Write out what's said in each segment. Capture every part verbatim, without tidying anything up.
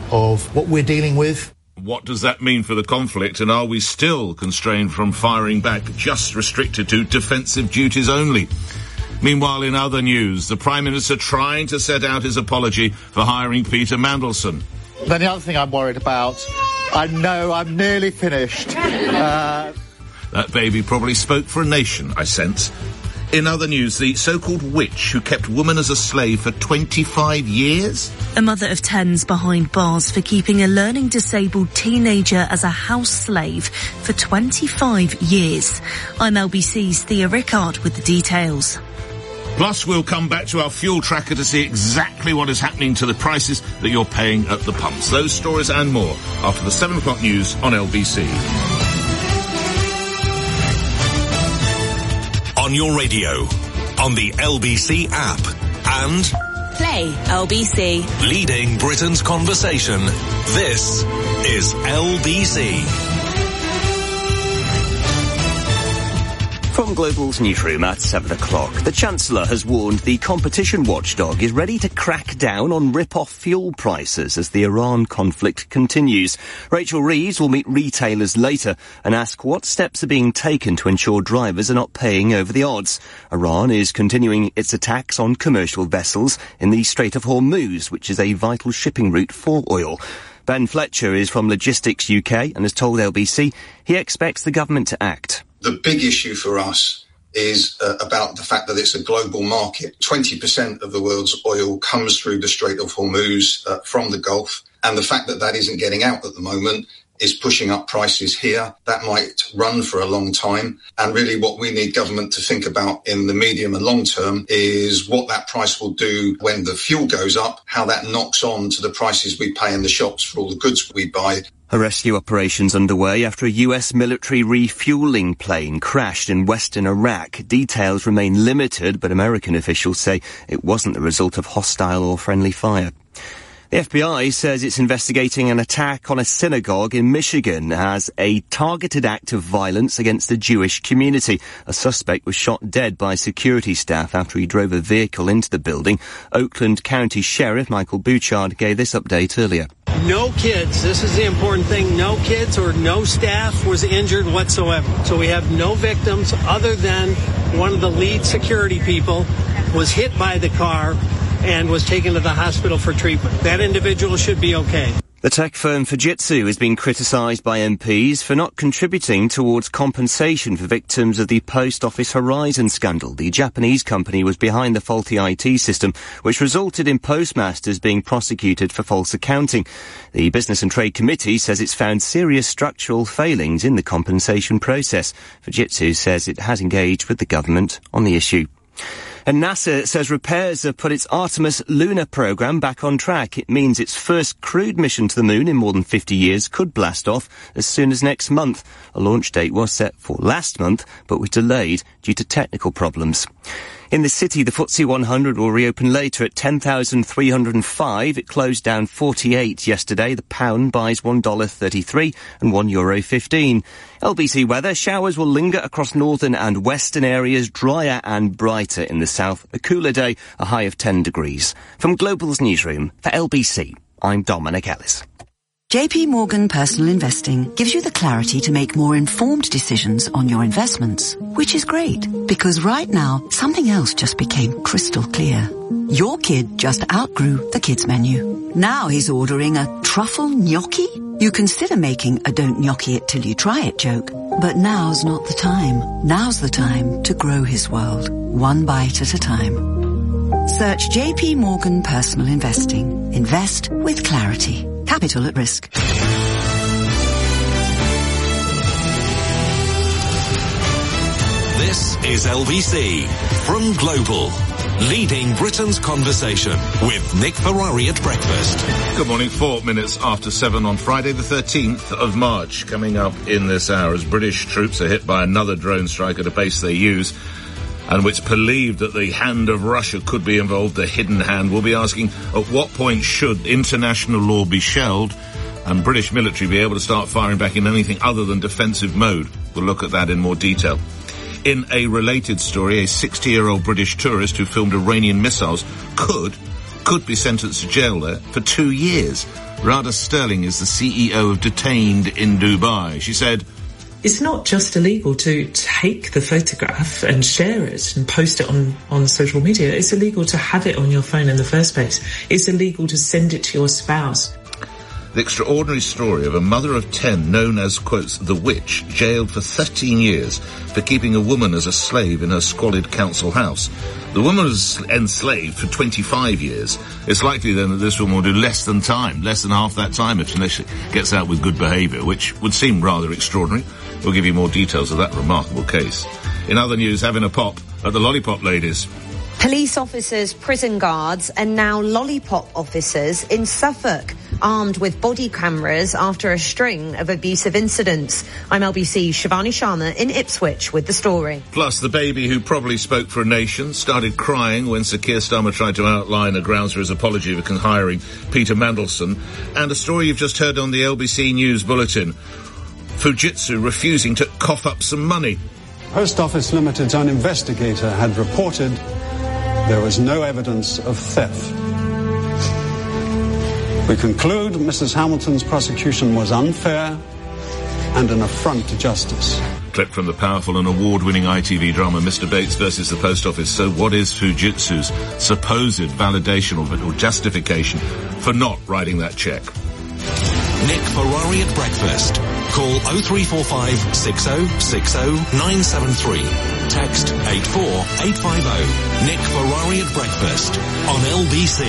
of what we're dealing with. What does that mean for the conflict, and are we still constrained from firing back, just restricted to defensive duties only? Meanwhile, in other news, the Prime Minister trying to set out his apology for hiring Peter Mandelson. Then the other thing I'm worried about, I know I'm nearly finished. Uh... That baby probably spoke for a nation, I sense. In other news, the so-called witch who kept woman as a slave for twenty-five years? A mother of ten's behind bars for keeping a learning disabled teenager as a house slave for twenty-five years. I'm L B C's Thea Rickard with the details. Plus, we'll come back to our fuel tracker to see exactly what is happening to the prices that you're paying at the pumps. Those stories and more after the seven o'clock news on L B C. On your radio, on the L B C app, and Play L B C. Leading Britain's conversation. This is L B C. From Global's newsroom at seven o'clock, the Chancellor has warned the competition watchdog is ready to crack down on rip-off fuel prices as the Iran conflict continues. Rachel Reeves will meet retailers later and ask what steps are being taken to ensure drivers are not paying over the odds. Iran is continuing its attacks on commercial vessels in the Strait of Hormuz, which is a vital shipping route for oil. Ben Fletcher is from Logistics U K and has told L B C he expects the government to act. The big issue for us is uh, about the fact that it's a global market. twenty percent of the world's oil comes through the Strait of Hormuz uh, from the Gulf, and the fact that that isn't getting out at the moment is pushing up prices here. That might run for a long time, and really what we need government to think about in the medium and long term is what that price will do when the fuel goes up, how that knocks on to the prices we pay in the shops for all the goods we buy. A rescue operation's underway after a U S military refueling plane crashed in western Iraq. Details remain limited, but American officials say it wasn't the result of hostile or friendly fire. The F B I says it's investigating an attack on a synagogue in Michigan as a targeted act of violence against the Jewish community. A suspect was shot dead by security staff after he drove a vehicle into the building. Oakland County Sheriff Michael Bouchard gave this update earlier. No kids, this is the important thing, no kids or no staff was injured whatsoever. So we have no victims other than one of the lead security people was hit by the car and was taken to the hospital for treatment. That individual should be okay. The tech firm Fujitsu is being criticised by M Ps for not contributing towards compensation for victims of the Post Office Horizon scandal. The Japanese company was behind the faulty I T system, which resulted in postmasters being prosecuted for false accounting. The Business and Trade Committee says it's found serious structural failings in the compensation process. Fujitsu says it has engaged with the government on the issue. And NASA says repairs have put its Artemis lunar program back on track. It means its first crewed mission to the moon in more than fifty years could blast off as soon as next month. A launch date was set for last month, but was delayed due to technical problems. In the city, the F T S E one hundred will reopen later at ten thousand three hundred five. It closed down forty-eight yesterday. The pound buys one dollar thirty-three and one euro fifteen. L B C weather. Showers will linger across northern and western areas, drier and brighter in the south. A cooler day, a high of ten degrees. From Global's newsroom for L B C, I'm Dominic Ellis. J P Morgan Personal Investing gives you the clarity to make more informed decisions on your investments, which is great because right now something else just became crystal clear. Your kid just outgrew the kids menu. Now he's ordering a truffle gnocchi. You consider making a don't gnocchi it till you try it joke, but now's not the time. Now's the time to grow his world, one bite at a time. Search J P Morgan Personal Investing. Invest with clarity. Capital at risk. This is L B C from Global, leading Britain's conversation with Nick Ferrari at breakfast. Good morning, four minutes after seven on Friday the thirteenth of March. Coming up in this hour as British troops are hit by another drone strike at a base they use and which believed that the hand of Russia could be involved, the hidden hand. We'll be asking at what point should international law be shelved and British military be able to start firing back in anything other than defensive mode. We'll look at that in more detail. In a related story, a sixty-year-old British tourist who filmed Iranian missiles could could be sentenced to jail there for two years. Rada Sterling is the C E O of Detained in Dubai. She said, it's not just illegal to take the photograph and share it and post it on, on social media. It's illegal to have it on your phone in the first place. It's illegal to send it to your spouse. The extraordinary story of a mother of ten known as, quotes, the witch, jailed for thirteen years for keeping a woman as a slave in her squalid council house. The woman was enslaved for twenty-five years. It's likely then that this woman will do less than time, less than half that time if she gets out with good behaviour, which would seem rather extraordinary. We'll give you more details of that remarkable case. In other news, having a pop at the Lollipop Ladies. Police officers, prison guards and now lollipop officers in Suffolk, armed with body cameras after a string of abusive incidents. I'm L B C's Shivani Sharma in Ipswich with the story. Plus, the baby who probably spoke for a nation started crying when Sir Keir Starmer tried to outline the grounds for his apology for hiring Peter Mandelson. And a story you've just heard on the L B C News Bulletin. Fujitsu refusing to cough up some money. Post Office Limited's own investigator had reported there was no evidence of theft. We conclude Missus Hamilton's prosecution was unfair and an affront to justice. Clip from the powerful and award-winning I T V drama Mister Bates versus the Post Office. So what is Fujitsu's supposed validation or justification for not writing that cheque? Nick Ferrari at breakfast. Call oh three four five, six oh six oh, nine seven three. Text eight four eight five oh. Nick Ferrari at breakfast on L B C.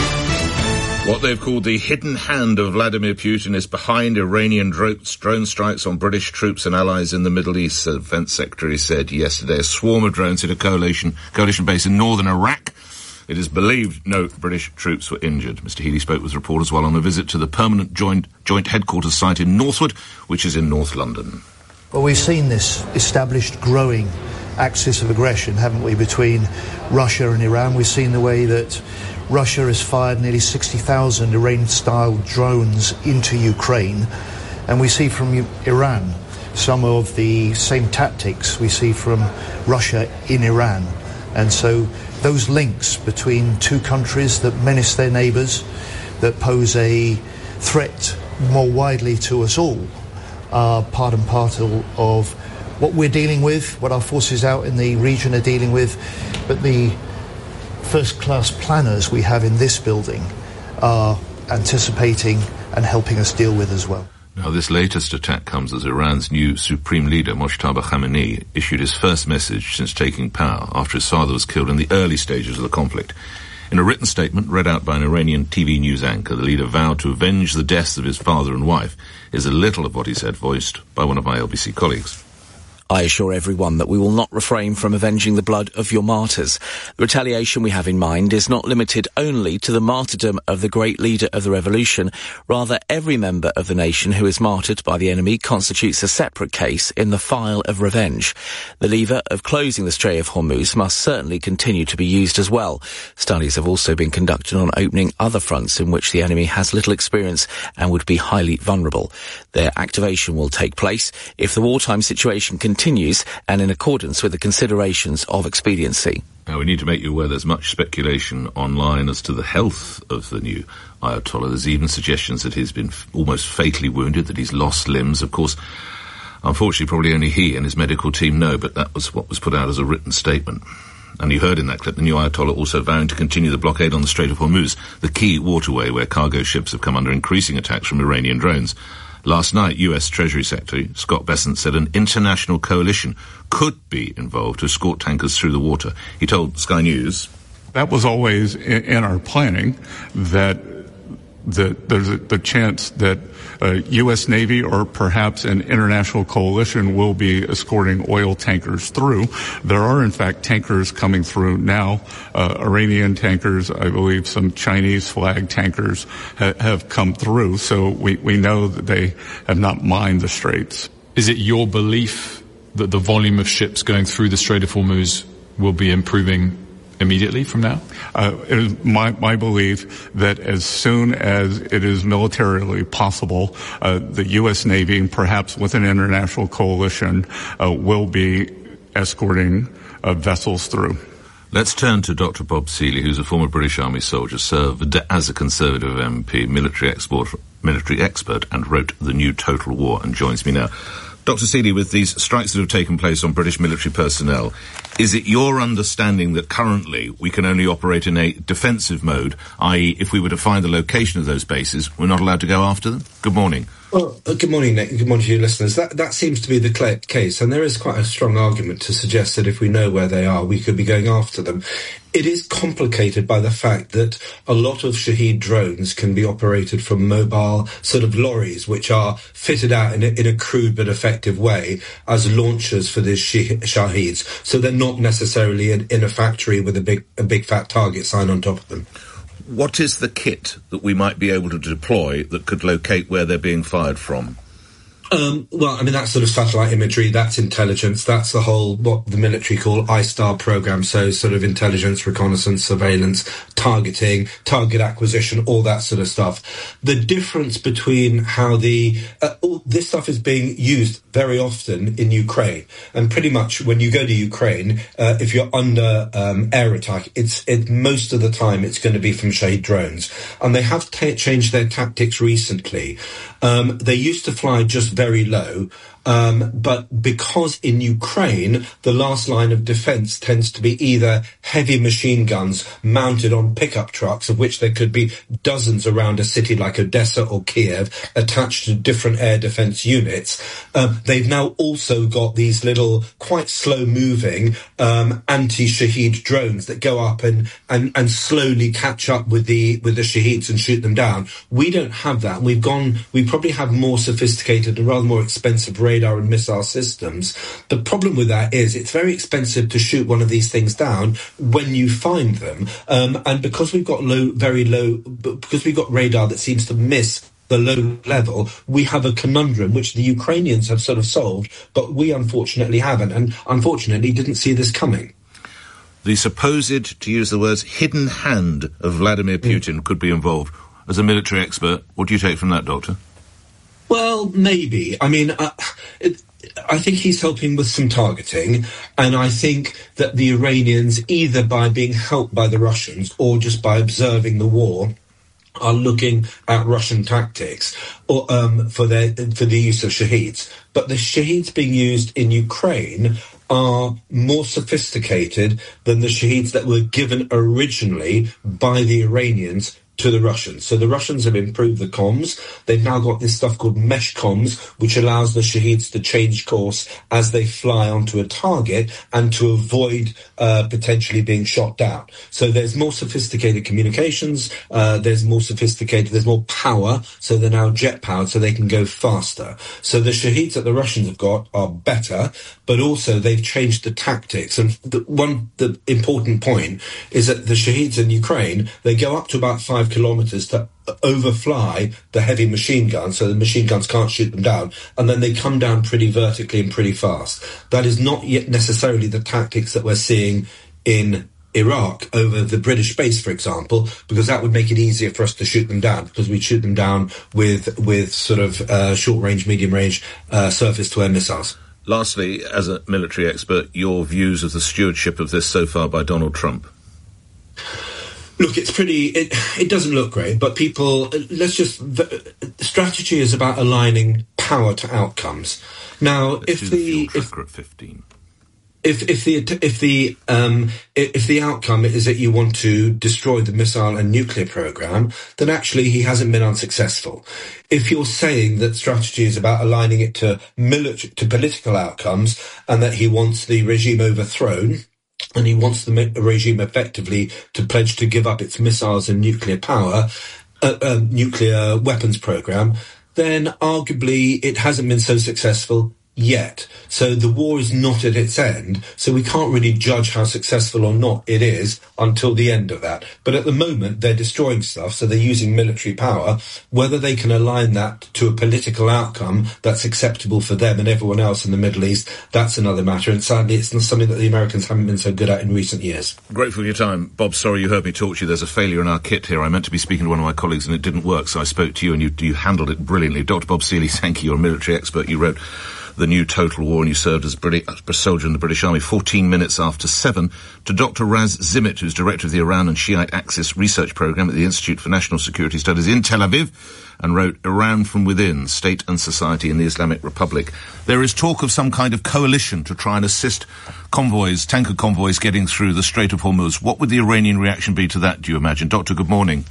What they've called the hidden hand of Vladimir Putin is behind Iranian drone strikes on British troops and allies in the Middle East, the Defence Secretary said yesterday. A swarm of drones hit a coalition, coalition base in northern Iraq. It is believed no British troops were injured. Mister Healy spoke with reporters while on a visit to the permanent joint, joint headquarters site in Northwood, which is in North London. Well, we've seen this established growing axis of aggression, haven't we, between Russia and Iran. We've seen the way that Russia has fired nearly sixty thousand Iranian-style drones into Ukraine. And we see from Iran some of the same tactics we see from Russia in Iran. And so those links between two countries that menace their neighbours, that pose a threat more widely to us all, are part and parcel of what we're dealing with, what our forces out in the region are dealing with. But the first-class planners we have in this building are anticipating and helping us deal with as well. Now, this latest attack comes as Iran's new supreme leader, Mojtaba Khamenei, issued his first message since taking power after his father was killed in the early stages of the conflict. In a written statement read out by an Iranian T V news anchor, the leader vowed to avenge the deaths of his father and wife. Is a little of what he said voiced by one of my L B C colleagues. I assure everyone that we will not refrain from avenging the blood of your martyrs. The retaliation we have in mind is not limited only to the martyrdom of the great leader of the revolution. Rather, every member of the nation who is martyred by the enemy constitutes a separate case in the file of revenge. The lever of closing the Strait of Hormuz must certainly continue to be used as well. Studies have also been conducted on opening other fronts in which the enemy has little experience and would be highly vulnerable. Their activation will take place if the wartime situation continues continues and in accordance with the considerations of expediency. Now, we need to make you aware there's much speculation online as to the health of the new Ayatollah. There's even suggestions that he's been f- almost fatally wounded, that he's lost limbs. Of course, unfortunately, probably only he and his medical team know, but that was what was put out as a written statement. And you heard in that clip the new Ayatollah also vowing to continue the blockade on the Strait of Hormuz, the key waterway where cargo ships have come under increasing attacks from Iranian drones. Last night, U S Treasury Secretary Scott Bessent said an international coalition could be involved to escort tankers through the water. He told Sky News, that was always in, in our planning, that the, there's a, the chance that uh, U S Navy or perhaps an international coalition will be escorting oil tankers through. There are, in fact, tankers coming through now. Uh, Iranian tankers, I believe some Chinese flag tankers ha- have come through. So we, we know that they have not mined the straits. Is it your belief that the volume of ships going through the Strait of Hormuz will be improving immediately from now? Uh, it is my, my belief that as soon as it is militarily possible, uh, the U S Navy, perhaps with an international coalition, uh, will be escorting uh, vessels through. Let's turn to Doctor Bob Seely, who's a former British Army soldier, served as a Conservative M P, military export, military expert, and wrote The New Total War, and joins me now. Doctor Seely, with these strikes that have taken place on British military personnel, is it your understanding that currently we can only operate in a defensive mode, that is, if we were to find the location of those bases, we're not allowed to go after them? Good morning. Well, uh, good morning, Nick, and good morning to your listeners. That that seems to be the cl- case, and there is quite a strong argument to suggest that if we know where they are, we could be going after them. It is complicated by the fact that a lot of Shahed drones can be operated from mobile sort of lorries, which are fitted out in a, in a crude but effective way as launchers for these Shaheds. So they're not necessarily in, in a factory with a big a big fat target sign on top of them. What is the kit that we might be able to deploy that could locate where they're being fired from? Um, well, I mean, that's sort of satellite imagery, that's intelligence, that's the whole, what the military call I STAR program, so sort of intelligence, reconnaissance, surveillance, targeting, target acquisition, all that sort of stuff. The difference between how the, uh, all this stuff is being used very often in Ukraine, and pretty much when you go to Ukraine, uh, if you're under um, air attack, it's it, most of the time it's going to be from Shahed drones, and they have t- changed their tactics recently. Um, they used to fly just very low, um, but because in Ukraine the last line of defence tends to be either heavy machine guns mounted on pickup trucks, of which there could be dozens around a city like Odessa or Kiev, attached to different air defence units, um, they've now also got these little, quite slow-moving um, anti-Shahed drones that go up and, and, and slowly catch up with the with the Shaheds and shoot them down. We don't have that. We've gone. We probably have more sophisticated and rather more expensive radar and missile systems. The problem with that is it's very expensive to shoot one of these things down when you find them, um, and because we've got low, very low, because we've got radar that seems to miss the low level, we have a conundrum which the Ukrainians have sort of solved, but we unfortunately haven't, and unfortunately didn't see this coming. The supposed, to use the words, hidden hand of Vladimir Putin mm. could be involved. As a military expert, what do you take from that, Doctor? Well, maybe. I mean, uh, it, I think he's helping with some targeting, and I think that the Iranians, either by being helped by the Russians or just by observing the war, are looking at Russian tactics or um, for their for the use of Shaheds. But the Shaheds being used in Ukraine are more sophisticated than the Shaheds that were given originally by the Iranians to the Russians. So the Russians have improved the comms. They've now got this stuff called mesh comms, which allows the Shaheds to change course as they fly onto a target and to avoid uh, potentially being shot down. So there's more sophisticated communications, uh, there's more sophisticated, there's more power, so they're now jet powered so they can go faster. So the Shaheds that the Russians have got are better, but also they've changed the tactics. And the one, the important point is that the Shaheds in Ukraine, they go up to about five kilometers to overfly the heavy machine guns, so the machine guns can't shoot them down, and then they come down pretty vertically and pretty fast. That is not yet necessarily the tactics that we're seeing in Iraq over the British base, for example, because that would make it easier for us to shoot them down, because we'd shoot them down with with sort of uh, short-range, medium-range uh, surface-to-air missiles. Lastly, as a military expert, your views of the stewardship of this so far by Donald Trump? Look, it's pretty, it, it doesn't look great, but people, let's just, the, strategy is about aligning power to outcomes. Now, Let's if the, the, if, at fifteen. if, if the, if the, um, if the outcome is that you want to destroy the missile and nuclear program, then actually he hasn't been unsuccessful. If you're saying that strategy is about aligning it to military, to political outcomes, and that he wants the regime overthrown, and he wants the regime effectively to pledge to give up its missiles and nuclear power, uh, uh, nuclear weapons program, then arguably it hasn't been so successful yet. So the war is not at its end, so we can't really judge how successful or not it is until the end of that. But at the moment, they're destroying stuff, so they're using military power. Whether they can align that to a political outcome that's acceptable for them and everyone else in the Middle East, that's another matter. And sadly, it's not something that the Americans haven't been so good at in recent years. Grateful for your time. Bob, sorry you heard me talk to you. There's a failure in our kit here. I meant to be speaking to one of my colleagues and it didn't work, so I spoke to you and you, you handled it brilliantly. Doctor Bob Seely, thank you. You're a military expert. You wrote the new Total War, and you served as British, a soldier in the British Army. fourteen minutes after seven, to Doctor Raz Zimit, who's director of the Iran and Shiite Axis Research Programme at the Institute for National Security Studies in Tel Aviv, and wrote Iran from Within, State and Society in the Islamic Republic. There is talk of some kind of coalition to try and assist convoys, tanker convoys, getting through the Strait of Hormuz. What would the Iranian reaction be to that, do you imagine? Doctor, good morning.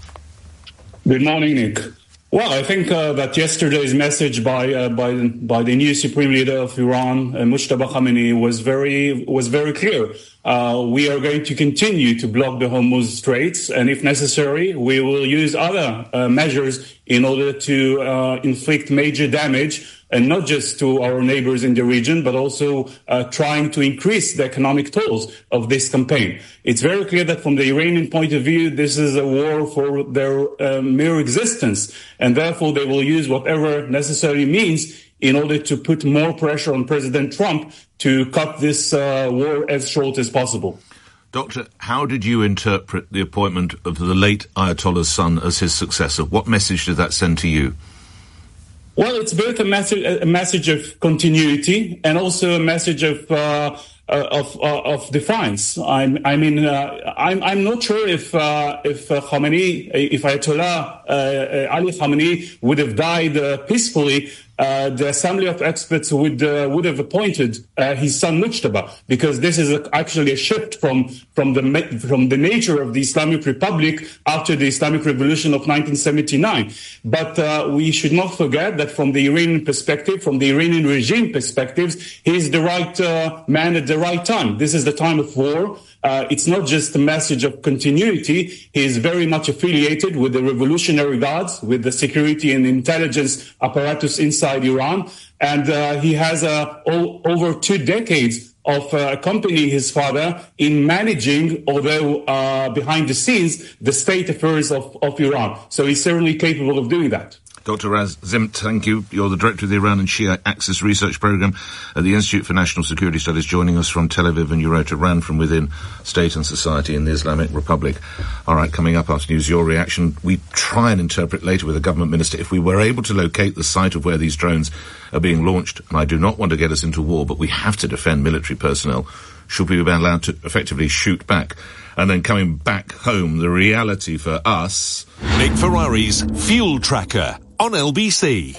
Good morning, Nick. Well, I think uh, that yesterday's message by uh, by by the new supreme leader of Iran, uh, Mujtaba Khamenei, was very was very clear. Uh, we are going to continue to block the Hormuz Straits, and if necessary, we will use other uh, measures in order to uh, inflict major damage, and not just to our neighbors in the region, but also uh, trying to increase the economic tolls of this campaign. It's very clear that from the Iranian point of view, this is a war for their uh, mere existence, and therefore they will use whatever necessary means in order to put more pressure on President Trump to cut this uh, war as short as possible. Doctor, how did you interpret the appointment of the late Ayatollah's son as his successor? What message did that send to you? Well, it's both a message, a message of continuity and also a message of uh, uh, of, uh, of defiance. I'm, I mean, uh, I'm, I'm not sure if uh, if uh, Khamenei, if Ayatollah uh, Ali Khamenei would have died uh, peacefully. Uh, the Assembly of Experts would uh, would have appointed uh, his son Mujtaba, because this is a, actually a shift from from the from the nature of the Islamic Republic after the Islamic Revolution of nineteen seventy-nine. But uh, we should not forget that from the Iranian perspective, from the Iranian regime perspectives, he is the right uh, man at the right time. This is the time of war. Uh, it's not just a message of continuity. He is very much affiliated with the Revolutionary Guards, with the security and intelligence apparatus inside Iran. And uh, he has uh, o- over two decades of uh, accompanying his father in managing, although uh, behind the scenes, the state affairs of, of Iran. So he's certainly capable of doing that. Doctor Raz Zimit, thank you. You're the director of the Iran and Shia Axis Research Programme at the Institute for National Security Studies, joining us from Tel Aviv, and you wrote Iran from Within, State and Society in the Islamic Republic. All right, coming up after news, your reaction. We try and interpret later with a government minister if we were able to locate the site of where these drones are being launched, and I do not want to get us into war, but we have to defend military personnel. Should we be allowed to effectively shoot back? And then coming back home, the reality for us... Nick Ferrari's Fuel Tracker on L B C.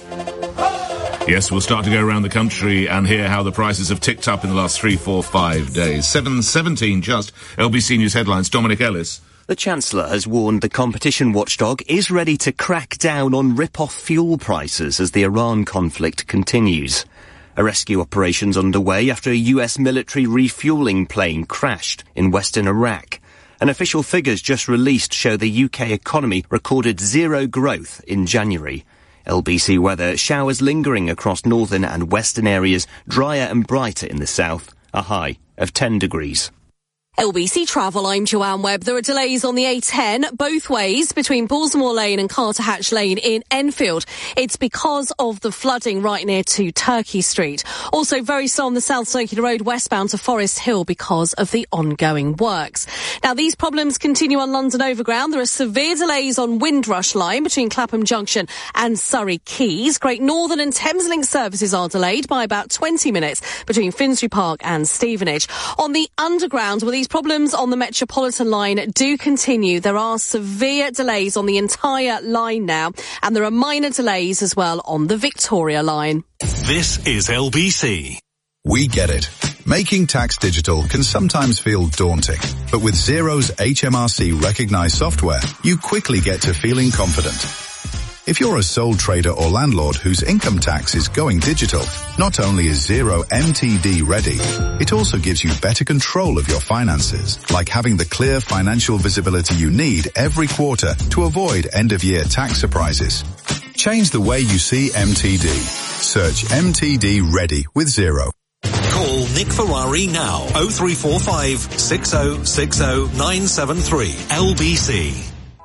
Yes, we'll start to go around the country and hear how the prices have ticked up in the last three, four, five days. seven seventeen just. L B C News headlines. Dominic Ellis. The Chancellor has warned the competition watchdog is ready to crack down on rip-off fuel prices as the Iran conflict continues. A rescue operation's underway after a U S military refuelling plane crashed in western Iraq. And official figures just released show the U K economy recorded zero growth in January. L B C weather, showers lingering across northern and western areas, drier and brighter in the south, a high of ten degrees. L B C Travel, I'm Joanne Webb. There are delays on the A ten both ways between Balsamore Lane and Carter Hatch Lane in Enfield. It's because of the flooding right near to Turkey Street. Also very slow on the South Circular Road westbound to Forest Hill because of the ongoing works. Now these problems continue on London Overground. There are severe delays on Windrush Line between Clapham Junction and Surrey Quays. Great Northern and Thameslink services are delayed by about twenty minutes between Finsbury Park and Stevenage. On the Underground, with these problems on the Metropolitan line do continue. There are severe delays on the entire line now, and there are minor delays as well on the Victoria line. This is L B C. We get it. Making tax digital can sometimes feel daunting, but with Xero's H M R C recognized software, you quickly get to feeling confident. If you're a sole trader or landlord whose income tax is going digital, not only is Xero M T D ready, it also gives you better control of your finances, like having the clear financial visibility you need every quarter to avoid end-of-year tax surprises. Change the way you see M T D. Search M T D Ready with Xero. Call Nick Ferrari now. oh three four five, six oh six oh, nine seven three. L B C.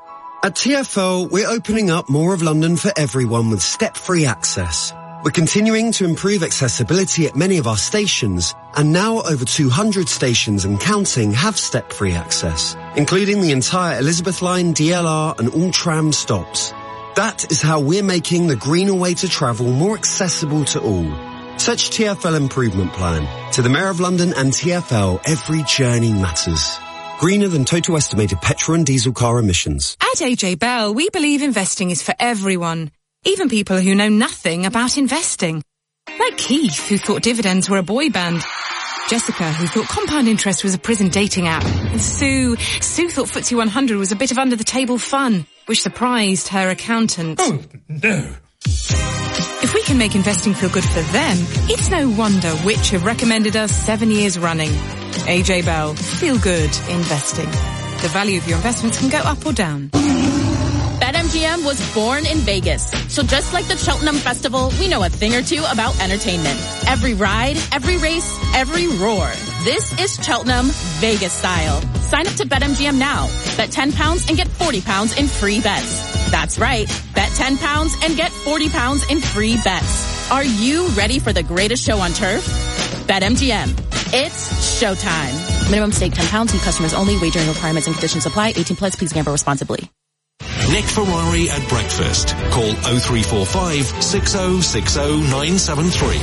At T F L, we're opening up more of London for everyone with step-free access. We're continuing to improve accessibility at many of our stations, and now over two hundred stations and counting have step-free access, including the entire Elizabeth Line, D L R and all tram stops. That is how we're making the greener way to travel more accessible to all. Search T F L Improvement Plan. To the Mayor of London and T F L, every journey matters. Greener than total estimated petrol and diesel car emissions. At A J Bell, we believe investing is for everyone, even people who know nothing about investing. Like Keith, who thought dividends were a boy band. Jessica, who thought compound interest was a prison dating app. And Sue, Sue thought F T S E one hundred was a bit of under-the-table fun, which surprised her accountant. Oh, no. If we can make investing feel good for them, it's no wonder Which have recommended us seven years running. A J Bell, feel good investing. The value of your investments can go up or down. BetMGM was born in Vegas. So just like the Cheltenham Festival, we know a thing or two about entertainment. Every ride, every race, every roar. This is Cheltenham Vegas style. Sign up to BetMGM now. Bet ten pounds and get forty pounds in free bets. That's right. Bet ten pounds and get forty pounds in free bets. Are you ready for the greatest show on turf? BetMGM. It's showtime. Minimum stake ten pounds. New customers only. Wagering requirements and conditions apply. eighteen plus. Please gamble responsibly. Nick Ferrari at breakfast. Call oh three four five, six oh six oh, nine seven three.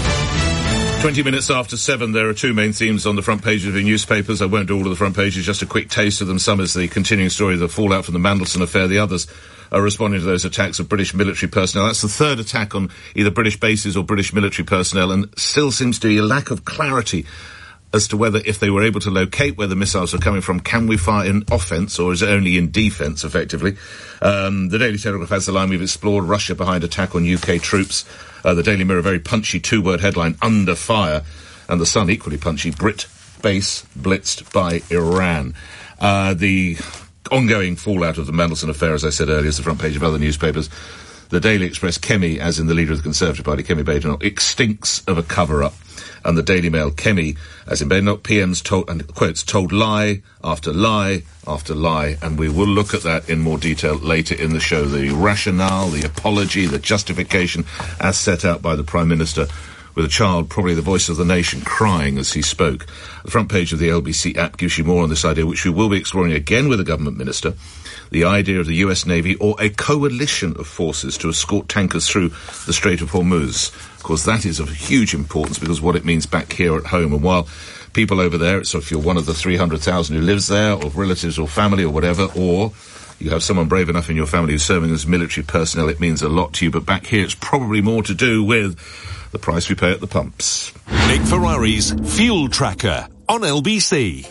twenty minutes after seven, there are two main themes on the front pages of the newspapers. I won't do all of the front pages, just a quick taste of them. Some is the continuing story of the fallout from the Mandelson affair. The others are responding to those attacks of British military personnel. That's the third attack on either British bases or British military personnel, and still seems to be a lack of clarity as to whether, if they were able to locate where the missiles are coming from, can we fire in offence or is it only in defence, effectively? Um, the Daily Telegraph has the line, we've explored Russia behind attack on U K troops. Uh, the Daily Mirror, very punchy two-word headline, under fire. And the Sun, equally punchy, Brit base blitzed by Iran. Uh, the ongoing fallout of the Mandelson affair, as I said earlier, is the front page of other newspapers. The Daily Express, Kemi, as in the leader of the Conservative Party, Kemi Badenoch, extinks of a cover-up. And the Daily Mail, Kemi, as in Badenoch, P M's told, and quotes, told lie after lie after lie. And we will look at that in more detail later in the show. The rationale, the apology, the justification, as set out by the Prime Minister, with a child, probably the voice of the nation, crying as he spoke. The front page of the L B C app gives you more on this idea, which we will be exploring again with the government minister. The idea of the U S Navy or a coalition of forces to escort tankers through the Strait of Hormuz. Of course, that is of huge importance because what it means back here at home. And while people over there, so if you're one of the three hundred thousand who lives there, or relatives or family or whatever, or you have someone brave enough in your family who's serving as military personnel, it means a lot to you. But back here, it's probably more to do with the price we pay at the pumps. Nick Ferrari's Fuel Tracker on L B C.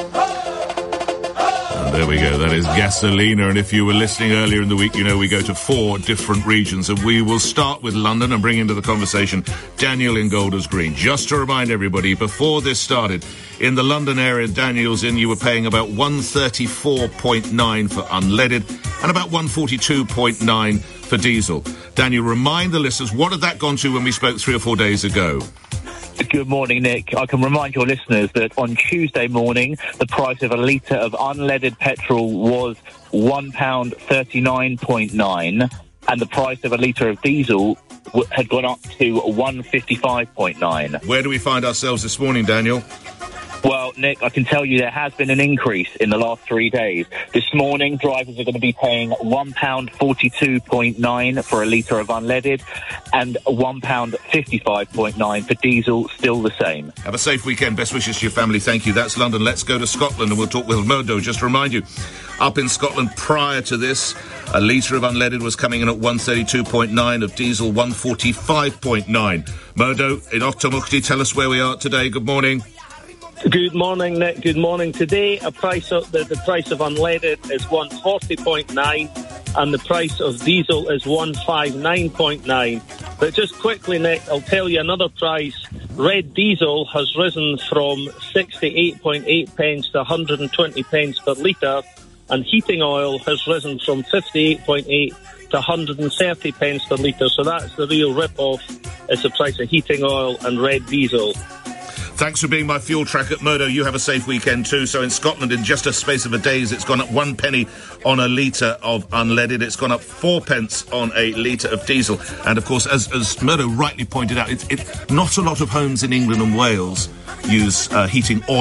And there we go, that is Gasolina, and if you were listening earlier in the week, you know we go to four different regions, and we will start with London and bring into the conversation Daniel in Golders Green. Just to remind everybody, before this started, in the London area, Daniel's in, you were paying about one thirty-four point nine for unleaded and about one forty-two point nine for diesel. Daniel, remind the listeners, what had that gone to when we spoke three or four days ago? Good morning, Nick. I can remind your listeners that on Tuesday morning, the price of a litre of unleaded petrol was one pound thirty-nine point nine, and the price of a litre of diesel w- had gone up to one fifty-five point nine. Where do we find ourselves this morning, Daniel? Well, Nick, I can tell you there has been an increase in the last three days. This morning, drivers are going to be paying one pound forty-two point nine for a litre of unleaded and one pound fifty-five point nine for diesel, still the same. Have a safe weekend. Best wishes to your family. Thank you. That's London. Let's go to Scotland and we'll talk with Modo. Just to remind you, up in Scotland prior to this, a litre of unleaded was coming in at one thirty-two point nine, of diesel one forty-five point nine. Modo, in Oktomukhti, tell us where we are today. Good morning. Good morning, Nick. Good morning. Today, a price of the, the price of unleaded is one forty point nine, and the price of diesel is one fifty-nine point nine. But just quickly, Nick, I'll tell you another price. Red diesel has risen from sixty-eight point eight pence to one hundred twenty pence per litre, and heating oil has risen from fifty-eight point eight to one hundred thirty pence per litre. So that's the real rip-off, is the price of heating oil and red diesel. Thanks for being my fuel tracker, Murdo. You have a safe weekend too. So in Scotland, in just a space of a days, it's gone up one penny on a litre of unleaded. It's gone up four pence on a litre of diesel. And of course, as, as Murdo rightly pointed out, it's it, not a lot of homes in England and Wales use uh, heating oil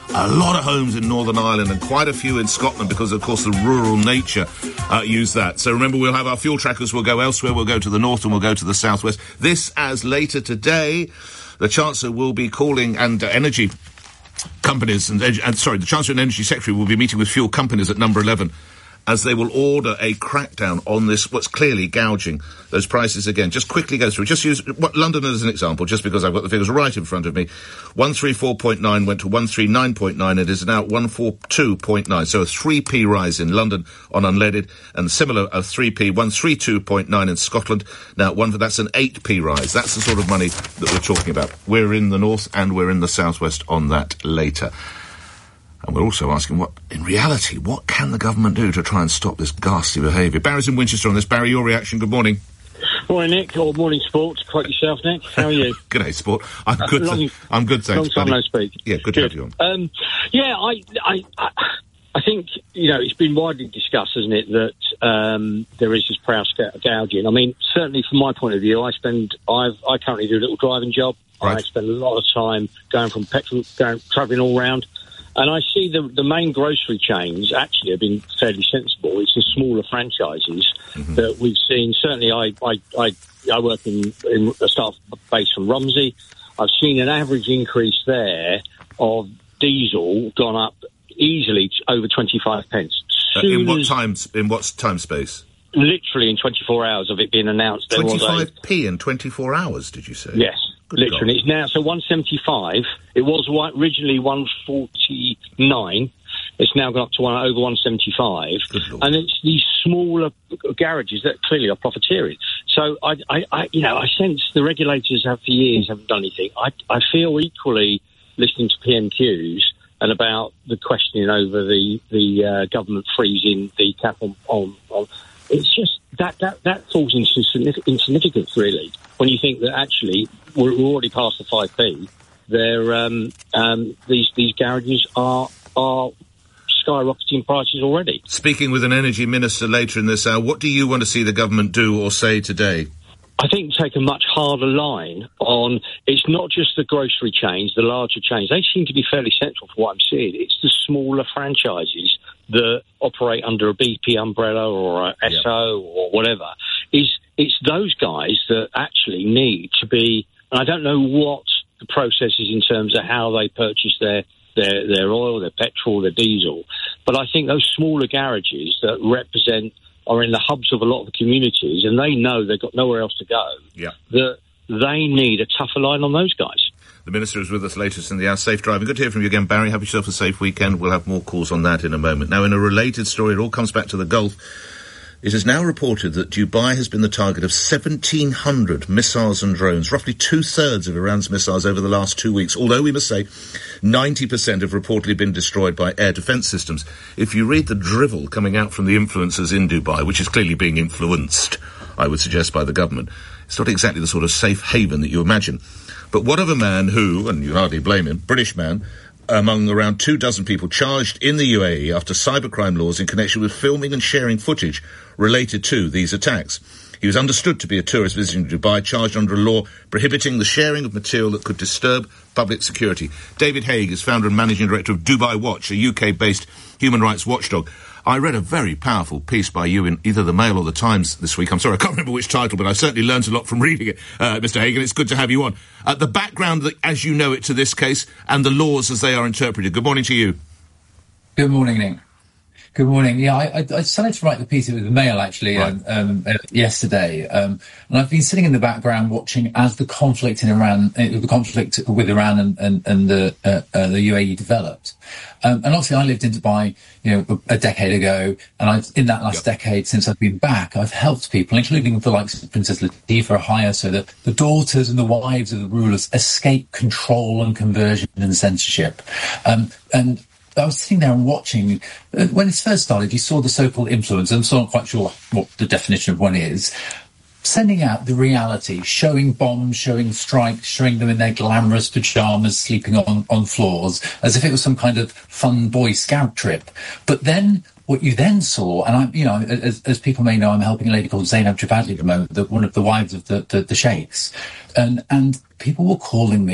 A lot of homes in Northern Ireland and quite a few in Scotland because, of course, the rural nature uh, use that. So remember, we'll have our fuel trackers. We'll go elsewhere. We'll go to the north and we'll go to the southwest. This, as later today, the Chancellor will be calling and uh, energy companies and, and sorry, the Chancellor and Energy Secretary will be meeting with fuel companies at number eleven as they will order a crackdown on this, what's clearly gouging those prices again. Just quickly go through. Just use what, London as an example, just because I've got the figures right in front of me. one thirty-four point nine went to one thirty-nine point nine. It is now one forty-two point nine. So a three p rise in London on unleaded, and similar a three p, one thirty-two point nine in Scotland. Now, one for that's an eight p rise. That's the sort of money that we're talking about. We're in the north and we're in the southwest on that later. And we're also asking, what, in reality, what can the government do to try and stop this ghastly behaviour? Barry's in Winchester on this. Barry, your reaction. Good morning. Morning, Nick. Or morning, Sport. Quite yourself, Nick. How are you? Good day, Sport. I'm good. Uh, long, I'm good, thanks, long time buddy. no speak. Yeah, good, good to have you on. Um, yeah, I, I, I, I think, you know, it's been widely discussed, hasn't it, that um, there is this price gouging. I mean, certainly from my point of view, I spend, I've, I currently do a little driving job. Right. I spend a lot of time going from petrol, going, travelling all round. And I see the the main grocery chains actually have been fairly sensible. It's the smaller franchises mm-hmm. that we've seen. Certainly, I I, I, I work in, in a staff base from Romsey. I've seen an average increase there of diesel gone up easily to over twenty-five pence. Uh, in what times? In what time space? Literally in twenty-four hours of it being announced. twenty-five p in twenty-four hours, did you say? Yes. Good literally, God. It's now, so one seventy-five. It was originally one forty-nine. It's now gone up to one, over one seventy-five. And it's these smaller garages that clearly are profiteering. So, I, I, I, you know, I sense the regulators have for years haven't done anything. I, I feel equally listening to P M Qs and about the questioning over the, the uh, government freezing the cap on, on, on. It's just that, that, that falls into insignificance, really, when you think that actually we're already past the five p. They're, um, um, these these garages are are skyrocketing prices already. Speaking with an energy minister later in this hour, what do you want to see the government do or say today? I think take a much harder line on, it's not just the grocery chains, the larger chains. They seem to be fairly central for what I'm seeing. It's the smaller franchises that operate under a B P umbrella or a S O yep. or whatever. Is it's those guys that actually need to be, and I don't know what the process is in terms of how they purchase their, their, their oil, their petrol, their diesel, but I think those smaller garages that represent are in the hubs of a lot of the communities, and they know they've got nowhere else to go, yeah. that they need a tougher line on those guys. The Minister is with us latest in the hour. Safe driving. Good to hear from you again, Barry. Have yourself a safe weekend. We'll have more calls on that in a moment. Now, in a related story, it all comes back to the Gulf. It is now reported that Dubai has been the target of seventeen hundred missiles and drones, roughly two-thirds of Iran's missiles over the last two weeks, although we must say ninety percent have reportedly been destroyed by air defence systems. If you read the drivel coming out from the influencers in Dubai, which is clearly being influenced, I would suggest, by the government, it's not exactly the sort of safe haven that you imagine. But what of a man who, and you hardly blame him, British man, among around two dozen people charged in the U A E after cybercrime laws in connection with filming and sharing footage related to these attacks. He was understood to be a tourist visiting Dubai, charged under a law prohibiting the sharing of material that could disturb public security. David Haig is founder and managing director of Dubai Watch, a U K-based human rights watchdog. I read a very powerful piece by you in either the Mail or the Times this week. I'm sorry, I can't remember which title, but I certainly learned a lot from reading it, uh, Mister Hagan. It's good to have you on. Uh, the background, as you know it, to this case, and the laws as they are interpreted. Good morning to you. Good morning, Nick. Good morning. Yeah, I, I, I decided to write the piece with the Mail, actually, right. um, um, uh, yesterday. Um, and I've been sitting in the background watching as the conflict in Iran, uh, the conflict with Iran and, and, and the, uh, uh, the U A E developed. Um, and obviously I lived in Dubai, you know, a, a decade ago. And I've, in that last yep. decade, since I've been back, I've helped people, including the likes of Princess Latifah Haya, so that the daughters and the wives of the rulers escape control and conversion and censorship. Um, and, I was sitting there and watching. Uh, when it first started, you saw the so-called influencer. I'm still not quite sure what the definition of one is. Sending out the reality, showing bombs, showing strikes, showing them in their glamorous pajamas, sleeping on, on floors, as if it was some kind of fun Boy Scout trip. But then, what you then saw, and I, you know, as, as people may know, I'm helping a lady called Zainab Jabadli at the moment, the, one of the wives of the, the, the sheikhs, and and people were calling me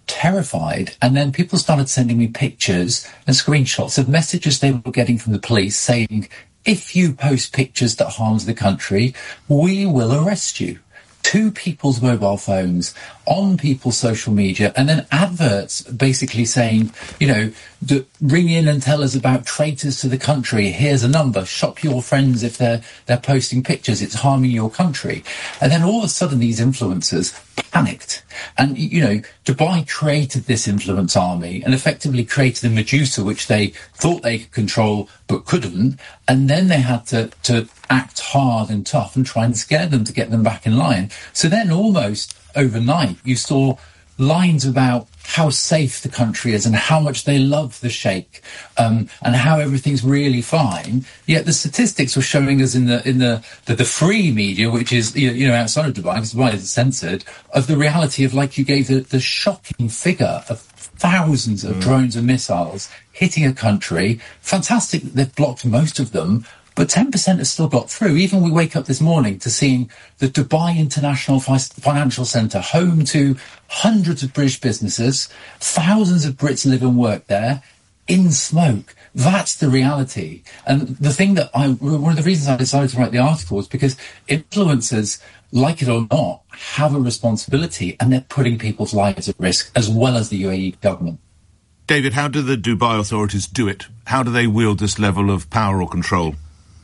terrified. And then people started sending me pictures and screenshots of messages they were getting from the police saying, if you post pictures that harms the country, we will arrest you. To people's mobile phones, on people's social media, and then adverts basically saying, you know, d- ring in and tell us about traitors to the country. Here's a number. Shock your friends if they're they're posting pictures. It's harming your country. And then all of a sudden, these influencers panicked. And, you know, Dubai created this influence army and effectively created a Medusa, which they thought they could control but couldn't. And then they had to, to act hard and tough and try and scare them to get them back in line. So then almost overnight, you saw lines about how safe the country is and how much they love the Sheikh, um, and how everything's really fine. Yet the statistics were showing us in the in the the, the free media, which is you know, you know outside of Dubai, because Dubai is censored, of the reality of, like you gave the, the shocking figure of thousands of mm. drones and missiles hitting a country. Fantastic that they've blocked most of them. But ten percent has still got through. Even we wake up this morning to seeing the Dubai International Financial Centre, home to hundreds of British businesses, thousands of Brits live and work there, in smoke. That's the reality. And the thing that I, one of the reasons I decided to write the article was because influencers, like it or not, have a responsibility, and they're putting people's lives at risk, as well as the U A E government. David, how do the Dubai authorities do it? How do they wield this level of power or control?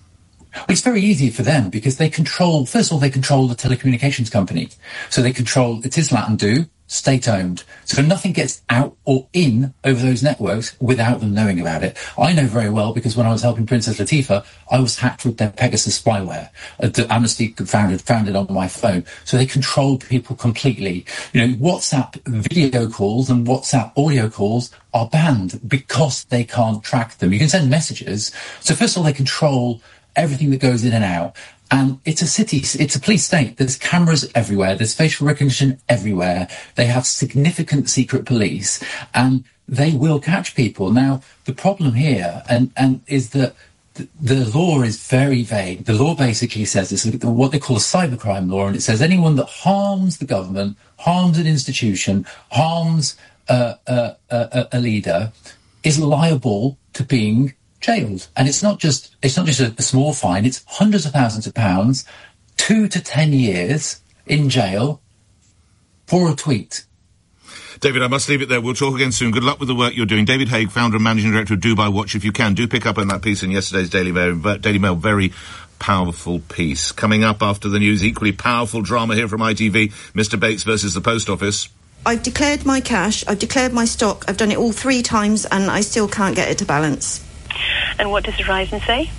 It's very easy for them because they control, first of all, they control the telecommunications company. So they control, it is Latin state-owned. So nothing gets out or in over those networks without them knowing about it. I know very well because when I was helping Princess Latifa, I was hacked with their Pegasus spyware that Amnesty found it, found it on my phone. So they control people completely. You know, WhatsApp video calls and WhatsApp audio calls are banned because they can't track them. You can send messages. So first of all, they control everything that goes in and out. And it's a city, it's a police state. There's cameras everywhere. There's facial recognition everywhere. They have significant secret police and they will catch people. Now, the problem here and, and is that the, the law is very vague. The law basically says it's what they call a cybercrime law, and it says anyone that harms the government, harms an institution, harms uh, uh, uh, a leader is liable to being jailed. And it's not just it's not just a, a small fine, it's hundreds of thousands of pounds, two to ten years in jail for a tweet. David, I must leave it there. We'll talk again soon. Good luck with the work you're doing. David Haigh, founder and managing director of Dubai Watch. If you can, do pick up on that piece in yesterday's Daily Mail. Daily Mail, very powerful piece. Coming up after the news, equally powerful drama here from I T V. Mister Bates versus the Post Office. I've declared my cash, I've declared my stock, I've done it all three times and I still can't get it to balance. And what does Horizon say?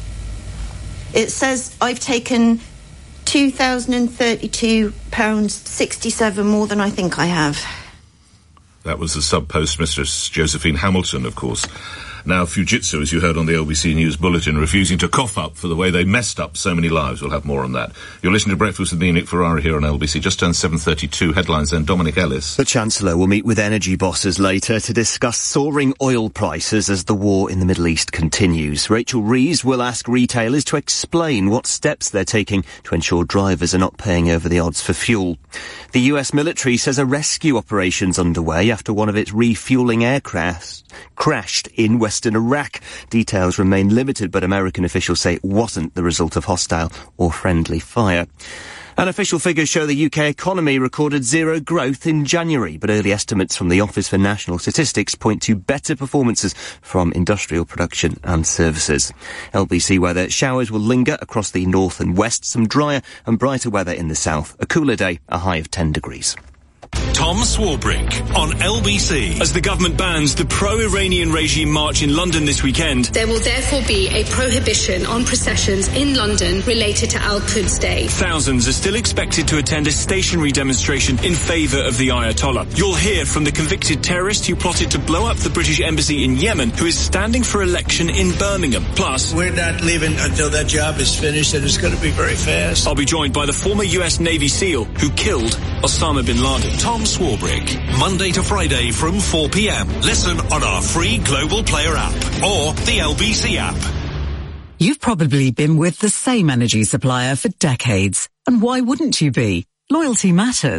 It says I've taken two thousand thirty-two pounds sixty-seven more than I think I have. That was the sub-postmistress Josephine Hamilton, of course. Now, Fujitsu, as you heard on the L B C News Bulletin, refusing to cough up for the way they messed up so many lives. We'll have more on that. You're listening to Breakfast with me, Nick Ferrari, here on L B C. Just turned seven thirty-two. Headlines then. Dominic Ellis. The Chancellor will meet with energy bosses later to discuss soaring oil prices as the war in the Middle East continues. Rachel Reeves will ask retailers to explain what steps they're taking to ensure drivers are not paying over the odds for fuel. The U S military says a rescue operation's underway after one of its refuelling aircraft crashed in western Iraq. Details remain limited, but American officials say it wasn't the result of hostile or friendly fire. And official figures show the U K economy recorded zero growth in January, but early estimates from the Office for National Statistics point to better performances from industrial production and services. L B C weather: showers will linger across the north and west, some drier and brighter weather in the south. A cooler day, a high of ten degrees. Tom Swarbrick on L B C. As the government bans the pro-Iranian regime march in London this weekend, there will therefore be a prohibition on processions in London related to Al-Quds Day. Thousands are still expected to attend a stationary demonstration in favour of the Ayatollah. You'll hear from the convicted terrorist who plotted to blow up the British embassy in Yemen, who is standing for election in Birmingham. Plus, we're not leaving until that job is finished, and it's going to be very fast. I'll be joined by the former U S Navy SEAL who killed Osama bin Laden. Tom Swarbrick, Monday to Friday from four p.m. Listen on our free Global Player app or the L B C app. You've probably been with the same energy supplier for decades. And why wouldn't you be? Loyalty matters.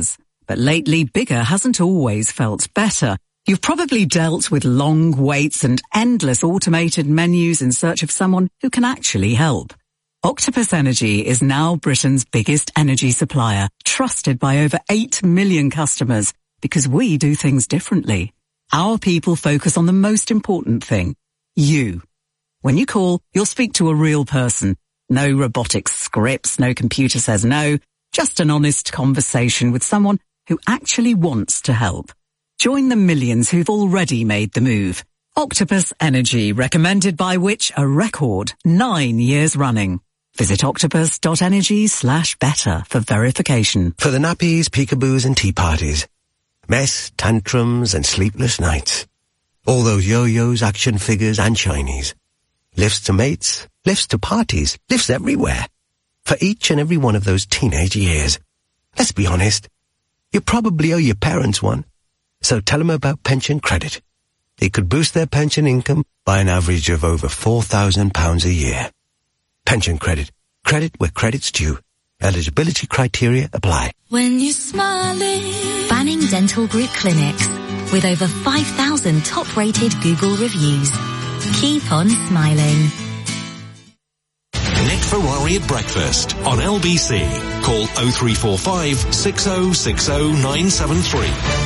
But lately, bigger hasn't always felt better. You've probably dealt with long waits and endless automated menus in search of someone who can actually help. Octopus Energy is now Britain's biggest energy supplier, trusted by over eight million customers, because we do things differently. Our people focus on the most important thing, you. When you call, you'll speak to a real person. No robotic scripts, no computer says no, just an honest conversation with someone who actually wants to help. Join the millions who've already made the move. Octopus Energy, recommended by Which a record nine years running. Visit octopus.energy slash better for verification. For the nappies, peekaboos and tea parties. Mess, tantrums and sleepless nights. All those yo-yos, action figures and shinies. Lifts to mates, lifts to parties, lifts everywhere. For each and every one of those teenage years. Let's be honest. You probably owe your parents one. So tell them about pension credit. It could boost their pension income by an average of over four thousand pounds a year. Pension credit. Credit where credit's due. Eligibility criteria apply. When you're smiling. Banning Dental Group Clinics. With over five thousand top-rated Google reviews. Keep on smiling. Nick Ferrari at breakfast on L B C. Call oh three four five, six oh six oh, nine seven three.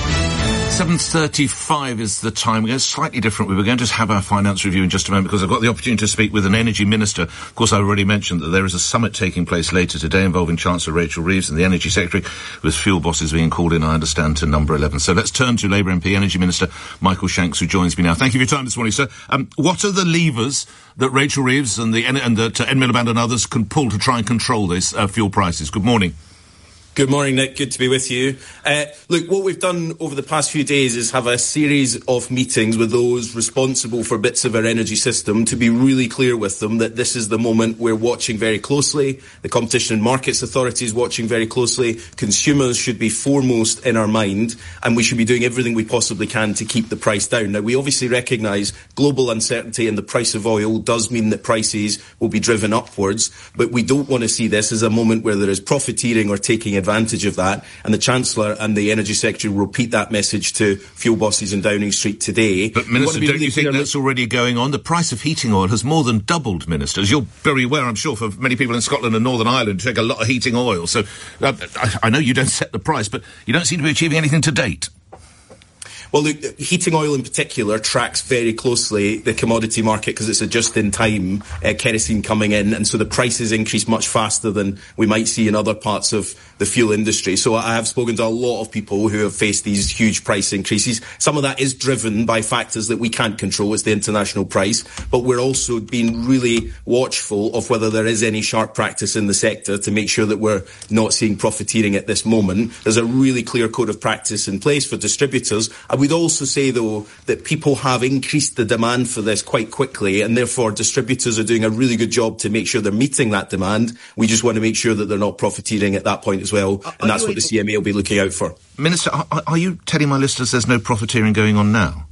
seven thirty-five is the time. We're going slightly different. We were going to have our finance review in just a moment because I've got the opportunity to speak with an energy minister. Of course, I already mentioned that there is a summit taking place later today involving Chancellor Rachel Reeves and the Energy Secretary, with fuel bosses being called in, I understand, to number eleven. So let's turn to Labour M P, Energy Minister Michael Shanks, who joins me now. Thank you for your time this morning, sir. Um, what are the levers that Rachel Reeves and the and that uh, Ed Miliband and others can pull to try and control this uh, fuel prices? Good morning. Good morning, Nick. Good to be with you. Uh, look, what we've done over the past few days is have a series of meetings with those responsible for bits of our energy system to be really clear with them that this is the moment we're watching very closely. The Competition and Markets Authority is watching very closely. Consumers should be foremost in our mind, and we should be doing everything we possibly can to keep the price down. Now, we obviously recognise global uncertainty in the price of oil does mean that prices will be driven upwards, but we don't want to see this as a moment where there is profiteering or taking advantage advantage of that, and the Chancellor and the Energy Secretary will repeat that message to fuel bosses in Downing Street today. But, Minister, don't really you think that's already going on? The price of heating oil has more than doubled, Minister. As you're very aware, I'm sure, for many people in Scotland and Northern Ireland who take a lot of heating oil. So uh, I, I know you don't set the price, but you don't seem to be achieving anything to date. Well, look, heating oil in particular tracks very closely the commodity market because it's a just-in-time uh, kerosene coming in, and so the prices increase much faster than we might see in other parts of the fuel industry. So I have spoken to a lot of people who have faced these huge price increases. Some of that is driven by factors that we can't control. It's the international price. But we're also being really watchful of whether there is any sharp practice in the sector to make sure that we're not seeing profiteering at this moment. There's a really clear code of practice in place for distributors. I would also say, though, that people have increased the demand for this quite quickly, and therefore distributors are doing a really good job to make sure they're meeting that demand. We just want to make sure that they're not profiteering at that point as well, are, and that's what the C M A will be looking out for. Minister, are, are you telling my listeners there's no profiteering going on now?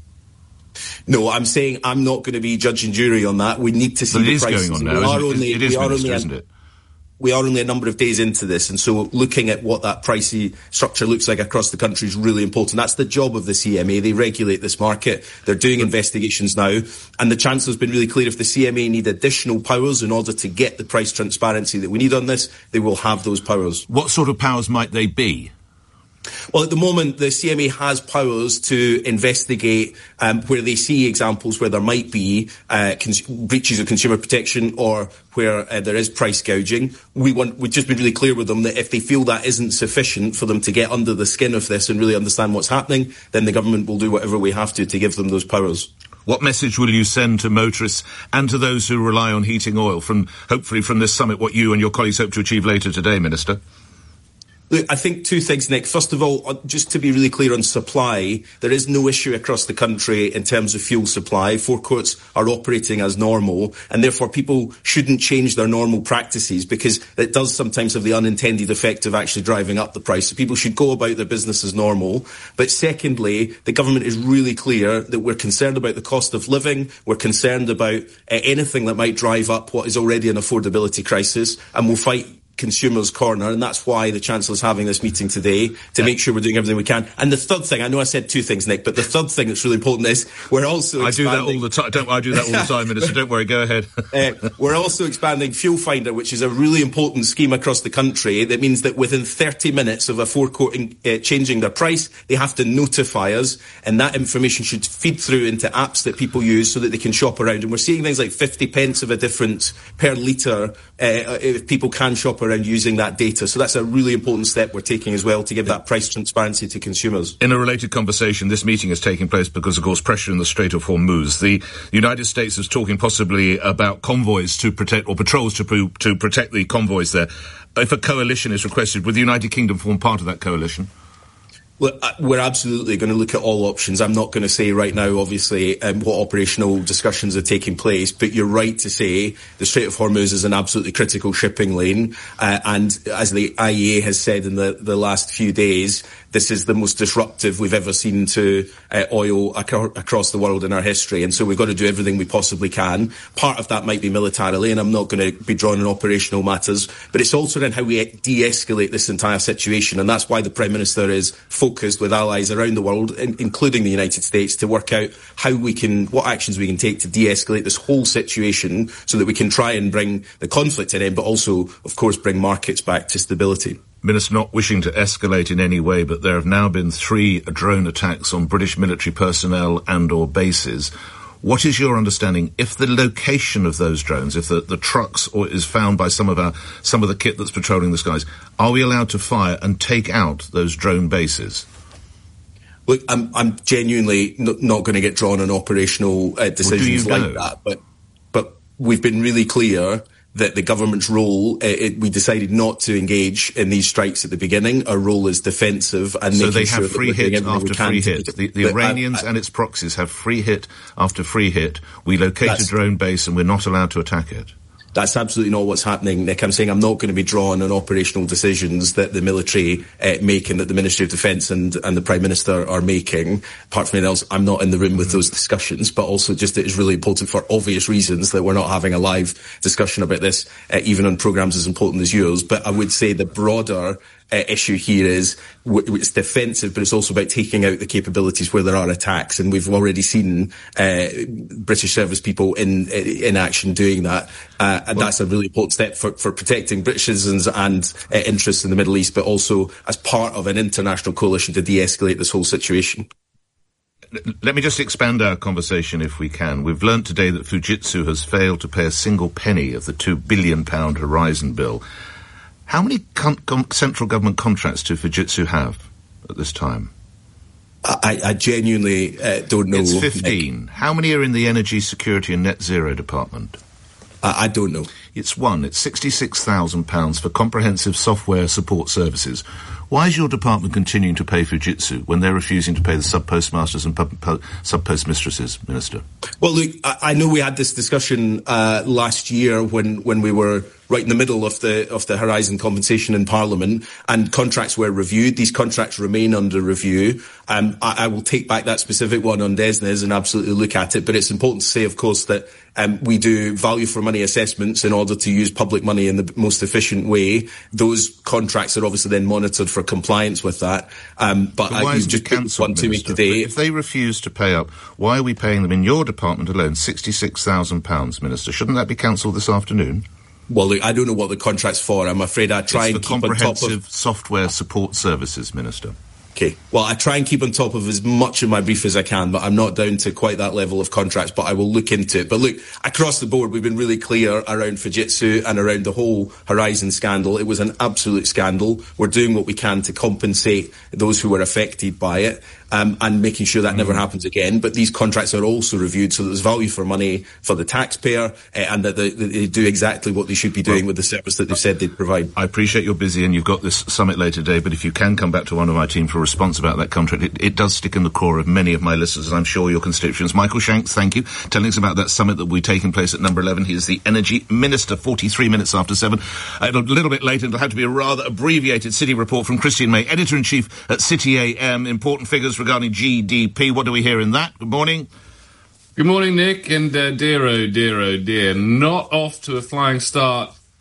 No, I'm saying I'm not going to be judge and jury on that. We need to see but the it is prices. Going on now, we are isn't only, it? It is, we are Minister, only, isn't it? We are only a number of days into this, and so looking at what that pricey structure looks like across the country is really important. That's the job of the C M A. They regulate this market. They're doing investigations now, and the Chancellor's been really clear if the C M A need additional powers in order to get the price transparency that we need on this, they will have those powers. What sort of powers might they be? Well, at the moment, the C M A has powers to investigate um, where they see examples where there might be uh, cons- breaches of consumer protection or where uh, there is price gouging. We want, we've just been really clear with them that if they feel that isn't sufficient for them to get under the skin of this and really understand what's happening, then the government will do whatever we have to to give them those powers. What message will you send to motorists and to those who rely on heating oil from, hopefully, from this summit, what you and your colleagues hope to achieve later today, Minister? Look, I think two things, Nick. First of all, just to be really clear on supply, there is no issue across the country in terms of fuel supply. Forecourts are operating as normal, and therefore people shouldn't change their normal practices because it does sometimes have the unintended effect of actually driving up the price. So people should go about their business as normal. But secondly, the government is really clear that we're concerned about the cost of living. We're concerned about uh, anything that might drive up what is already an affordability crisis, and we'll fight consumers' corner, and that's why the Chancellor's having this meeting today, to yeah. make sure we're doing everything we can. And the third thing, I know I said two things, Nick, but the third thing that's really important is we're also I expanding... do that all the time. Don't I do that all the time, Minister? Don't worry, go ahead. uh, we're also expanding Fuel Finder, which is a really important scheme across the country. That means that within thirty minutes of a forecourt uh, changing their price, they have to notify us, and that information should feed through into apps that people use so that they can shop around. And we're seeing things like fifty pence of a difference per litre uh, if people can shop around using that data. So that's a really important step we're taking as well to give that price transparency to consumers. In a related conversation, this meeting is taking place because, of course, pressure in the Strait of Hormuz. The United States is talking possibly about convoys to protect, or patrols to, pro- to protect the convoys there. If a coalition is requested, would the United Kingdom form part of that coalition? Well, we're absolutely going to look at all options. I'm not going to say right now, obviously, um, what operational discussions are taking place, but you're right to say the Strait of Hormuz is an absolutely critical shipping lane. Uh, and as the I E A has said in the, the last few days, this is the most disruptive we've ever seen to uh, oil ac- across the world in our history. And so we've got to do everything we possibly can. Part of that might be militarily, and I'm not going to be drawn on operational matters, but it's also around how we de-escalate this entire situation. And that's why the Prime Minister is focused with allies around the world, in, including the United States, to work out how we can, what actions we can take to de-escalate this whole situation so that we can try and bring the conflict to an end, but also, of course, bring markets back to stability. Minister, not wishing to escalate in any way, but there have now been three drone attacks on British military personnel and or bases. What is your understanding if the location of those drones, if the, the trucks or is found by some of our some of the kit that's patrolling the skies, are we allowed to fire and take out those drone bases? Look, I'm, I'm genuinely n- not going to get drawn on operational uh, decisions well, like know? that, but but we've been really clear that the government's role, uh, it, we decided not to engage in these strikes at the beginning. Our role is defensive and so making they sure have free hit after free hit. The, the Iranians I, I, and its proxies have free hit after free hit. We locate a drone base and we're not allowed to attack it. That's absolutely not what's happening, Nick. I'm saying I'm not going to be drawn on operational decisions that the military uh, make and that the Ministry of Defence and, and the Prime Minister are making. Apart from anything else, I'm not in the room with those discussions, but also just it is really important for obvious reasons that we're not having a live discussion about this, uh, even on programmes as important as yours. But I would say the broader Uh, issue here is w- it's defensive, but it's also about taking out the capabilities where there are attacks, and we've already seen uh, British service people in in action doing that, uh, and well, that's a really important step for, for protecting British citizens and uh, interests in the Middle East, but also as part of an international coalition to de-escalate this whole situation. Let me just expand our conversation if we can. We've learnt today that Fujitsu has failed to pay a single penny of the two billion pounds Horizon bill. How many con- con- central government contracts do Fujitsu have at this time? I, I genuinely uh, don't know. It's fifteen. Nick. How many are in the Energy Security and Net Zero Department? I, I don't know. It's one. It's sixty-six thousand pounds for comprehensive software support services. Why is your department continuing to pay Fujitsu when they're refusing to pay the sub-postmasters and pu- pu- sub-postmistresses, Minister? Well, look, I, I know we had this discussion uh, last year when, when we were right in the middle of the of the Horizon compensation in Parliament, and contracts were reviewed. These contracts remain under review. Um, I, I will take back that specific one on DESNZ and absolutely look at it. But it's important to say, of course, that um, we do value for money assessments in order to use public money in the most efficient way. Those contracts are obviously then monitored for compliance with that. Um, but so why I is just cancelled, one to me today. If they refuse to pay up, why are we paying them in your department alone sixty-six thousand pounds, Minister? Shouldn't that be cancelled this afternoon? Well, look, I don't know what the contract's for. I'm afraid I try it's and keep on top of... comprehensive software support services, Minister. Okay. Well, I try and keep on top of as much of my brief as I can, but I'm not down to quite that level of contracts, but I will look into it. But look, across the board, we've been really clear around Fujitsu and around the whole Horizon scandal. It was an absolute scandal. We're doing what we can to compensate those who were affected by it. Um, and making sure that mm. never happens again. But these contracts are also reviewed so that there's value for money for the taxpayer, uh, and that they, that they do exactly what they should be doing well, with the service that they've said they'd provide. I appreciate you're busy and you've got this summit later today, but if you can come back to one of my team for a response about that contract, it, it does stick in the core of many of my listeners, and I'm sure your constituents. Michael Shanks, thank you, telling us about that summit that will be taking place at number eleven. He is the Energy Minister, forty-three minutes after seven. Uh, a little bit later, it'll have to be a rather abbreviated City report from Christian May, Editor-in-Chief at City A M. Important figures regarding G D P. What do we hear in that? Good morning. Good morning, Nick, and uh, dear, oh, dear, oh, dear. Not off to a flying start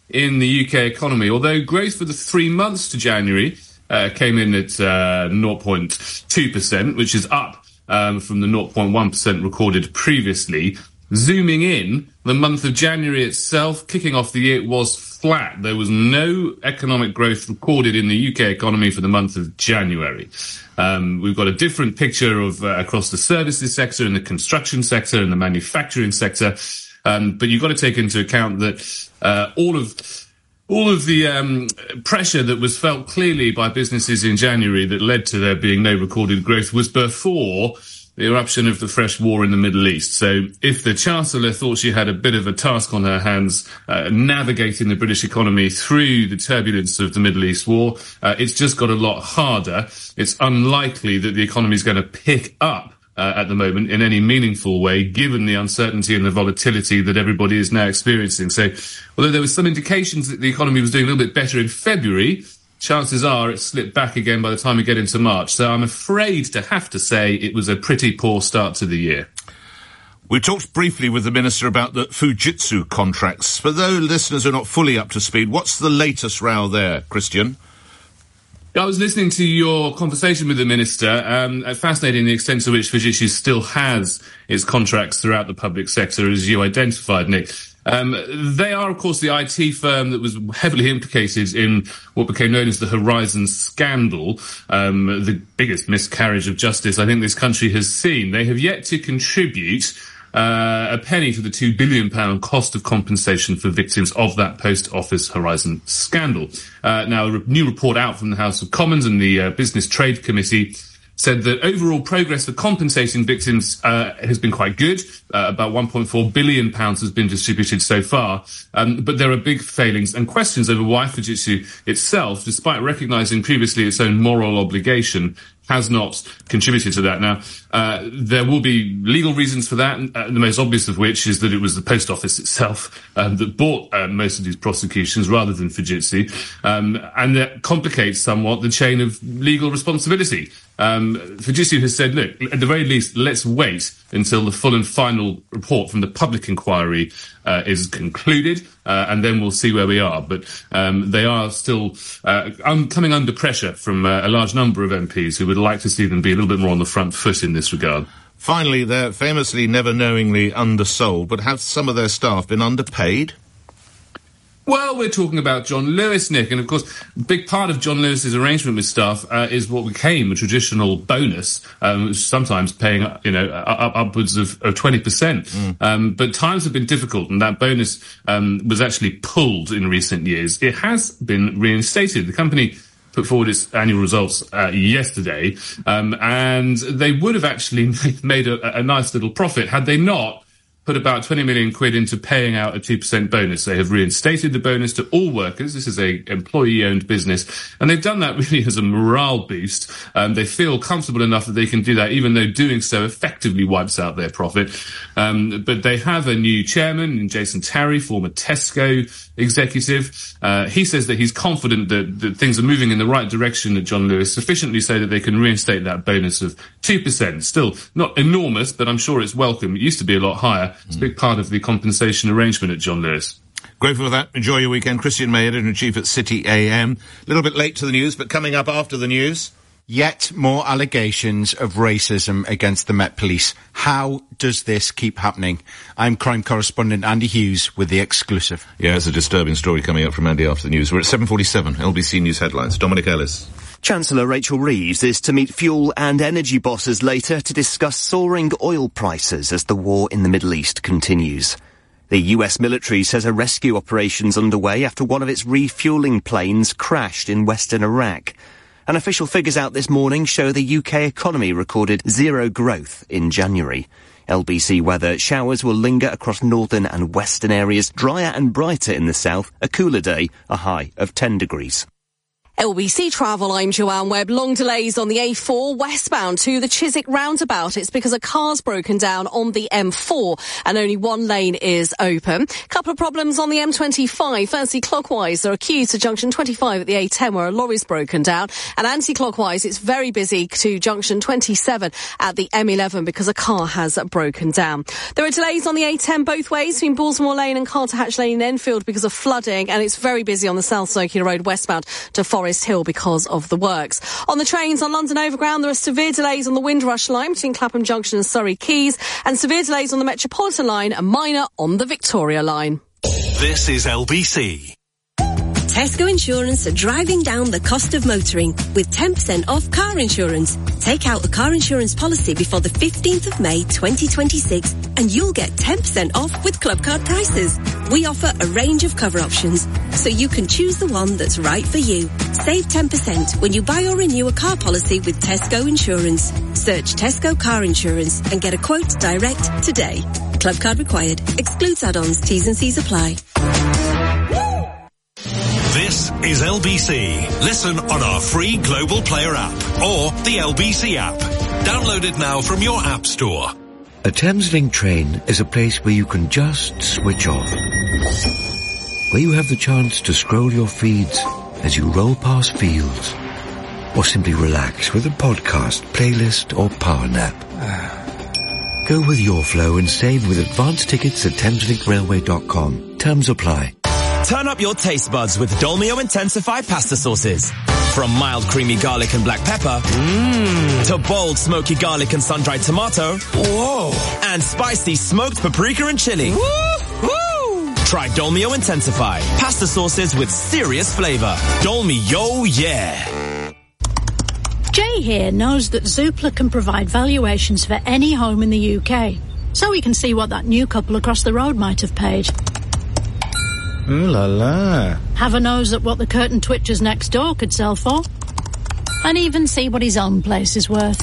in the U K economy, although growth for the three months to January uh, came in at uh, zero point two percent, which is up um, from the zero point one percent recorded previously. Zooming in, the month of January itself, kicking off the year, was flat. There was no economic growth recorded in the U K economy for the month of January. Um, we've got a different picture of uh, across the services sector and the construction sector and the manufacturing sector. Um, but you've got to take into account that uh, all of all of the um, pressure that was felt clearly by businesses in January that led to there being no recorded growth was before the eruption of the fresh war in the Middle East. So if the Chancellor thought she had a bit of a task on her hands uh, navigating the British economy through the turbulence of the Middle East war, uh, it's just got a lot harder. It's unlikely that the economy is going to pick up uh, at the moment in any meaningful way, given the uncertainty and the volatility that everybody is now experiencing. So although there were some indications that the economy was doing a little bit better in February, chances are it slipped back again by the time we get into March. So I'm afraid to have to say it was a pretty poor start to the year. We talked briefly with the Minister about the Fujitsu contracts. For those listeners who are not fully up to speed, what's the latest row there, Christian? I was listening to your conversation with the Minister. Um, fascinating the extent to which Fujitsu still has its contracts throughout the public sector, as you identified, Nick. Um, they are, of course, the I T firm that was heavily implicated in what became known as the Horizon scandal, um, the biggest miscarriage of justice I think this country has seen. They have yet to contribute uh, a penny to the two billion pounds cost of compensation for victims of that Post Office Horizon scandal. Uh, now, a re- new report out from the House of Commons and the uh, Business Trade Committee said that overall progress for compensating victims uh, has been quite good. Uh, about one point four billion pounds has been distributed so far. Um, but there are big failings and questions over why Fujitsu itself, despite recognising previously its own moral obligation, has not contributed to that. Now, uh, there will be legal reasons for that, uh, the most obvious of which is that it was the Post Office itself um, that bought uh, most of these prosecutions rather than Fujitsu, um, and that complicates somewhat the chain of legal responsibility. Um, Fujitsu has said, look, at the very least, let's wait until the full and final report from the public inquiry uh, is concluded, uh, and then we'll see where we are. But um, they are still uh, un- coming under pressure from uh, a large number of M Ps who would like to see them be a little bit more on the front foot in this regard. Finally, they're famously never knowingly undersold, but have some of their staff been underpaid? Well, we're talking about John Lewis, Nick, and of course, a big part of John Lewis's arrangement with staff uh, is what became a traditional bonus, um, sometimes paying, you know, up, upwards of, of twenty percent. Mm. Um, but times have been difficult, and that bonus um, was actually pulled in recent years. It has been reinstated. The company put forward its annual results uh, yesterday, um, and they would have actually made a, a nice little profit had they not put about twenty million quid into paying out a two percent bonus. They have reinstated the bonus to all workers. This is a employee-owned business, and they've done that really as a morale boost. Um, they feel comfortable enough that they can do that, even though doing so effectively wipes out their profit. Um, but they have a new chairman, Jason Tarry, former Tesco executive. Uh, he says that he's confident that, that things are moving in the right direction at John Lewis, sufficiently so that they can reinstate that bonus of two percent. Still not enormous, but I'm sure it's welcome. It used to be a lot higher. It's a big part of the compensation arrangement at John Lewis. Grateful for that. Enjoy your weekend. Christian May, Editor-in-Chief at City A M. A little bit late to the news, but coming up after the news. Yet more allegations of racism against the Met Police. How does this keep happening? I'm crime correspondent Andy Hughes with the exclusive. Yeah, it's a disturbing story coming up from Andy after the news. We're at seven forty-seven, L B C News headlines. Dominic Ellis. Chancellor Rachel Reeves is to meet fuel and energy bosses later to discuss soaring oil prices as the war in the Middle East continues. The U S military says a rescue operation's underway after one of its refuelling planes crashed in western Iraq. And official figures out this morning show the U K economy recorded zero growth in January. L B C weather: showers will linger across northern and western areas, drier and brighter in the south, a cooler day, a high of ten degrees. L B C Travel, I'm Joanne Webb. Long delays on the A four westbound to the Chiswick roundabout. It's because a car's broken down on the M four and only one lane is open. Couple of problems on the M twenty-five. Firstly, clockwise, there are queues to junction twenty-five at the A ten where a lorry's broken down. And anti-clockwise, it's very busy to junction twenty-seven at the M eleven because a car has broken down. There are delays on the A ten both ways between Baltimore Lane and Carter Hatch Lane in Enfield because of flooding, and it's very busy on the South Circular Road westbound to Forest Hill because of the works. On the trains on London Overground, there are severe delays on the Windrush line between Clapham Junction and Surrey Quays, and severe delays on the Metropolitan line and minor on the Victoria line. This is L B C. Tesco Insurance are driving down the cost of motoring with ten percent off car insurance. Take out a car insurance policy before the fifteenth of May twenty twenty-six and you'll get ten percent off with club card prices. We offer a range of cover options so you can choose the one that's right for you. Save ten percent when you buy or renew a car policy with Tesco Insurance. Search Tesco Car Insurance and get a quote direct today. Club card required. Excludes add-ons. T's and C's apply. This is L B C. Listen on our free Global Player app or the L B C app. Download it now from your app store. A Thameslink train is a place where you can just switch off. Where you have the chance to scroll your feeds as you roll past fields. Or simply relax with a podcast, playlist or power nap. Go with your flow and save with advance tickets at thameslink railway dot com. Terms apply. Turn up your taste buds with Dolmio Intensify pasta sauces. From mild creamy garlic and black pepper, mmm, to bold smoky garlic and sun-dried tomato, whoa, and spicy smoked paprika and chili. Woo-hoo! Try Dolmio Intensify, pasta sauces with serious flavor. Dolmio, yeah. Jay here knows that Zoopla can provide valuations for any home in the U K, so we can see what that new couple across the road might have paid. Ooh la la. Have a nose at what the curtain twitchers next door could sell for. And even see what his own place is worth.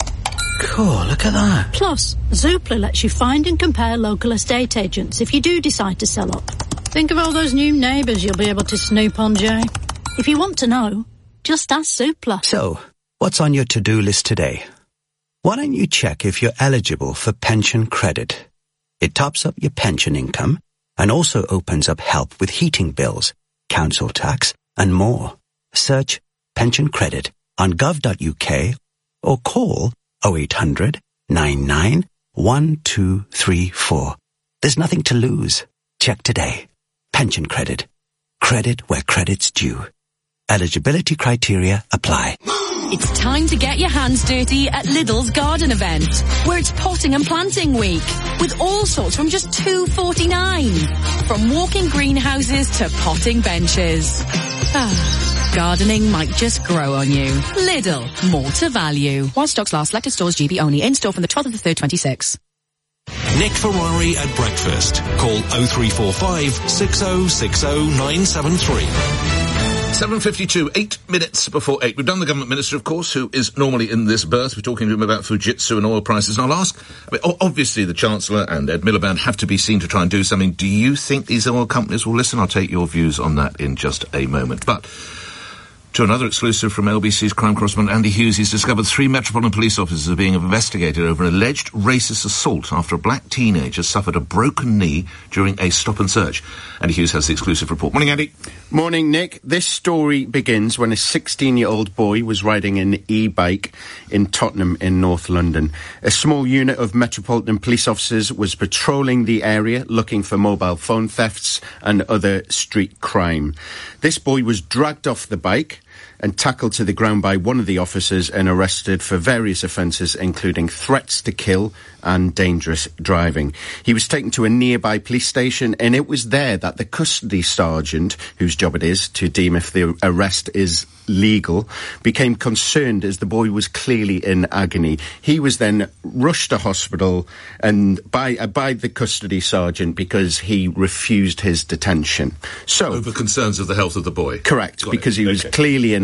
Cool, look at that. Plus, Zoopla lets you find and compare local estate agents if you do decide to sell up. Think of all those new neighbours you'll be able to snoop on, Jay. If you want to know, just ask Zoopla. So, what's on your to-do list today? Why don't you check if you're eligible for pension credit? It tops up your pension income and also opens up help with heating bills, council tax, and more. Search pension credit on gov dot U K or call oh eight hundred, nine nine, one two three four. There's nothing to lose. Check today. Pension credit. Credit where credit's due. Eligibility criteria apply. It's time to get your hands dirty at Lidl's garden event, where it's potting and planting week, with all sorts from just two forty-nine. From walking greenhouses to potting benches. Ah, gardening might just grow on you. Lidl, more to value. While stocks last, selected stores G B only. In store from the twelfth of the third, twenty-six. Nick Ferrari at breakfast. Call oh three four five, six oh six oh, nine seven three. seven fifty-two, eight minutes before eight. We've done the government minister, of course, who is normally in this berth. We're talking to him about Fujitsu and oil prices. And I'll ask, I mean, obviously the Chancellor and Ed Miliband have to be seen to try and do something. Do you think these oil companies will listen? I'll take your views on that in just a moment. But to another exclusive from L B C's crime correspondent Andy Hughes. He's discovered three Metropolitan police officers are being investigated over an alleged racist assault after a black teenager suffered a broken knee during a stop and search. Andy Hughes has the exclusive report. Morning, Andy. Morning, Nick. This story begins when a sixteen-year-old boy was riding an e-bike in Tottenham in North London. A small unit of Metropolitan police officers was patrolling the area looking for mobile phone thefts and other street crime. This boy was dragged off the bike and tackled to the ground by one of the officers and arrested for various offences, including threats to kill and dangerous driving. He was taken to a nearby police station, and it was there that the custody sergeant, whose job it is to deem if the arrest is legal, became concerned as the boy was clearly in agony. He was then rushed to hospital and by uh, by the custody sergeant because he refused his detention. So over concerns of the health of the boy. Correct, Got because it. he was okay. clearly in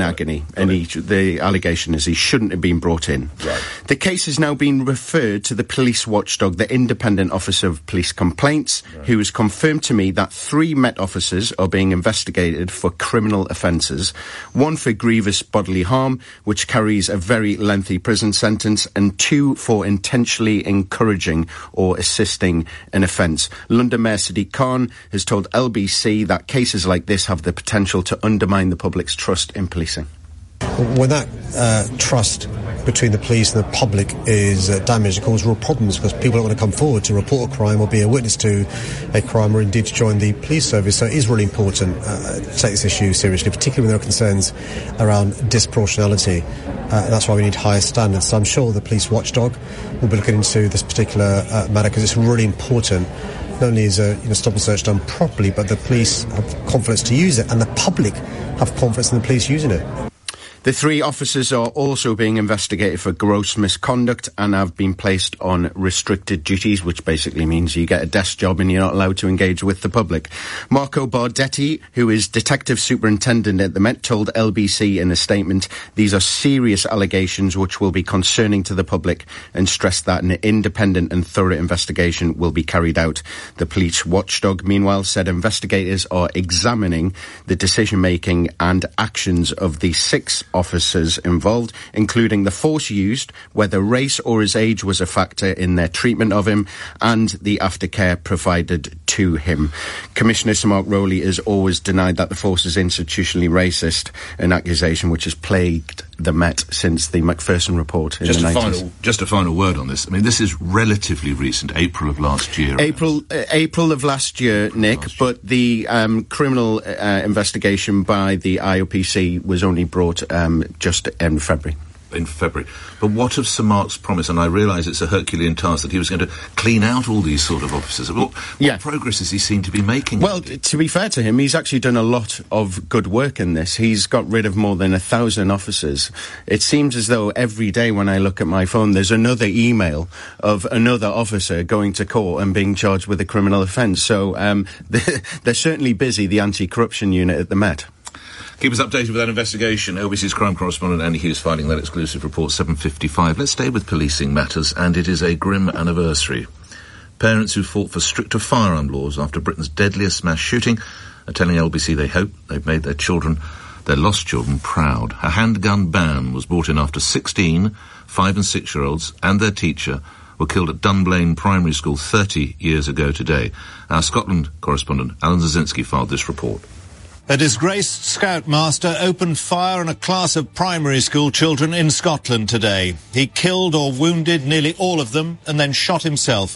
in agony, and he, the allegation is he shouldn't have been brought in. Right. The case has now been referred to the police watchdog, the Independent Officer of Police Complaints, right. who has confirmed to me that three Met officers are being investigated for criminal offences, one for grievous bodily harm, which carries a very lengthy prison sentence, and two for intentionally encouraging or assisting an offence. London Mayor Sadiq Khan has told L B C that cases like this have the potential to undermine the public's trust in policing. When that uh, trust between the police and the public is uh, damaged, it causes real problems because people don't want to come forward to report a crime or be a witness to a crime or indeed to join the police service. So it is really important uh, to take this issue seriously, particularly when there are concerns around disproportionality. Uh, and that's why we need higher standards. So I'm sure the police watchdog will be looking into this particular uh, matter because it's really important. Not only is a you know, stop and search done properly, but the police have confidence to use it and the public have confidence in the police using it. The three officers are also being investigated for gross misconduct and have been placed on restricted duties, which basically means you get a desk job and you're not allowed to engage with the public. Marco Bardetti, who is Detective Superintendent at the Met, told L B C in a statement, these are serious allegations which will be concerning to the public, and stressed that an independent and thorough investigation will be carried out. The police watchdog, meanwhile, said investigators are examining the decision-making and actions of the six officers involved, including the force used, whether race or his age was a factor in their treatment of him, and the aftercare provided to him. Commissioner Sir Mark Rowley has always denied that the force is institutionally racist, an accusation which has plagued the Met since the Macpherson report in just the a nineties. Final, just a final word on this. I mean, this is relatively recent, April of last year. April uh, April of last year, Nick, last year. But the um, criminal uh, investigation by the I O P C was only brought um, just in February. In February. But what of Sir Mark's promise, and I realise it's a Herculean task, that he was going to clean out all these sort of officers? What, what yeah. progress has he seemed to be making? Well, to be fair to him, he's actually done a lot of good work in this. He's got rid of more than a thousand officers. It seems as though every day when I look at my phone, there's another email of another officer going to court and being charged with a criminal offence. So um, they're, they're certainly busy, the anti-corruption unit at the Met. Keep us updated with that investigation. L B C's crime correspondent Andy Hughes filing that exclusive report, seven fifty-five. Let's stay with policing matters, and it is a grim anniversary. Parents who fought for stricter firearm laws after Britain's deadliest mass shooting are telling L B C they hope they've made their children, their lost children, proud. A handgun ban was brought in after sixteen five and six-year-olds and their teacher were killed at Dunblane Primary School thirty years ago today. Our Scotland correspondent Alan Zazinski filed this report. A disgraced scoutmaster opened fire on a class of primary school children in Scotland today. He killed or wounded nearly all of them and then shot himself.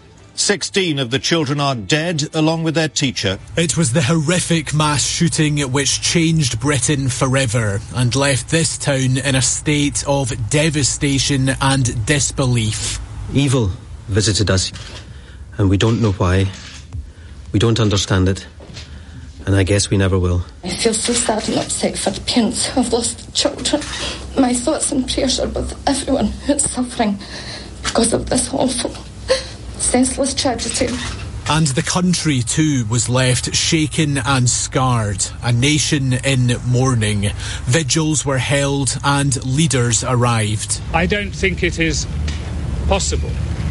Sixteen of the children are dead, along with their teacher. It was the horrific mass shooting which changed Britain forever and left this town in a state of devastation and disbelief. Evil visited us, and we don't know why. We don't understand it. And I guess we never will. I feel so sad and upset for the parents who have lost children. My thoughts and prayers are with everyone who's suffering because of this awful, senseless tragedy. And the country, too, was left shaken and scarred, a nation in mourning. Vigils were held and leaders arrived. I don't think it is possible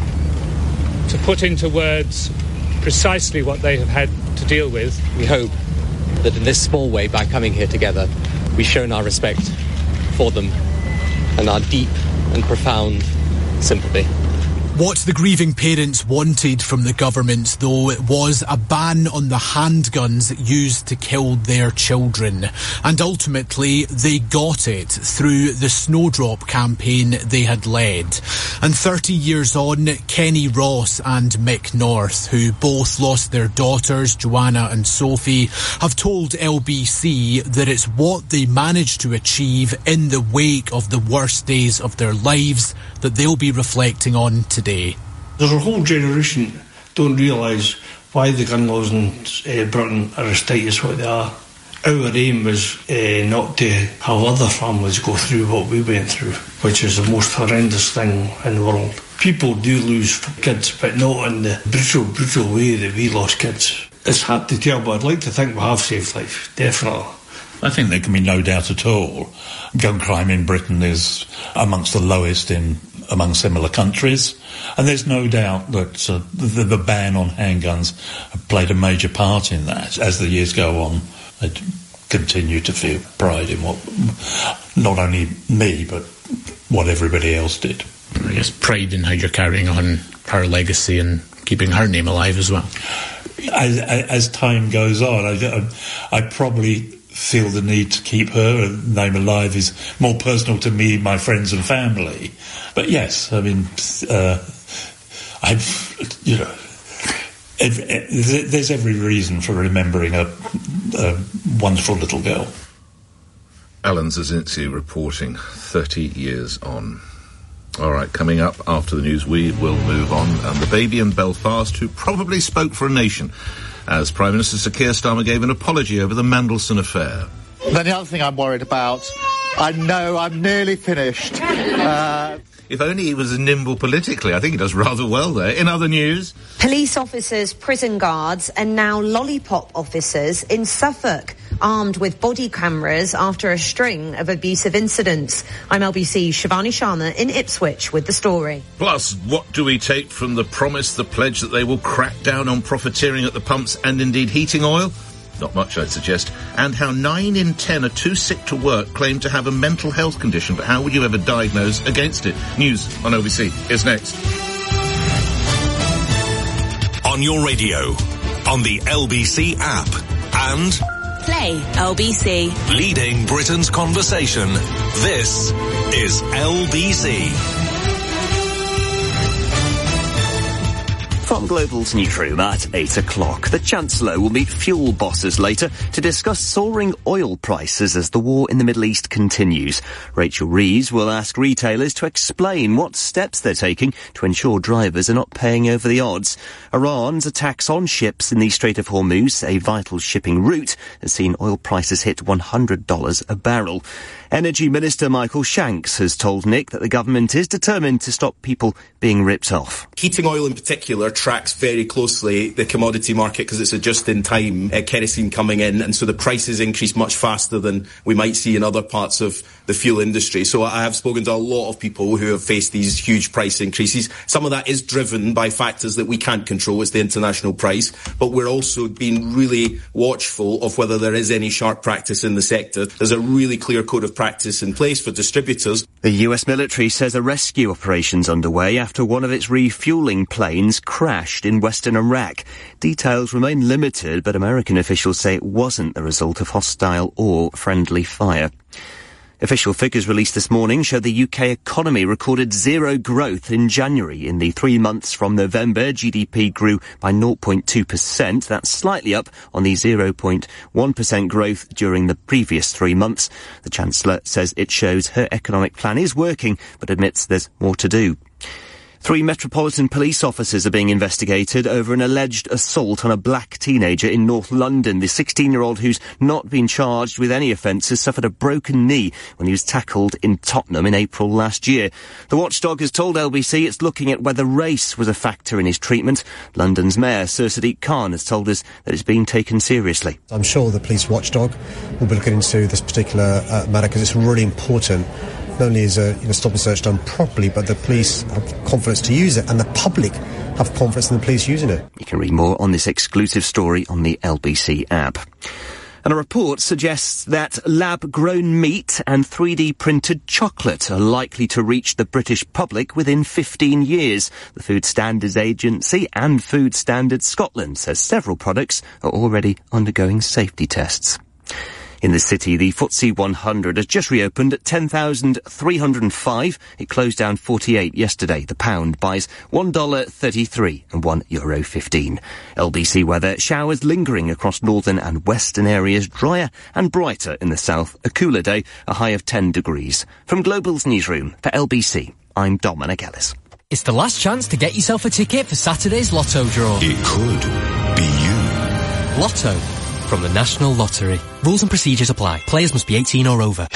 to put into words precisely what they have had to deal with. We hope that in this small way, by coming here together, we've shown our respect for them and our deep and profound sympathy. What the grieving parents wanted from the government, though, was a ban on the handguns used to kill their children. And ultimately, they got it through the Snowdrop campaign they had led. And thirty years on, Kenny Ross and Mick North, who both lost their daughters, Joanna and Sophie, have told L B C that it's what they managed to achieve in the wake of the worst days of their lives that they'll be reflecting on today. There's a whole generation don't realise why the gun laws in uh, Britain are as tight as what they are. Our aim is uh, not to have other families go through what we went through, which is the most horrendous thing in the world. People do lose kids, but not in the brutal, brutal way that we lost kids. It's hard to tell, but I'd like to think we have saved life, definitely. I think there can be no doubt at all. Gun crime in Britain is amongst the lowest in among similar countries, and there's no doubt that uh, the, the ban on handguns have played a major part in that. As the years go on, I continue to feel pride in what not only me but what everybody else did. I guess pride in how you're carrying on her legacy and keeping her name alive as well. As, as time goes on, I, I, I probably feel the need to keep her name alive is more personal to me, my friends and family. But yes, I mean, uh, I've, you know, it, it, there's every reason for remembering a, a wonderful little girl. Alan Zazinski reporting thirty years on. All right, coming up after the news, we will move on. And the baby in Belfast who probably spoke for a nation as Prime Minister Sir Keir Starmer gave an apology over the Mandelson affair. Then the other thing I'm worried about, I know I'm nearly finished. Uh, if only he was nimble politically. I think he does rather well there. In other news, police officers, prison guards and now lollipop officers in Suffolk, armed with body cameras after a string of abusive incidents. I'm L B C's Shivani Sharma in Ipswich with the story. Plus, what do we take from the promise, the pledge that they will crack down on profiteering at the pumps and indeed heating oil? Not much, I'd suggest. And how nine in ten are too sick to work claim to have a mental health condition, but how would you ever diagnose against it? News on L B C is next. On your radio, on the L B C app, and Play L B C. Leading Britain's conversation. This is L B C. From Global's newsroom at eight o'clock, the Chancellor will meet fuel bosses later to discuss soaring oil prices as the war in the Middle East continues. Rachel Reeves will ask retailers to explain what steps they're taking to ensure drivers are not paying over the odds. Iran's attacks on ships in the Strait of Hormuz, a vital shipping route, has seen oil prices hit one hundred dollars a barrel. Energy Minister Michael Shanks has told Nick that the government is determined to stop people being ripped off. Heating oil in particular tracks very closely the commodity market because it's a just-in-time uh, kerosene coming in, and so the prices increase much faster than we might see in other parts of the fuel industry. So I have spoken to a lot of people who have faced these huge price increases. Some of that is driven by factors that we can't control. It's the international price, but we're also being really watchful of whether there is any sharp practice in the sector. There's a really clear code of practice in place for distributors. The U S military says a rescue operation's underway after one of its refuelling planes crashed in western Iraq. Details remain limited, but American officials say it wasn't the result of hostile or friendly fire. Official figures released this morning show the U K economy recorded zero growth in January. In the three months from November, G D P grew by zero point two percent. That's slightly up on the zero point one percent growth during the previous three months. The Chancellor says it shows her economic plan is working, but admits there's more to do. Three Metropolitan Police officers are being investigated over an alleged assault on a black teenager in North London. The sixteen-year-old, who's not been charged with any offences, suffered a broken knee when he was tackled in Tottenham in April last year. The watchdog has told L B C it's looking at whether race was a factor in his treatment. London's Mayor, Sir Sadiq Khan, has told us that it's being taken seriously. I'm sure the police watchdog will be looking into this particular uh, matter because it's really important. Not only is a you know, stop and search done properly, but the police have confidence to use it, and the public have confidence in the police using it. You can read more on this exclusive story on the L B C app. And a report suggests that lab-grown meat and three D printed chocolate are likely to reach the British public within fifteen years. The Food Standards Agency and Food Standards Scotland says several products are already undergoing safety tests. In the city, the F T S E one hundred has just reopened at ten thousand three hundred five. It closed down forty-eight yesterday. The pound buys one dollar thirty-three and one euro fifteen. L B C weather, showers lingering across northern and western areas, drier and brighter in the south. A cooler day, a high of ten degrees. From Global's newsroom for L B C, I'm Dominic Ellis. It's the last chance to get yourself a ticket for Saturday's Lotto draw. It could be you. Lotto. From the National Lottery. Rules and procedures apply. Players must be eighteen or over.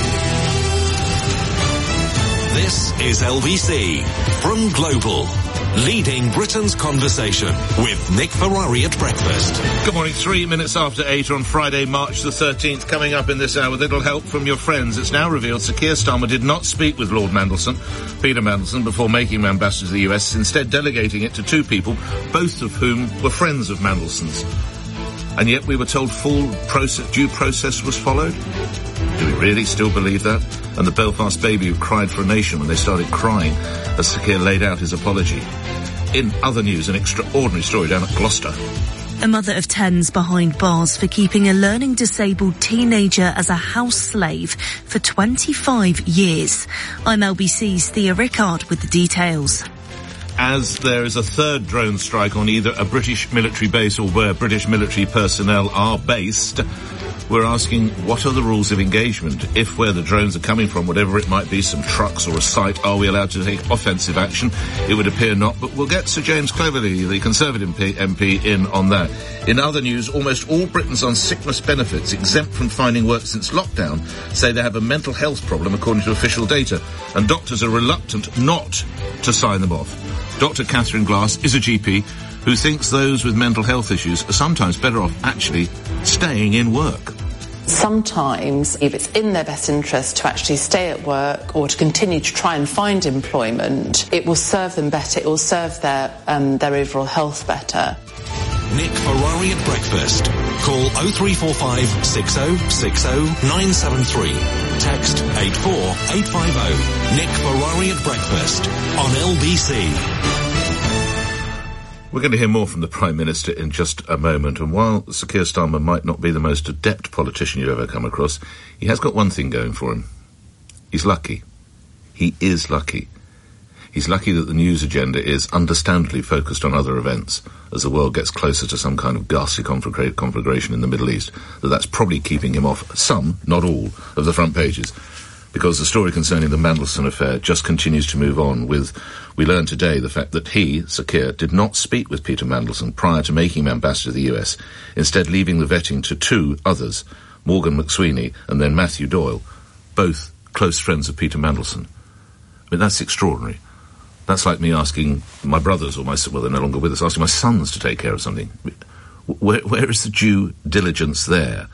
This is L B C from Global. leading Britain's conversation with Nick Ferrari at breakfast. Good morning, three minutes after eight on Friday, March the thirteenth. Coming up in this hour, with little help from your friends. It's now revealed Sir Keir Starmer did not speak with Lord Mandelson, Peter Mandelson, before making him ambassador to the U S, instead delegating it to two people, both of whom were friends of Mandelson's. And yet we were told full process, due process was followed? Do we really still believe that? And the Belfast baby who cried for a nation when they started crying as Sir Keir laid out his apology. In other news, an extraordinary story down at Gloucester. A mother of ten's behind bars for keeping a learning disabled teenager as a house slave for twenty-five years. I'm L B C's Thea Rickard with the details. As there is a third drone strike on either a British military base or where British military personnel are based, we're asking, what are the rules of engagement? If where the drones are coming from, whatever it might be, some trucks or a site, are we allowed to take offensive action? It would appear not, but we'll get Sir James Cleverly, the Conservative M P, in on that. In other news, almost all Britons on sickness benefits, exempt from finding work since lockdown, say they have a mental health problem according to official data, and doctors are reluctant not to sign them off. Doctor Catherine Glass is a G P who thinks those with mental health issues are sometimes better off actually staying in work. Sometimes, if it's in their best interest to actually stay at work or to continue to try and find employment, it will serve them better, it will serve their um, their overall health better. Nick Ferrari at breakfast. Call oh three four five, six oh six oh, nine seven three. Text eight four eight five oh. Nick Ferrari at breakfast on L B C. We're going to hear more from the Prime Minister in just a moment, and while Sir Keir Starmer might not be the most adept politician you've ever come across, he has got one thing going for him. He's lucky. He is lucky. He's lucky that the news agenda is understandably focused on other events as the world gets closer to some kind of ghastly conflagra- conflagration in the Middle East, that that's probably keeping him off some, not all, of the front pages. Because the story concerning the Mandelson affair just continues to move on with, we learn today, the fact that he, Sir Keir, did not speak with Peter Mandelson prior to making him ambassador to the U S, instead leaving the vetting to two others, Morgan McSweeney and then Matthew Doyle, both close friends of Peter Mandelson. I mean, that's extraordinary. That's like me asking my brothers, or my, well, they're no longer with us, asking my sons to take care of something. Where, where is the due diligence there?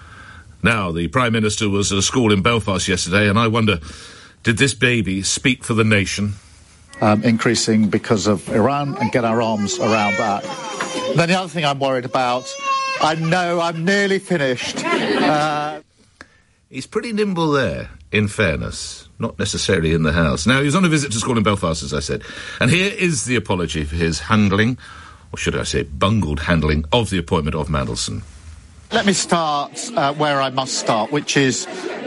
Now, the Prime Minister was at a school in Belfast yesterday, and I wonder, did this baby speak for the nation? Um, increasing because of Iran, and get our arms around that. Then the other thing I'm worried about, I know I'm nearly finished. Uh... He's pretty nimble there, in fairness. Not necessarily in the House. Now, he was on a visit to school in Belfast, as I said. And here is the apology for his handling, or should I say bungled handling, of the appointment of Mandelson. Let me start uh, where I must start, which is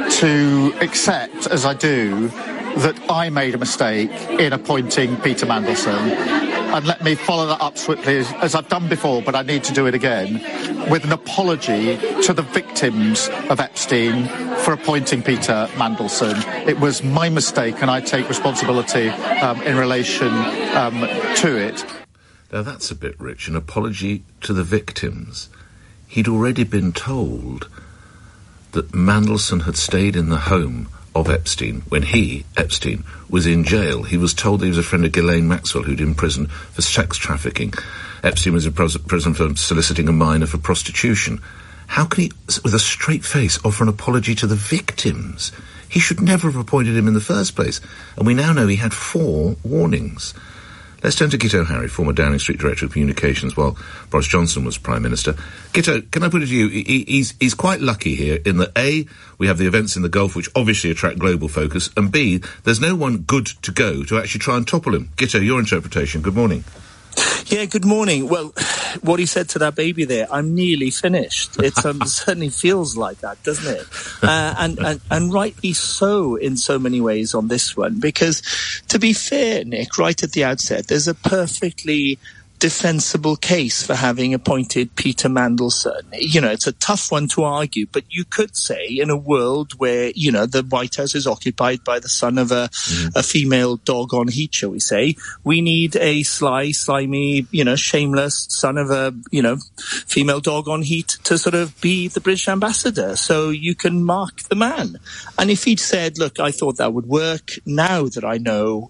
to accept, as I do, that I made a mistake in appointing Peter Mandelson. And let me follow that up swiftly, as, as I've done before, but I need to do it again, with an apology to the victims of Epstein for appointing Peter Mandelson. It was my mistake, and I take responsibility um, in relation um, to it. Now, that's a bit rich, an apology to the victims. He'd already been told that Mandelson had stayed in the home of Epstein when he, Epstein, was in jail. He was told that he was a friend of Ghislaine Maxwell, who'd in prison for sex trafficking. Epstein was in prison for soliciting a minor for prostitution. How can he, with a straight face, offer an apology to the victims? He should never have appointed him in the first place. And we now know he had four warnings. Let's turn to Kit O'Harry, former Downing Street Director of Communications while Boris Johnson was Prime Minister. Kit, can I put it to you, he, he's, he's quite lucky here in that A, we have the events in the Gulf which obviously attract global focus, and B, there's no one good to go to actually try and topple him. Gitto, your interpretation. Good morning. Yeah, good morning. Well, what he said to that baby there, I'm nearly finished. It um, certainly feels like that, doesn't it? Uh, and, and, and rightly so in so many ways on this one, because to be fair, Nick, right at the outset, there's a perfectly defensible case for having appointed Peter Mandelson. You know, it's a tough one to argue, but you could say in a world where, you know, the White House is occupied by the son of a, mm. a female dog on heat, shall we say, we need a sly, slimy, you know, shameless son of a, you know, female dog on heat to sort of be the British ambassador. So you can mark the man. And if he'd said, look, I thought that would work, now that I know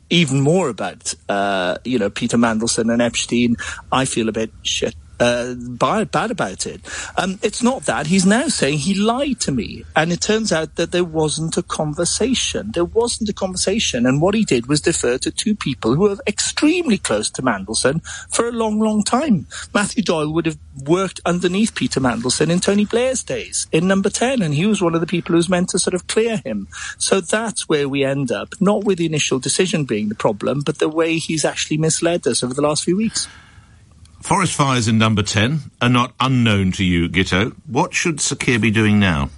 even more about, uh, you know, Peter Mandelson and Epstein, I feel a bit shit. Uh, bad, bad about it. Um, it's not that. He's now saying he lied to me. And it turns out that there wasn't a conversation. There wasn't a conversation. And what he did was defer to two people who are extremely close to Mandelson for a long, long time. Matthew Doyle would have worked underneath Peter Mandelson in Tony Blair's days in Number ten. And he was one of the people who was meant to sort of clear him. So that's where we end up, not with the initial decision being the problem, but the way he's actually misled us over the last few weeks. Forest fires in Number ten are not unknown to you, Gitto. What should Sir Keir be doing now?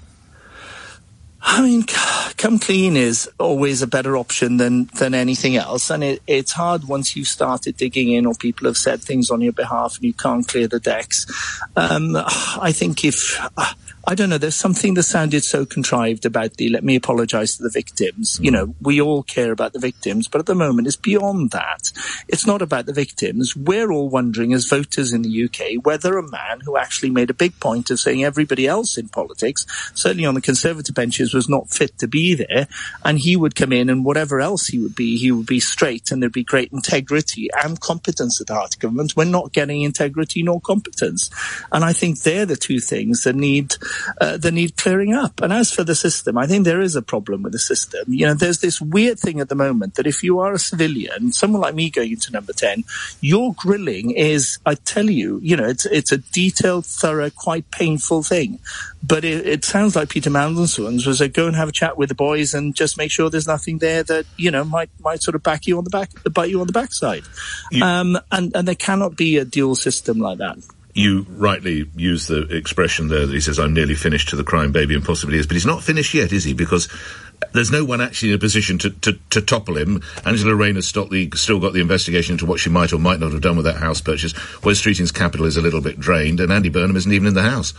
I mean, come clean is always a better option than, than anything else. And it, it's hard once you've started digging in or people have said things on your behalf and you can't clear the decks. Um, I think if... Uh, I don't know, there's something that sounded so contrived about the let me apologise to the victims. You know, we all care about the victims, but at the moment it's beyond that. It's not about the victims. We're all wondering as voters in the U K whether a man who actually made a big point of saying everybody else in politics, certainly on the Conservative benches, was not fit to be there, and he would come in and whatever else he would be, he would be straight and there'd be great integrity and competence at the heart of government. We're not getting integrity nor competence. And I think they're the two things that need... Uh, that need clearing up. And as for the system, I think there is a problem with the system. You know, there's this weird thing at the moment that if you are a civilian, someone like me going into Number ten, your grilling is, I tell you, you know, it's it's a detailed, thorough, quite painful thing. But it, it sounds like Peter Mandelson's was a go and have a chat with the boys and just make sure there's nothing there that, you know, might might sort of back you on the back, bite you on the backside. You- um, and, and there cannot be a dual system like that. You rightly use the expression there that he says, I'm nearly finished to the crime baby, and possibly is. But he's not finished yet, is he? Because there's no one actually in a position to, to, to topple him. Angela Rayner's still, the, still got the investigation into what she might or might not have done with that house purchase. Wes Streeting's capital is a little bit drained, and Andy Burnham isn't even in the House.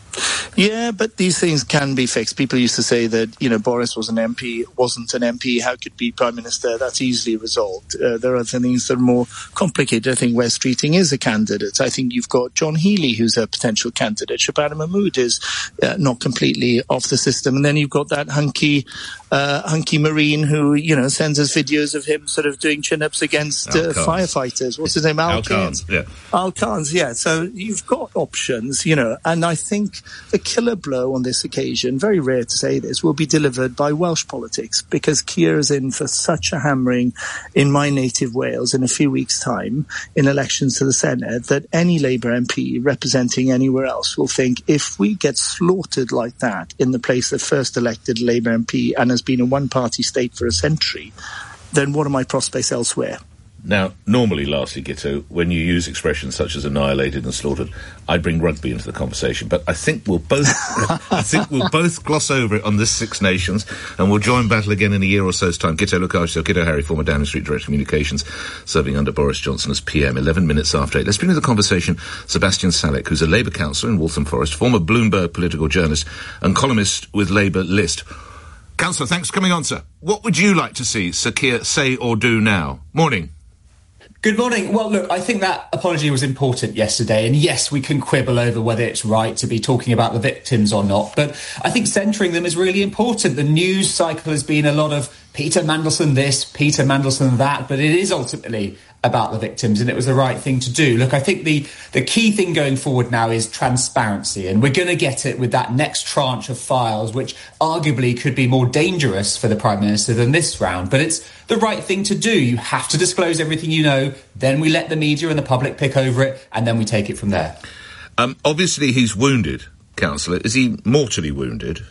Yeah, but these things can be fixed. People used to say that, you know, Boris was an M P, wasn't an M P, how could be Prime Minister? That's easily resolved. Uh, there are other things that are more complicated. I think Wes Streeting is a candidate. I think you've got John Healey, who's a potential candidate. Shabana Mahmood is uh, not completely off the system. And then you've got that hunky, uh, hunky Marine who, you know, sends us videos of him sort of doing chin-ups against uh, firefighters. What's his name? Al, Al Carnes, yeah. Al Carnes, yeah. So you've got options, you know, and I think the killer blow on this occasion, very rare to say this, will be delivered by Welsh politics, because Keir is in for such a hammering in my native Wales in a few weeks' time in elections to the Senedd that any Labour M P representing anywhere else will think, if we get slaughtered like that in the place that first elected Labour M P and has been a one-party state for a century, then what are my prospects elsewhere? Now, normally, lastly, Gitto, when you use expressions such as annihilated and slaughtered, I bring rugby into the conversation. But I think we'll both, I think we'll both gloss over it on this Six Nations, and we'll join battle again in a year or so's time. Gitto Lukash, Gitto Harry, former Downing Street Director of Communications, serving under Boris Johnson as P M. Eleven minutes after eight. Let's bring to the conversation Sebastian Salek, who's a Labour councillor in Waltham Forest, former Bloomberg political journalist, and columnist with Labour List. Councillor, thanks for coming on, sir. What would you like to see Sir Keir say or do now? Morning. Good morning. Well, look, I think that apology was important yesterday. And yes, we can quibble over whether it's right to be talking about the victims or not. But I think centring them is really important. The news cycle has been a lot of Peter Mandelson this, Peter Mandelson that, but it is ultimately about the victims, and it was the right thing to do. Look, I think the, the key thing going forward now is transparency, and we're going to get it with that next tranche of files, which arguably could be more dangerous for the Prime Minister than this round. But it's the right thing to do. You have to disclose everything you know, then we let the media and the public pick over it, and then we take it from there. Um, obviously he's wounded, Councillor. Is he mortally wounded?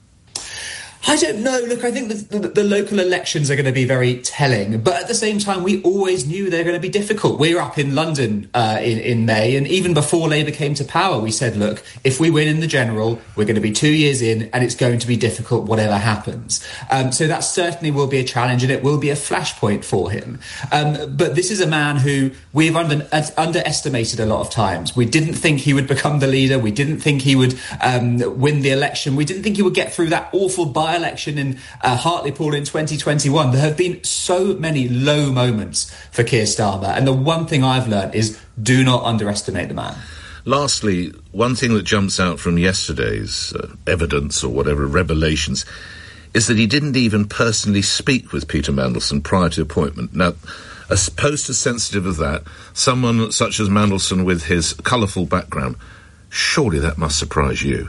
I don't know. Look, I think the, the, the local elections are going to be very telling. But at the same time, we always knew they're going to be difficult. We were up in London uh, in, in May, and even before Labour came to power, we said, look, if we win in the general, we're going to be two years in, and it's going to be difficult whatever happens. Um, so that certainly will be a challenge, and it will be a flashpoint for him. Um, but this is a man who we've under, uh, underestimated a lot of times. We didn't think he would become the leader. We didn't think he would um, win the election. We didn't think he would get through that awful by election in uh, Hartlepool in twenty twenty-one. There have been so many low moments for Keir Starmer, and the one thing I've learned is do not underestimate the man. Lastly, one thing that jumps out from yesterday's uh, evidence or whatever, revelations, is that he didn't even personally speak with Peter Mandelson prior to appointment. Now, as post as sensitive as that, someone such as Mandelson with his colourful background, surely that must surprise you.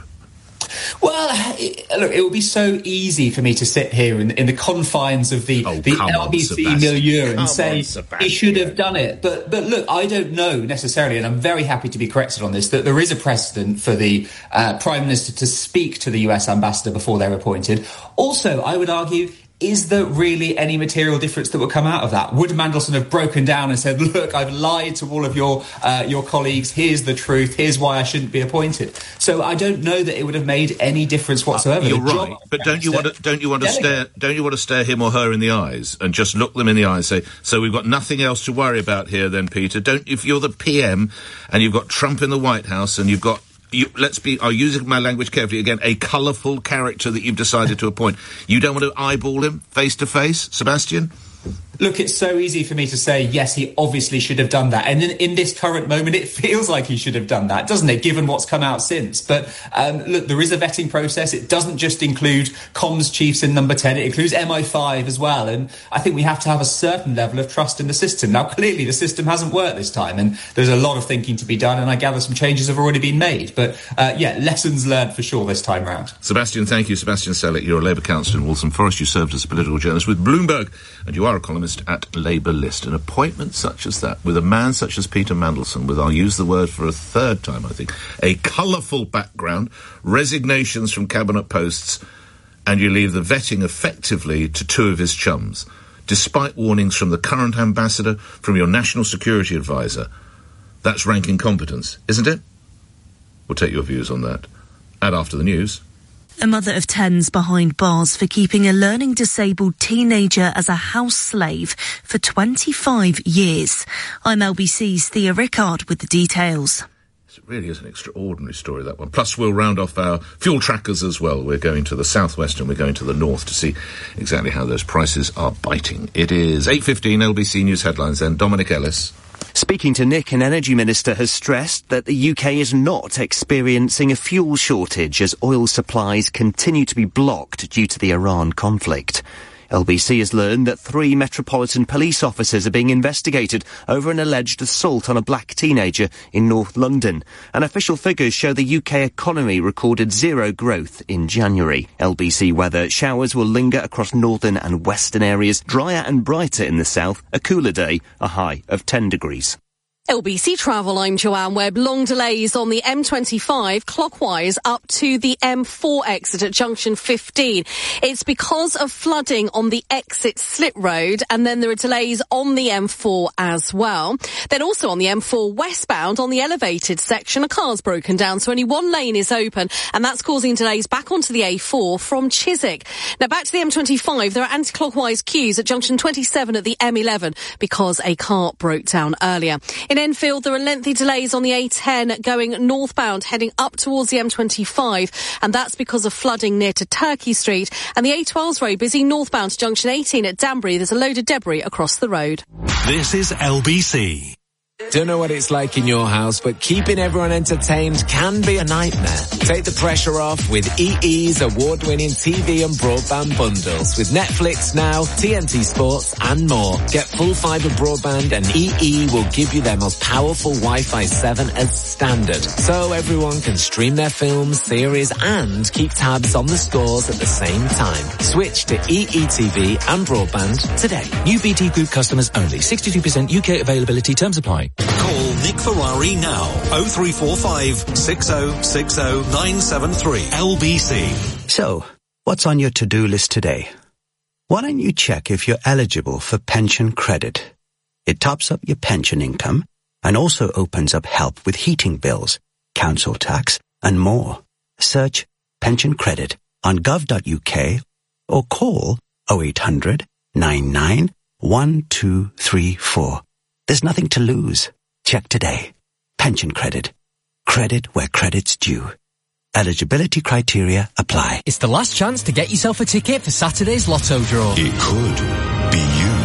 Well, it, look, it would be so easy for me to sit here in, in the confines of the, oh, the L B C on, milieu and come say on, he should have done it. But, but look, I don't know necessarily, and I'm very happy to be corrected on this, that there is a precedent for the uh, Prime Minister to speak to the U S ambassador before they're appointed. Also, I would argue, is there really any material difference that would come out of that? Would Mandelson have broken down and said, look, I've lied to all of your uh, your colleagues, here's the truth, here's why I shouldn't be appointed? So I don't know that it would have made any difference whatsoever. Uh, you're right, but don't you want to don't you want to stare don't you want to stare him or her in the eyes and just look them in the eyes and say, so we've got nothing else to worry about here then, Peter? Don't, if you're the P M and you've got Trump in the White House and you've got You, let's be, I'm using my language carefully again, a colourful character that you've decided to appoint. You don't want to eyeball him face to face, Sebastian? Look, it's so easy for me to say, yes, he obviously should have done that. And in, in this current moment, it feels like he should have done that, doesn't it, given what's come out since? But um, look, there is a vetting process. It doesn't just include comms chiefs in number ten. It includes M I five as well. And I think we have to have a certain level of trust in the system. Now, clearly, the system hasn't worked this time, and there's a lot of thinking to be done, and I gather some changes have already been made. But, uh, yeah, lessons learned for sure this time round. Sebastian, thank you. Sebastian Selleck, you're a Labour councillor in Waltham Forest. You served as a political journalist with Bloomberg, and you are a columnist at Labour List. An appointment such as that, with a man such as Peter Mandelson, with, I'll use the word for a third time, I think, a colourful background, resignations from cabinet posts, and you leave the vetting effectively to two of his chums, despite warnings from the current ambassador, from your national security advisor. That's rank incompetence, isn't it? We'll take your views on that. And after the news... A mother of ten's behind bars for keeping a learning disabled teenager as a house slave for twenty-five years. I'm L B C's Thea Rickard with the details. It really is an extraordinary story, that one. Plus, we'll round off our fuel trackers as well. We're going to the southwest and we're going to the north to see exactly how those prices are biting. It is eight fifteen, L B C News headlines then. Dominic Ellis. Speaking to Nick, an energy minister has stressed that the U K is not experiencing a fuel shortage as oil supplies continue to be blocked due to the Iran conflict. L B C has learned that three Metropolitan Police officers are being investigated over an alleged assault on a black teenager in North London. And official figures show the U K economy recorded zero growth in January. L B C weather: showers will linger across northern and western areas, drier and brighter in the south, a cooler day, a high of ten degrees. L B C Travel, I'm Joanne Webb. Long delays on the M twenty-five clockwise up to the M four exit at junction fifteen. It's because of flooding on the exit slip road, and then there are delays on the M four as well. Then also on the M four westbound on the elevated section, a car's broken down, so only one lane is open, and that's causing delays back onto the A four from Chiswick. Now back to the M twenty-five, there are anti-clockwise queues at junction twenty-seven at the M eleven because a car broke down earlier. In Enfield, there are lengthy delays on the A ten going northbound, heading up towards the M twenty-five, and that's because of flooding near to Turkey Street. And the A twelve's very busy northbound to junction eighteen at Danbury. There's a load of debris across the road. This is L B C. Don't know what it's like in your house, but keeping everyone entertained can be a nightmare. Take the pressure off with E E's award-winning T V and broadband bundles with Netflix Now, T N T Sports and more. Get full fibre broadband and E E will give you their most powerful Wi-Fi seven as standard. So everyone can stream their films, series and keep tabs on the scores at the same time. Switch to E E T V and broadband today. New B T Group customers only. sixty-two percent U K availability. Terms apply. Call Nick Ferrari now. oh three four five, six oh six oh, nine seven three. L B C. So, what's on your to-do list today? Why don't you check if you're eligible for pension credit? It tops up your pension income and also opens up help with heating bills, council tax and more. Search pension credit on gov dot U K or call oh eight hundred, nine nine, one two three four. There's nothing to lose. Check today. Pension credit. Credit where credit's due. Eligibility criteria apply. It's the last chance to get yourself a ticket for Saturday's Lotto draw. It could be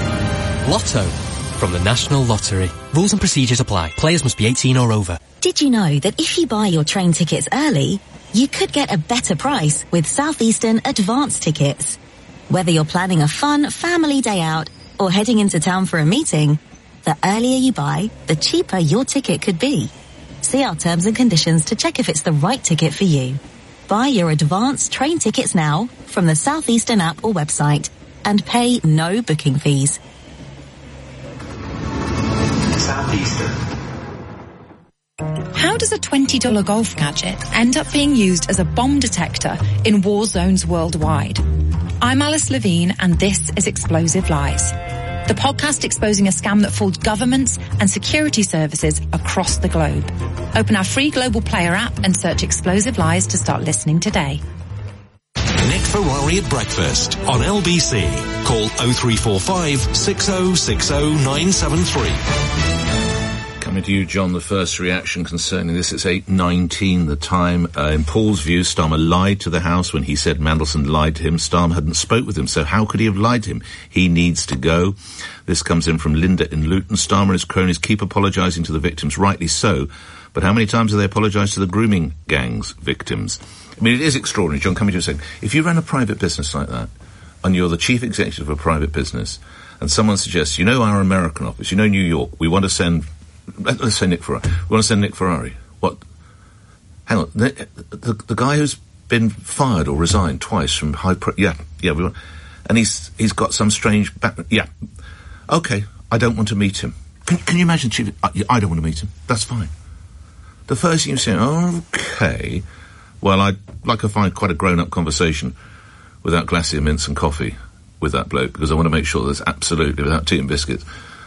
you. Lotto from the National Lottery. Rules and procedures apply. Players must be eighteen or over. Did you know that if you buy your train tickets early, you could get a better price with Southeastern Advance tickets? Whether you're planning a fun family day out or heading into town for a meeting, the earlier you buy, the cheaper your ticket could be. See our terms and conditions to check if it's the right ticket for you. Buy your advance train tickets now from the Southeastern app or website and pay no booking fees. Southeastern. How does a twenty dollars golf gadget end up being used as a bomb detector in war zones worldwide? I'm Alice Levine, and this is Explosive Lies, the podcast exposing a scam that fooled governments and security services across the globe. Open our free Global Player app and search Explosive Lies to start listening today. Nick Ferrari at breakfast on L B C. Call oh three four five, six oh six oh, nine seven three. Coming to you, John, the first reaction concerning this. It's eight nineteen the time. Uh, in Paul's view, Starmer lied to the House when he said Mandelson lied to him. Starmer hadn't spoke with him, so how could he have lied to him? He needs to go. This comes in from Linda in Luton. Starmer and his cronies keep apologising to the victims, rightly so. But how many times have they apologised to the grooming gangs victims? I mean, it is extraordinary. John, coming to you a second. If you ran a private business like that, and you're the chief executive of a private business, and someone suggests, you know our American office, you know New York, we want to send... Let's say Nick Ferrari. We want to send Nick Ferrari. What? Hang on. The, the, the guy who's been fired or resigned twice from high... Pro- yeah, yeah. We want, and he's he's got some strange background. Yeah. Okay, I don't want to meet him. Can, can you imagine, Chief? I, I don't want to meet him. That's fine. The first thing you say, okay, well, I'd like to find quite a grown-up conversation without glacier mints and coffee with that bloke, because I want to make sure there's absolutely, without tea and biscuits.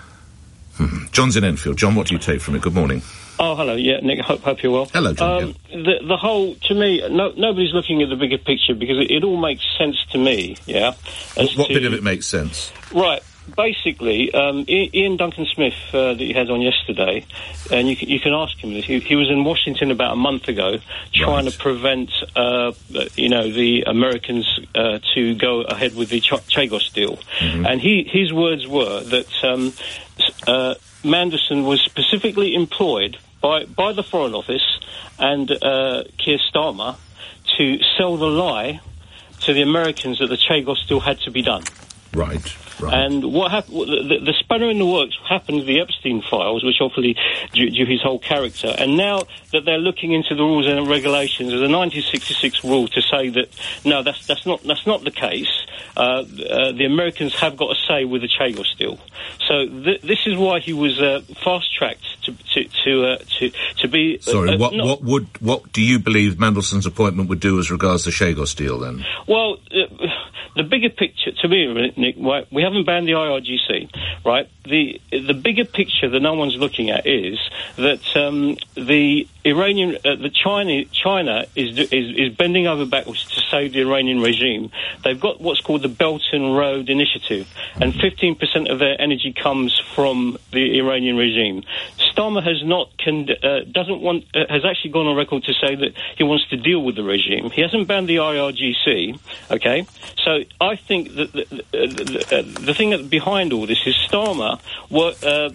Hmm. John's in Enfield. John, what do you take from it? Good morning. Oh, hello. Yeah, Nick, hope, hope you're well. Hello, John. Um, yeah. the, the whole, to me, no, nobody's looking at the bigger picture, because it, it all makes sense to me, yeah? What, what to, bit of it makes sense? Right. Basically, um, Ian Duncan Smith uh, that you had on yesterday, and you can, you can ask him this. He, he was in Washington about a month ago, trying right. to prevent, uh, you know, the Americans uh, to go ahead with the Ch- Chagos deal, mm-hmm. and he his words were that um, uh, Mandelson was specifically employed by by the Foreign Office and uh, Keir Starmer to sell the lie to the Americans that the Chagos deal had to be done. Right. Right. And what happened? The, the spanner in the works happened to the Epstein files, which obviously due, due his whole character. And now that they're looking into the rules and regulations, there's a nineteen sixty-six rule to say that no, that's that's not that's not the case. Uh, uh, the Americans have got a say with the Chagos deal. So th- this is why he was uh, fast-tracked to to to, uh, to to be. Uh, Sorry, what not, what would what do you believe Mandelson's appointment would do as regards the Chagos deal then? Well, uh, the bigger picture to me, Nick, right, we haven't banned the I R G C, right? The the bigger picture that no one's looking at is that um, the Iranian, uh, the China, China is, is is bending over backwards to save the Iranian regime. They've got what's called the Belt and Road Initiative, and fifteen percent of their energy comes from the Iranian regime. Starmer has not, can, uh, doesn't want, uh, has actually gone on record to say that he wants to deal with the regime. He hasn't banned the I R G C, okay? So I think that the, the, the, uh, the thing that behind all this is Starmer work, uh,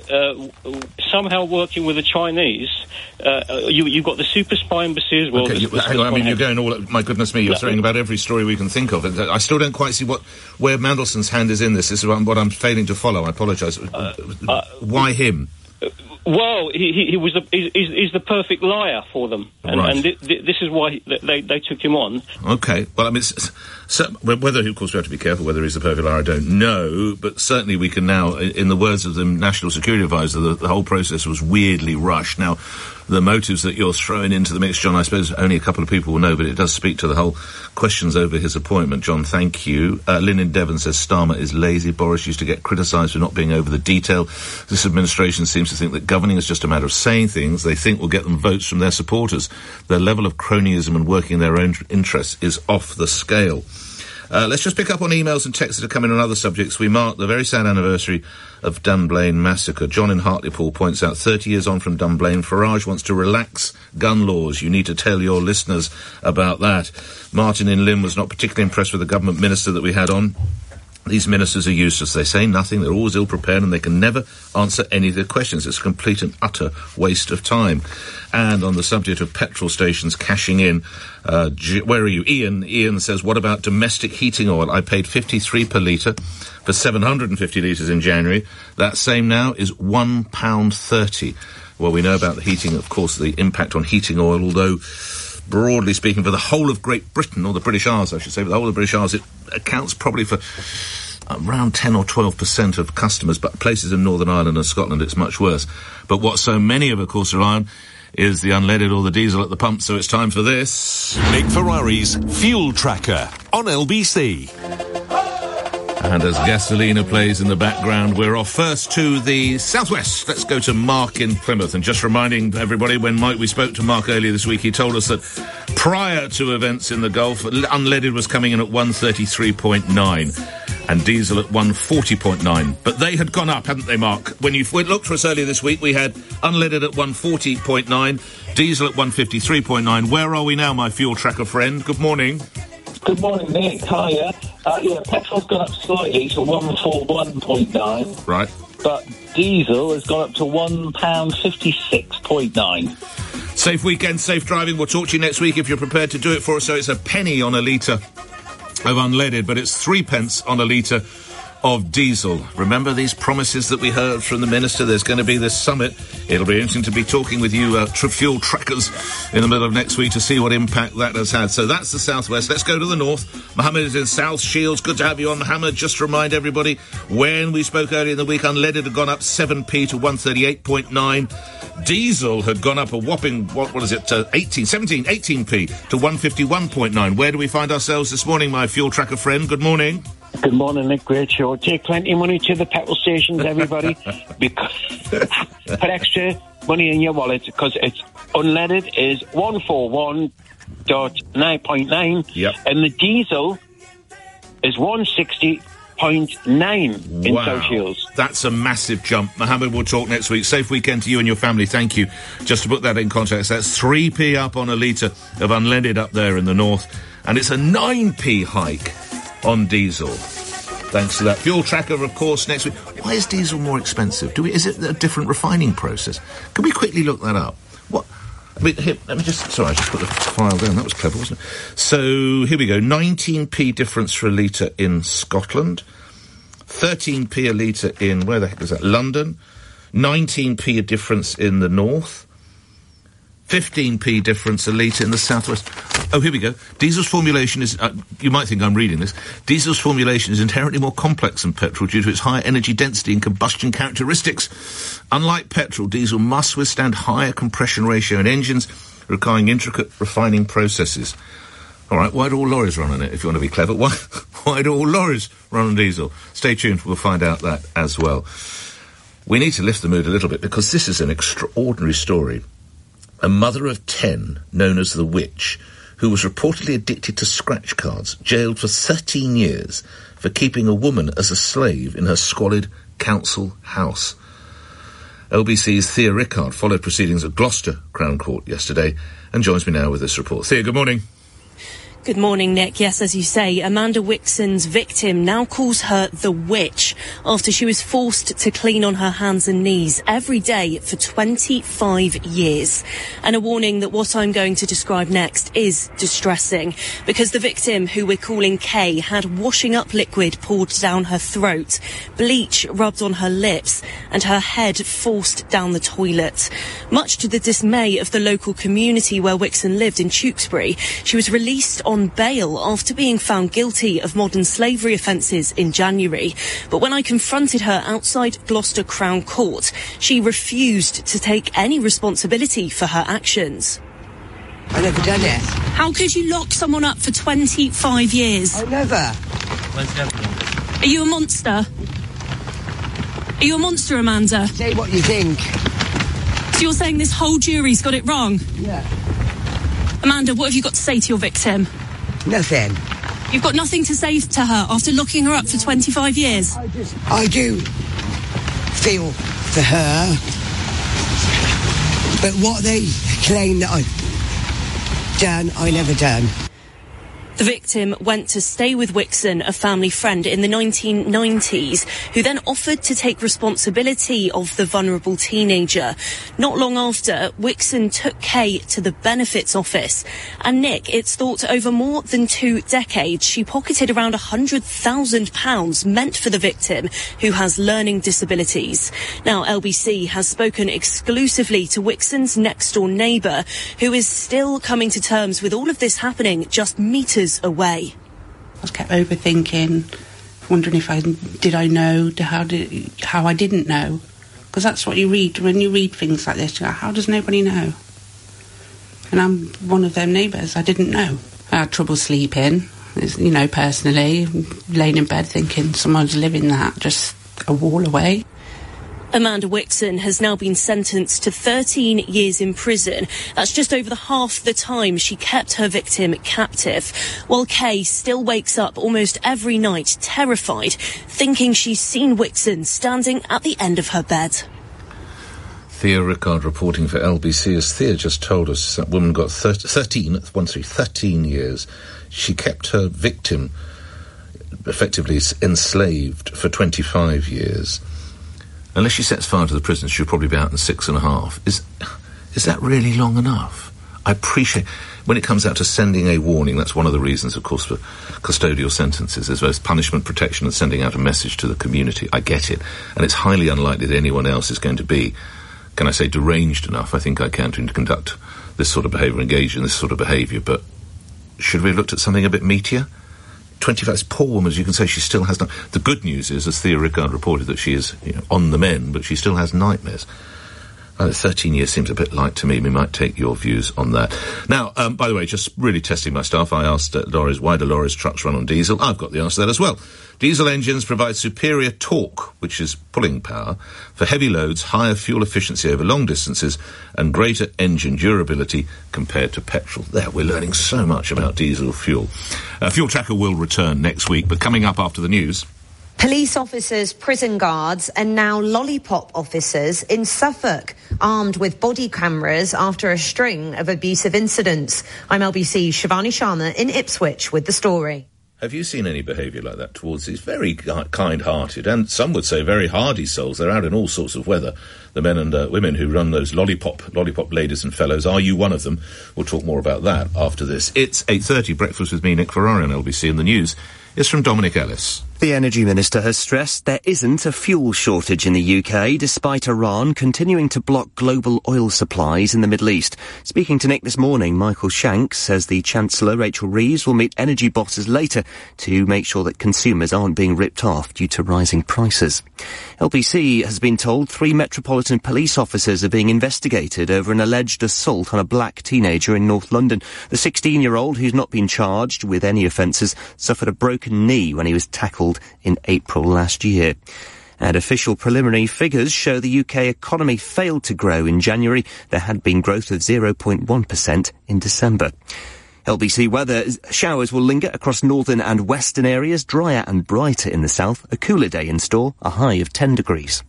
uh, somehow working with the Chinese. Uh, you, you've got the super spy embassy as well. Okay, you, hang on, I mean, you're going all... My goodness me, you're no, throwing about every story we can think of. I still don't quite see what where Mandelson's hand is in this. This is what I'm, what I'm failing to follow. I apologise. Uh, uh, Why him? Well, he, he, he was the, he's, he's the perfect liar for them, and, right. and th- th- this is why he, they they took him on. Okay, well, I mean, so, whether, of course, we have to be careful whether he's the perfect liar, I don't know, but certainly we can now, in the words of the National Security Advisor, the, the whole process was weirdly rushed. Now, the motives that you're throwing into the mix, John, I suppose only a couple of people will know, but it does speak to the whole questions over his appointment. John, thank you. Uh, Lynn in Devon says Starmer is lazy. Boris used to get criticised for not being over the detail. This administration seems to think that governing is just a matter of saying things they think will get them votes from their supporters. Their level of cronyism and working in their own interests is off the scale. Uh, let's just pick up on emails and texts that are coming on other subjects. We mark the very sad anniversary of Dunblane massacre. John in Hartlepool points out thirty years on from Dunblane, Farage wants to relax gun laws. You need to tell your listeners about that. Martin in Lynn was not particularly impressed with the government minister that we had on. These ministers are useless. They say nothing. They're always ill-prepared and they can never answer any of their questions. It's a complete and utter waste of time. And on the subject of petrol stations cashing in, uh, G- where are you? Ian. Ian says, what about domestic heating oil? I paid fifty-three per litre for seven hundred fifty litres in January. That same now is one pound thirty. Well, we know about the heating, of course, the impact on heating oil, although broadly speaking, for the whole of Great Britain, or the British Isles, I should say, for the whole of the British Isles, it accounts probably for around ten or twelve percent of customers, but places in Northern Ireland and Scotland, it's much worse. But what so many of, of course, rely on is the unleaded or the diesel at the pump, so it's time for this. Nick Ferrari's Fuel Tracker on L B C. And as Gasolina plays in the background, we're off first to the southwest. Let's go to Mark in Plymouth. And just reminding everybody, when Mike, we spoke to Mark earlier this week, he told us that prior to events in the Gulf, unleaded was coming in at one thirty-three point nine and diesel at one forty point nine. But they had gone up, hadn't they, Mark? When you looked for us earlier this week, we had unleaded at one forty point nine, diesel at one fifty-three point nine. Where are we now, my fuel tracker friend? Good morning. Good morning, Nick. Hiya. Uh, yeah, petrol's gone up slightly to one forty-one point nine. Right. But diesel has gone up to one pound fifty-six point nine. Safe weekend, safe driving. We'll talk to you next week if you're prepared to do it for us. So it's a penny on a litre of unleaded, but it's three pence on a litre of diesel. Remember these promises that we heard from the Minister? There's going to be this summit. It'll be interesting to be talking with you, uh, tr- fuel trackers, in the middle of next week to see what impact that has had. So that's the southwest. Let's go to the north. Mohammed is in South Shields. Good to have you on, Mohammed. Just to remind everybody, when we spoke earlier in the week, unleaded had gone up seven p to one thirty-eight point nine. Diesel had gone up a whopping, what, what is it, uh, eighteen, seventeen, eighteen p to one fifty-one point nine. Where do we find ourselves this morning, my fuel tracker friend? Good morning. Good morning, Nick. Great show. Take plenty of money to the petrol stations, everybody. because put extra money in your wallet, because it's unleaded is one forty-one point nine, yep. and the diesel is one sixty point nine in wow. South Shields. That's a massive jump. Mohammed, we'll talk next week. Safe weekend to you and your family. Thank you. Just to put that in context, that's three p up on a litre of unleaded up there in the north, and it's a nine p hike on diesel. Thanks to that. Fuel tracker, of course, next week. Why is diesel more expensive? Do we? Is it a different refining process? Can we quickly look that up? What? I mean, here, let me just... Sorry, I just put the file down. That was clever, wasn't it? So, here we go. nineteen p difference for a litre in Scotland. thirteen p a litre in... Where the heck is that? London. nineteen p a difference in the north. fifteen p difference a litre in the southwest. Oh, here we go. Diesel's formulation is... Uh, you might think I'm reading this. Diesel's formulation is inherently more complex than petrol due to its higher energy density and combustion characteristics. Unlike petrol, diesel must withstand higher compression ratio in engines, requiring intricate refining processes. All right, why do all lorries run on it, if you want to be clever? Why, why do all lorries run on diesel? Stay tuned, we'll find out that as well. We need to lift the mood a little bit, because this is an extraordinary story. A mother of ten, known as the Witch, who was reportedly addicted to scratch cards, jailed for thirteen years for keeping a woman as a slave in her squalid council house. L B C's Thea Rickard followed proceedings at Gloucester Crown Court yesterday and joins me now with this report. Thea, good morning. Good morning, Nick. Yes, as you say, Amanda Wixon's victim now calls her the Witch after she was forced to clean on her hands and knees every day for twenty-five years. And a warning that what I'm going to describe next is distressing, because the victim, who we're calling Kay, had washing up liquid poured down her throat, bleach rubbed on her lips, and her head forced down the toilet. Much to the dismay of the local community where Wixon lived in Tewkesbury, she was released on bail after being found guilty of modern slavery offences in January. But when I confronted her outside Gloucester Crown Court, she refused to take any responsibility for her actions. I never done it. How could you lock someone up for twenty-five years? I never. Are you a monster? Are you a monster, Amanda? Say what you think. So you're saying this whole jury's got it wrong? Yeah. Amanda, what have you got to say to your victim? Nothing. You've got nothing to say to her after locking her up for twenty-five years? I, just, I do feel for her, but what they claim that I've done, I never done. The victim went to stay with Wixon, a family friend, in the nineteen nineties, who then offered to take responsibility of the vulnerable teenager. Not long after, Wixon took Kay to the benefits office. And Nick, it's thought over more than two decades, she pocketed around one hundred thousand pounds meant for the victim, who has learning disabilities. Now, L B C has spoken exclusively to Wixon's next-door neighbour, who is still coming to terms with all of this happening just metres away. I was kept overthinking, wondering if I did I know, how did how I didn't know, because that's what you read when you read things like this. You go, how does nobody know? And I'm one of them neighbours. I didn't know. I had trouble sleeping. You know, personally, laying in bed thinking someone's living that just a wall away. Amanda Wixon has now been sentenced to thirteen years in prison. That's just over the half the time she kept her victim captive. While Kay still wakes up almost every night terrified, thinking she's seen Wixon standing at the end of her bed. Thea Rickard reporting for L B C. As Thea just told us, that woman got thirteen, one, three, thirteen years. She kept her victim effectively enslaved for twenty-five years. Unless she sets fire to the prison, she'll probably be out in six and a half. Is is that really long enough? I appreciate, when it comes out to sending a warning, that's one of the reasons, of course, for custodial sentences. There's both punishment, protection, and sending out a message to the community. I get it. And it's highly unlikely that anyone else is going to be, can I say, deranged enough, I think I can, to conduct this sort of behaviour, engage in this sort of behaviour. But should we have looked at something a bit meatier? twenty-five, this poor woman, as you can say, she still has... No- the good news is, as Thea Rickard reported, that she is, you know, on the mend, but she still has nightmares. Uh, thirteen years seems a bit light to me. We might take your views on that. Now, um, by the way, just really testing my staff, I asked uh, lorries, why do lorries trucks run on diesel? I've got the answer to that as well. Diesel engines provide superior torque, which is pulling power, for heavy loads, higher fuel efficiency over long distances, and greater engine durability compared to petrol. There, we're learning so much about diesel fuel. Uh, Fuel Tracker will return next week, but coming up after the news... Police officers, prison guards and now lollipop officers in Suffolk, armed with body cameras after a string of abusive incidents. I'm L B C's Shivani Sharma in Ipswich with the story. Have you seen any behaviour like that towards these very kind-hearted and some would say very hardy souls? They're out in all sorts of weather. The men and uh, women who run those lollipop, lollipop ladies and fellows. Are you one of them? We'll talk more about that after this. It's eight thirty, breakfast with me, Nick Ferrari on L B C, and the news is from Dominic Ellis. The Energy Minister has stressed there isn't a fuel shortage in the U K, despite Iran continuing to block global oil supplies in the Middle East. Speaking to Nick this morning, Michael Shanks says the Chancellor, Rachel Reeves, will meet energy bosses later to make sure that consumers aren't being ripped off due to rising prices. L B C has been told three Metropolitan Police officers are being investigated over an alleged assault on a black teenager in North London. The sixteen-year-old, who's not been charged with any offences, suffered a broken knee when he was tackled in April last year. And official preliminary figures show the U K economy failed to grow in January. There had been growth of zero point one percent in December. L B C weather, showers will linger across northern and western areas, drier and brighter in the south. A cooler day in store, a high of ten degrees.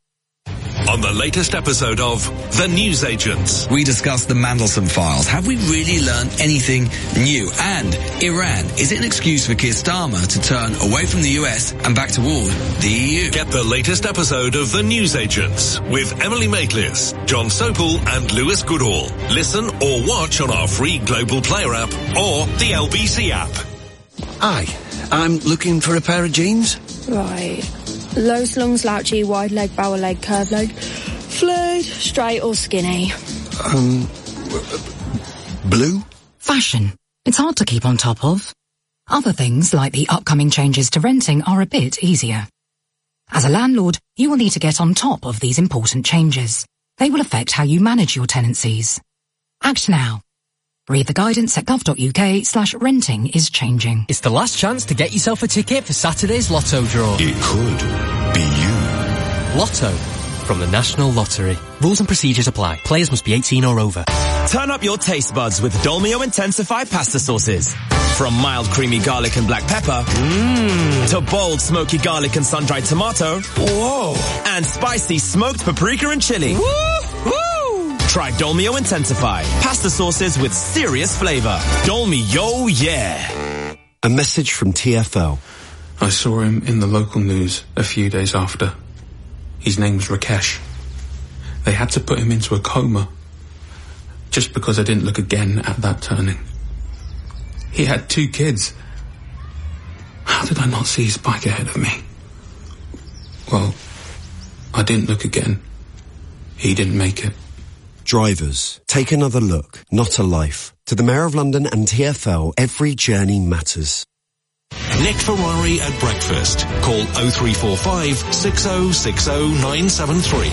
On the latest episode of The Newsagents, we discuss the Mandelson files. Have we really learned anything new? And Iran, is it an excuse for Keir Starmer to turn away from the U S and back toward the E U? Get the latest episode of The Newsagents with Emily Maitlis, John Sopel and Lewis Goodall. Listen or watch on our free Global Player app or the L B C app. Hi, I'm looking for a pair of jeans. Right. Low slung, slouchy, wide leg, barrel leg, curved leg, flared, straight or skinny. Um, blue? Fashion. It's hard to keep on top of. Other things, like the upcoming changes to renting, are a bit easier. As a landlord, you will need to get on top of these important changes. They will affect how you manage your tenancies. Act now. Read the guidance at gov.uk slash renting is changing. It's the last chance to get yourself a ticket for Saturday's Lotto draw. It could be you. Lotto from the National Lottery. Rules and procedures apply. Players must be eighteen or over. Turn up your taste buds with Dolmio Intensify pasta sauces. From mild creamy garlic and black pepper mm, to bold smoky garlic and sun-dried tomato. Whoa! And spicy smoked paprika and chili. Woo! Woo! Try Dolmio Intensify. Pasta sauces with serious flavor. Dolmio, yeah. A message from T F L. I saw him in the local news a few days after. His name's Rakesh. They had to put him into a coma just because I didn't look again at that turning. He had two kids. How did I not see his bike ahead of me? Well, I didn't look again. He didn't make it. Drivers, take another look, not a life. To the Mayor of London and T F L, every journey matters. Nick Ferrari at breakfast. Call oh three four five, six oh six oh, nine seven three.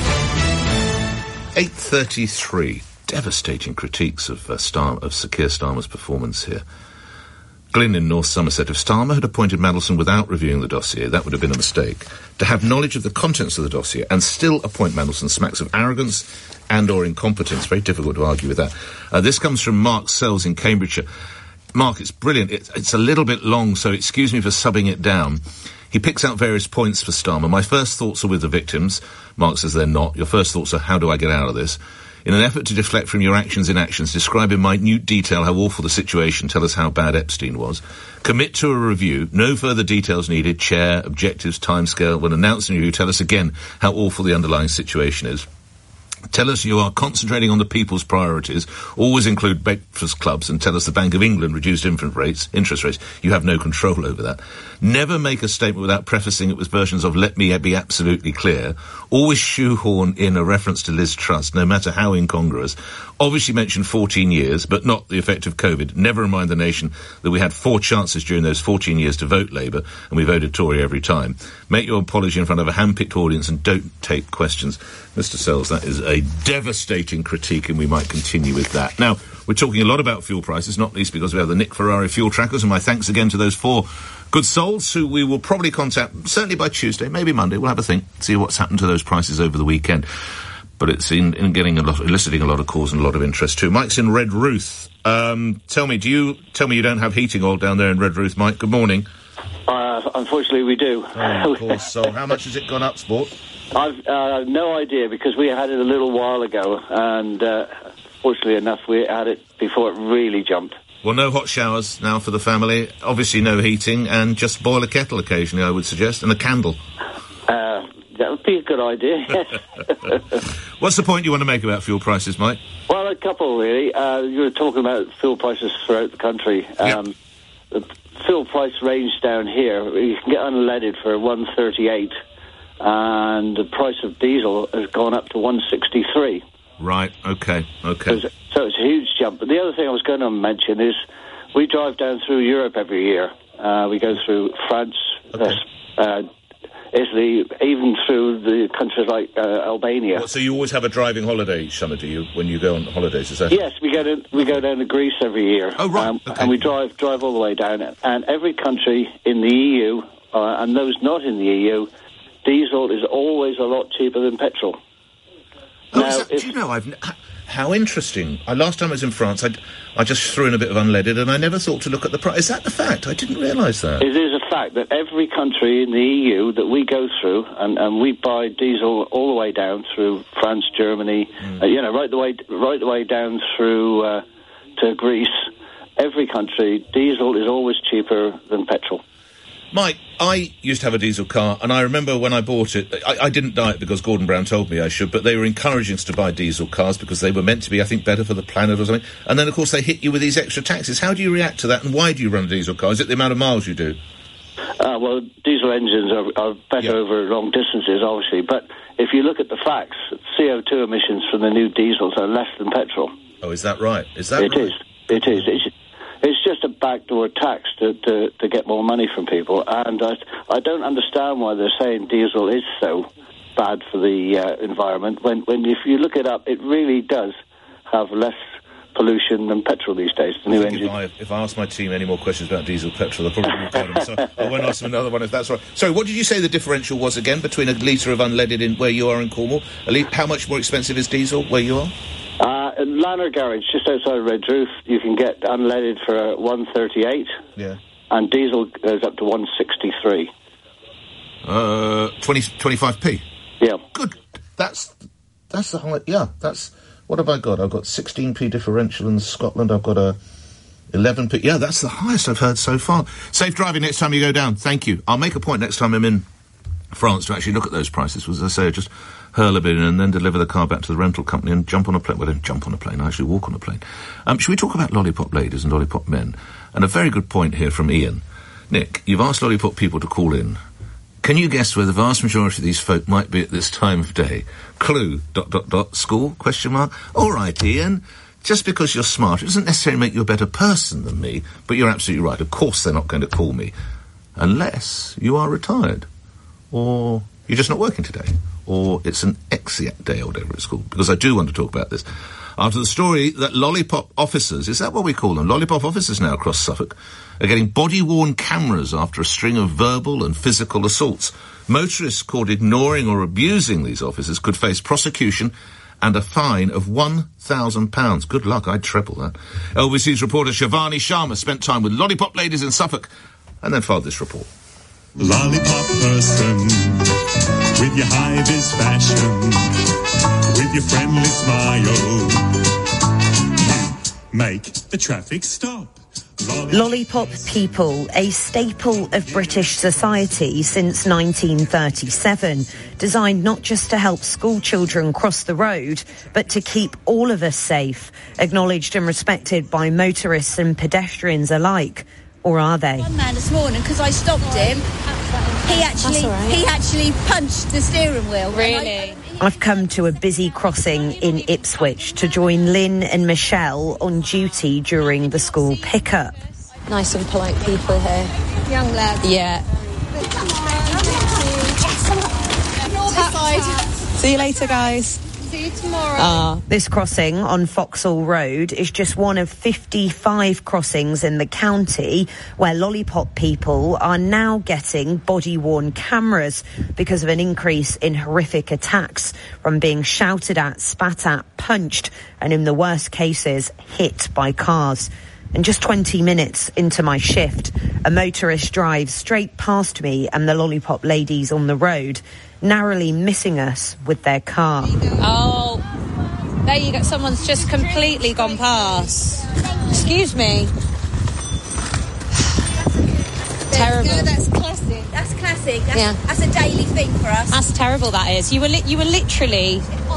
eight thirty-three. Devastating critiques of uh, Star- of Sir Keir Starmer's performance here. Glyn in North Somerset. If Starmer had appointed Mandelson without reviewing the dossier, that would have been a mistake. To have knowledge of the contents of the dossier and still appoint Mandelson smacks of arrogance and or incompetence. Very difficult to argue with that. Uh, this comes from Mark Sells in Cambridgeshire. Mark, it's brilliant. It, it's a little bit long, so excuse me for subbing it down. He picks out various points for Starmer. My first thoughts are with the victims. Mark says they're not. Your first thoughts are, how do I get out of this? In an effort to deflect from your actions in actions, describe in minute detail how awful the situation, tell us how bad Epstein was. Commit to a review, no further details needed, chair, objectives, timescale. When announcing a review, tell us again how awful the underlying situation is. Tell us you are concentrating on the people's priorities. Always include breakfast clubs and tell us the Bank of England reduced interest rates. Interest rates. You have no control over that. Never make a statement without prefacing it with versions of "let me be absolutely clear." Always shoehorn in a reference to Liz Truss, no matter how incongruous. Obviously mention fourteen years, but not the effect of COVID. Never remind the nation that we had four chances during those fourteen years to vote Labour, and we voted Tory every time. Make your apology in front of a hand-picked audience and don't take questions. Mister Sells, that is a devastating critique, and we might continue with that. Now, we're talking a lot about fuel prices, not least because we have the Nick Ferrari fuel trackers, and my thanks again to those four good souls who we will probably contact, certainly by Tuesday, maybe Monday. We'll have a think, see what's happened to those prices over the weekend. But it's in, in getting a lot, eliciting a lot of calls and a lot of interest too. Mike's in Redruth. Um, tell me, do you tell me you don't have heating oil down there in Redruth, Mike? Good morning. Uh, unfortunately, we do. Oh, of course. So, how much has it gone up, Sport? I've uh, no idea because we had it a little while ago, and uh, fortunately enough, we had it before it really jumped. Well, no hot showers now for the family. Obviously, no heating, and just boil a kettle occasionally, I would suggest, and a candle. Uh, that would be a good idea. What's the point you want to make about fuel prices, Mike? Well, a couple really. Uh, you were talking about fuel prices throughout the country. Um, yep. The fuel price range down here, you can get unleaded for one thirty-eight, and the price of diesel has gone up to one sixty-three. Right. Okay. Okay. So, so it's a huge jump. But the other thing I was going to mention is we drive down through Europe every year. Uh, we go through France, okay. uh, Italy, even through the countries like uh, Albania. Well, so you always have a driving holiday each summer, do you, when you go on holidays? Is that? Yes, we go to we go down to Greece every year. Oh right, um, okay. And we drive drive all the way down. And every country in the E U uh, and those not in the E U, diesel is always a lot cheaper than petrol. Oh, now, that, do you know? I've. How interesting. I, last time I was in France, I, I just threw in a bit of unleaded and I never thought to look at the price. Is that the fact? I didn't realise that. It is a fact that every country in the E U that we go through, and, and we buy diesel all the way down through France, Germany, mm. uh, you know, right the way right the way down through uh, to Greece, every country, diesel is always cheaper than petrol. Mike, I used to have a diesel car, and I remember when I bought it, I, I didn't buy it because Gordon Brown told me I should, but they were encouraging us to buy diesel cars because they were meant to be, I think, better for the planet or something. And then, of course, they hit you with these extra taxes. How do you react to that, and why do you run a diesel car? Is it the amount of miles you do? Uh, well, diesel engines are, are better yep. over long distances, obviously, but if you look at the facts, C O two emissions from the new diesels are less than petrol. Oh, is that right? Is that it right? Is. It is. It's, It's just a backdoor tax to, to, to get more money from people. And I, I don't understand why they're saying diesel is so bad for the uh, environment, when, when if you look it up, it really does have less pollution than petrol these days, the new engine. If I, if I ask my team any more questions about diesel petrol, they'll probably walk out of them. So I won't ask them another one if that's right. Sorry, what did you say the differential was again between a litre of unleaded in where you are in Cornwall? How much more expensive is diesel where you are? Uh, in Lanner Garage, just outside Redruth, you can get unleaded for one thirty-eight. Yeah. And diesel goes up to one sixty-three. Uh, twenty, twenty-five p? Yeah. Good. That's, that's the high, yeah, that's, what have I got? I've got sixteen p differential in Scotland. I've got a, eleven p... Yeah, that's the highest I've heard so far. Safe driving next time you go down. Thank you. I'll make a point next time I'm in France to actually look at those prices. As I say, just hurl a bit in and then deliver the car back to the rental company and jump on a plane. Well, don't jump on a plane, I actually walk on a plane. Um, should we talk about lollipop ladies and lollipop men? And a very good point here from Ian. Nick, you've asked lollipop people to call in. Can you guess where the vast majority of these folk might be at this time of day? Clue, dot, dot, dot, school, question mark. All right, Ian, just because you're smart, it doesn't necessarily make you a better person than me, but you're absolutely right. Of course they're not going to call me. Unless you are retired. Or you're just not working today. Or it's an exeat day or whatever it's called. Because I do want to talk about this. After the story that lollipop officers, is that what we call them? Lollipop officers now across Suffolk are getting body-worn cameras after a string of verbal and physical assaults. Motorists caught ignoring or abusing these officers could face prosecution and a fine of one thousand pounds. Good luck, I'd treble that. L B C's reporter Shivani Sharma spent time with lollipop ladies in Suffolk and then filed this report. Lollipop person, with your high-vis fashion, with your friendly smile, you make the traffic stop. Lollipop people, a staple of British society since nineteen thirty-seven, designed not just to help school children cross the road, but to keep all of us safe, acknowledged and respected by motorists and pedestrians alike. Or are they? One man this morning, because I stopped him, he actually right. he actually punched the steering wheel. Really? I've come to a busy crossing in Ipswich to join Lynn and Michelle on duty during the school pickup. Nice and polite people here. Young lads. Yeah. See you later, guys. See you tomorrow. Uh, this crossing on Foxhall Road is just one of fifty-five crossings in the county where lollipop people are now getting body-worn cameras because of an increase in horrific attacks, from being shouted at, spat at, punched, and in the worst cases, hit by cars. And just twenty minutes into my shift, a motorist drives straight past me and the lollipop ladies on the road, narrowly missing us with their car. Oh, there you go. Someone's just completely gone past. Excuse me. Terrible. No, that's classic. That's classic. That's, yeah. that's a daily thing for us. That's terrible, that is. You were li- you were literally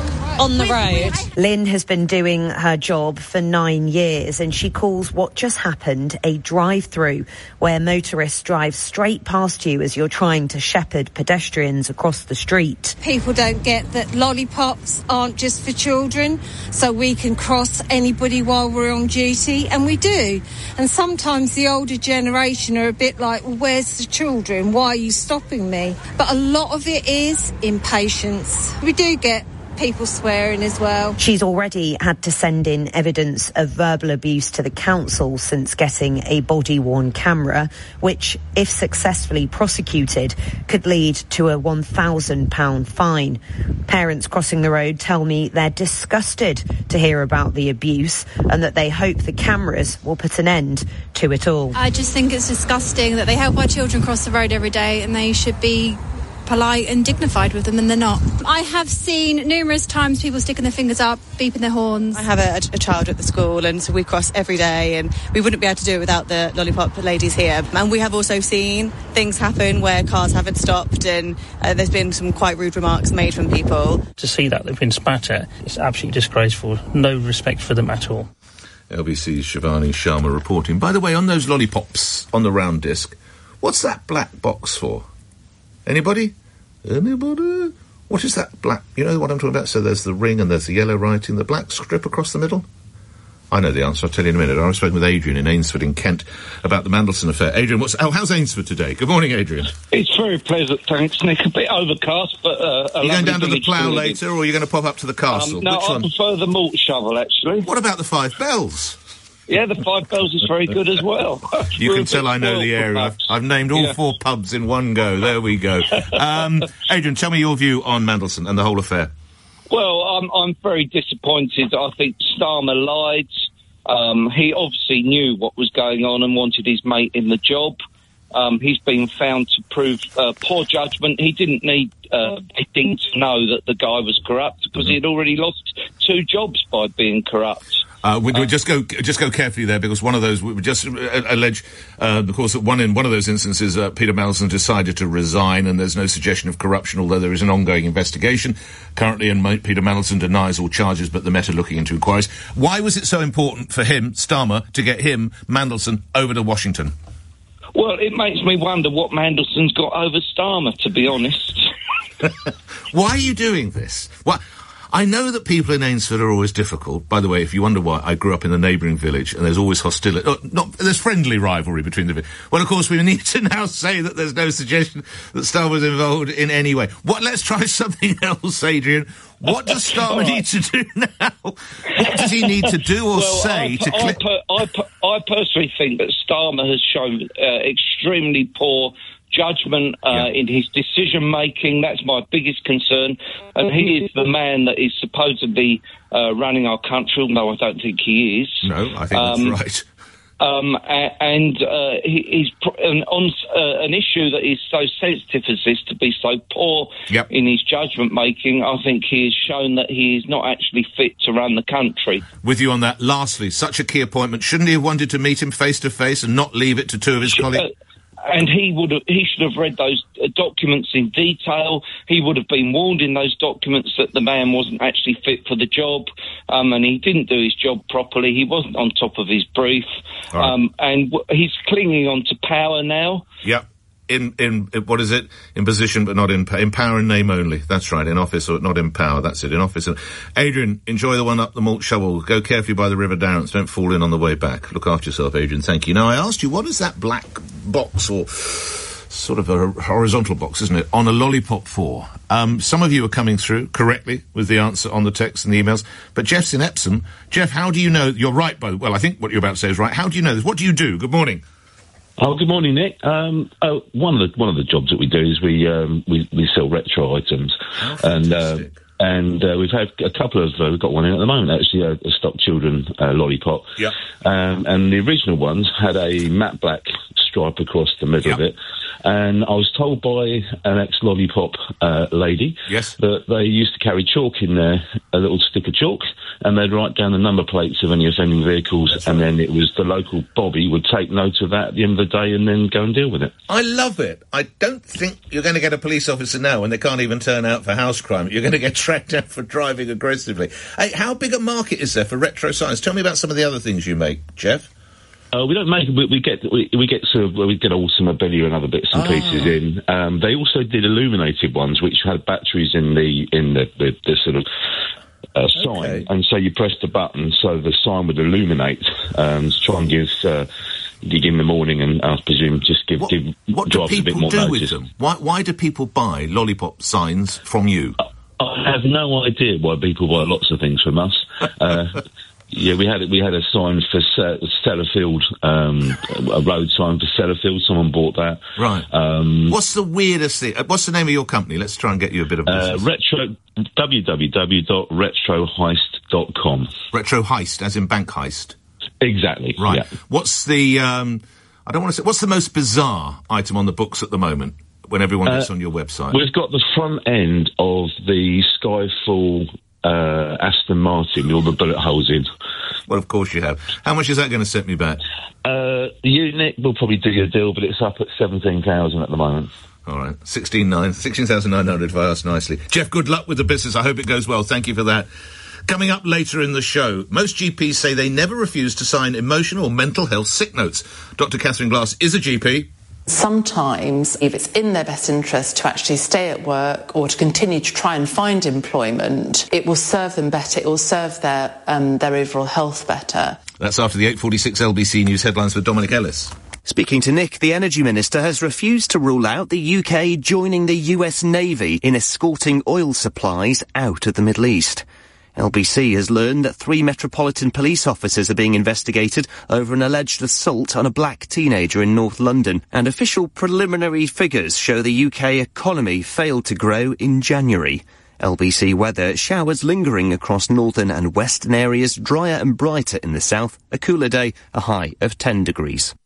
on the road. Lynn has been doing her job for nine years and she calls what just happened a drive-through, where motorists drive straight past you as you're trying to shepherd pedestrians across the street. People don't get that lollipops aren't just for children, so we can cross anybody while we're on duty, and we do. And sometimes the older generation are a bit like, well, where's the children? Why are you stopping me? But a lot of it is impatience. We do get people swearing as well. She's already had to send in evidence of verbal abuse to the council since getting a body-worn camera, which, if successfully prosecuted, could lead to a one thousand pounds fine. Parents crossing the road tell me they're disgusted to hear about the abuse and that they hope the cameras will put an end to it all. I just think it's disgusting that they help our children cross the road every day and they should be polite and dignified with them, and they're not. I have seen numerous times people sticking their fingers up, beeping their horns. I have a, a child at the school, and so we cross every day, and we wouldn't be able to do it without the lollipop ladies here. And we have also seen things happen where cars haven't stopped, and uh, there's been some quite rude remarks made from people. To see that they've been spat at, it's absolutely disgraceful. No respect for them at all. L B C's Shivani Sharma reporting. By the way, on those lollipops on the round disc, what's that black box for? Anybody? Anybody? What is that black... You know what I'm talking about? So there's the ring and there's the yellow writing, the black strip across the middle? I know the answer. I'll tell you in a minute. I was speaking with Adrian in Ainsford in Kent about the Mandelson affair. Adrian, what's... Oh, how's Ainsford today? Good morning, Adrian. It's very pleasant, thanks, Nick. A bit overcast, but... Uh, are you going down to the Plough later, or are you going to pop up to the castle? Um, no, Which I one? prefer the malt shovel, actually. What about the Five Bells? Yeah, the Five Bells is very good as well. You can tell I know the area. I've, I've named all yeah. four pubs in one go. There we go. Um, Adrian, tell me your view on Mandelson and the whole affair. Well, I'm, I'm very disappointed. I think Starmer lied. Um, he obviously knew what was going on and wanted his mate in the job. Um, he's been found to prove uh, poor judgment. He didn't need uh, anything to know that the guy was corrupt because mm-hmm. he had already lost two jobs by being corrupt. Uh, we, we just go, just go carefully there, because one of those, we would just uh, allege, uh, of course, that one in one of those instances, uh, Peter Mandelson decided to resign, and there's no suggestion of corruption, although there is an ongoing investigation currently, and Ma- Peter Mandelson denies all charges, but the Met are looking into inquiries. Why was it so important for him, Starmer, to get him, Mandelson, over to Washington? Well, it makes me wonder what Mandelson's got over Starmer, to be honest. Why are you doing this? Why? I know that people in Ainsford are always difficult. By the way, if you wonder why, I grew up in a neighbouring village, and there's always hostility. Oh, not, there's friendly rivalry between the... Vi- well, of course, we need to now say that there's no suggestion that Starmer was involved in any way. What? Let's try something else, Adrian. What does Starmer right. need to do now? What does he need to do or well, say I, to... I, Cli- per, I, per, I personally think that Starmer has shown uh, extremely poor judgment uh, yeah. in his decision making. That's my biggest concern, and he is the man that is supposedly uh, running our country, although I don't think he is. No, I think um, that's right. Um, and uh, he, he's pr- an, on uh, an issue that is so sensitive as this, to be so poor yep. in his judgment making. I think he has shown that he is not actually fit to run the country. With you on that. Lastly, such a key appointment. Shouldn't he have wanted to meet him face to face and not leave it to two of his Should, colleagues? Uh, And he would have, he should have read those uh, documents in detail. He would have been warned in those documents that the man wasn't actually fit for the job, um, and he didn't do his job properly. He wasn't on top of his brief, right. um, and w- he's clinging on to power now. Yep. In, in, in, what is it? In position, but not in, in power and name only. That's right. In office, or not in power. That's it. In office. Adrian, enjoy the one up the malt shovel. Go carefully by the River Darrants. Don't fall in on the way back. Look after yourself, Adrian. Thank you. Now, I asked you, what is that black box, or sort of a horizontal box, isn't it, on a Lollipop four? Um, some of you are coming through correctly with the answer on the text and the emails, but Jeff's in Epsom. Jeff, how do you know? You're right, by the well, I think what you're about to say is right. How do you know this? What do you do? Good morning. Oh, good morning, Nick. Um, oh, one of the one of the jobs that we do is we um, we, we sell retro items, oh, and uh, and uh, we've had a couple of uh, we've got one in at the moment, actually, a, a Stock Children uh, lollipop. Yeah. Um, and the original ones had a matte black stripe across the middle yep. of it. And I was told by an ex-lollipop uh, lady yes. that they used to carry chalk in there, a little stick of chalk, and they'd write down the number plates of any offending vehicles, That's and right. then it was the local bobby would take note of that at the end of the day and then go and deal with it. I love it. I don't think you're going to get a police officer now when they can't even turn out for house crime. You're going to get tracked down for driving aggressively. Hey, how big a market is there for retro signs? Tell me about some of the other things you make, Jeff. Uh, we don't make we, we get we, we get sort of we get all some mobility and other bits and oh. pieces in. Um, they also did illuminated ones which had batteries in the in the, the, the sort of uh, sign, okay. and so you press the button so the sign would illuminate um, to try and give uh, dig in the morning, and I presume just give what, give what do drivers a bit more do notice. With them? Why why do people buy lollipop signs from you? Uh, I have no idea why people buy lots of things from us. Uh, Yeah, we had we had a sign for Sellafield, um, a road sign for Sellafield. Someone bought that. Right. Um, what's the weirdest thing? What's the name of your company? Let's try and get you a bit of business. Uh, retro w w w dot retro heist dot com. Retro Heist, as in bank heist. Exactly. Right. Yeah. What's the? Um, I don't want to say. What's the most bizarre item on the books at the moment? When everyone gets uh, on your website, we've got the front end of the Skyfall uh, Aston Martin with all the bullet holes in. Well, of course you have. How much is that going to set me back? Uh, the unit will probably do your deal, but it's up at seventeen thousand at the moment. All right, sixteen nine, sixteen thousand nine hundred. If I ask nicely, Jeff. Good luck with the business. I hope it goes well. Thank you for that. Coming up later in the show, most G Ps say they never refuse to sign emotional or mental health sick notes. Doctor Catherine Glass is a G P. Sometimes, if it's in their best interest to actually stay at work or to continue to try and find employment, it will serve them better, it will serve their um, their overall health better. That's after the eight forty-six L B C News headlines with Dominic Ellis. Speaking to Nick, the Energy Minister has refused to rule out the U K joining the U S Navy in escorting oil supplies out of the Middle East. L B C has learned that three Metropolitan Police officers are being investigated over an alleged assault on a black teenager in North London, and official preliminary figures show the U K economy failed to grow in January. L B C weather, showers lingering across northern and western areas, drier and brighter in the south, a cooler day, a high of ten degrees.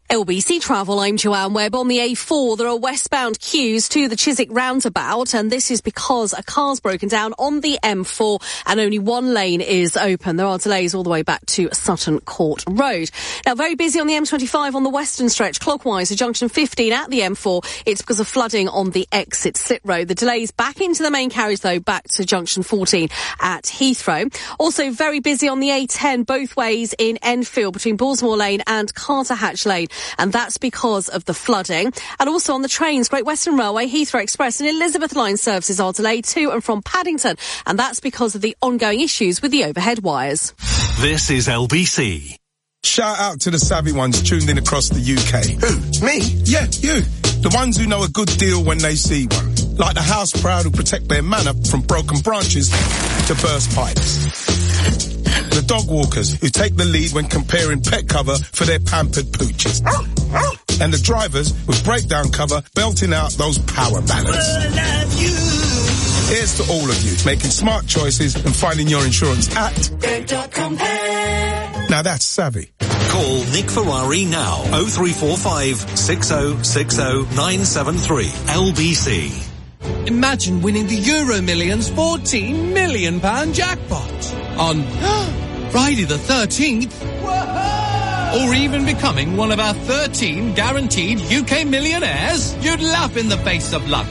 L B C Travel, I'm Joanne Webb. On the A four, there are westbound queues to the Chiswick roundabout, and this is because a car's broken down on the M four and only one lane is open. There are delays all the way back to Sutton Court Road. Now, very busy on the M twenty-five on the western stretch, clockwise to junction fifteen at the M four. It's because of flooding on the exit slip road. The delays back into the main carriage, though, back to junction fourteen at Heathrow. Also very busy on the A ten both ways in Enfield between Balsmore Lane and Carter Hatch Lane. And that's because of the flooding. And also on the trains, Great Western Railway, Heathrow Express and Elizabeth Line services are delayed to and from Paddington. And that's because of the ongoing issues with the overhead wires. This is L B C. Shout out to the savvy ones tuned in across the U K. Who? Me? Yeah, you. The ones who know a good deal when they see one. Like the house proud who protect their manor from broken branches to burst pipes. The dog walkers who take the lead when comparing pet cover for their pampered pooches. And the drivers with breakdown cover belting out those power ballads. Here's to all of you making smart choices and finding your insurance at Greg dot compare. Now that's savvy. Call Nick Ferrari now. oh three four five, six oh six oh, nine seven three. L B C. Imagine winning the Euro Millions fourteen million pound jackpot on Friday the thirteenth. Or even becoming one of our thirteen guaranteed U K millionaires. You'd laugh in the face of luck.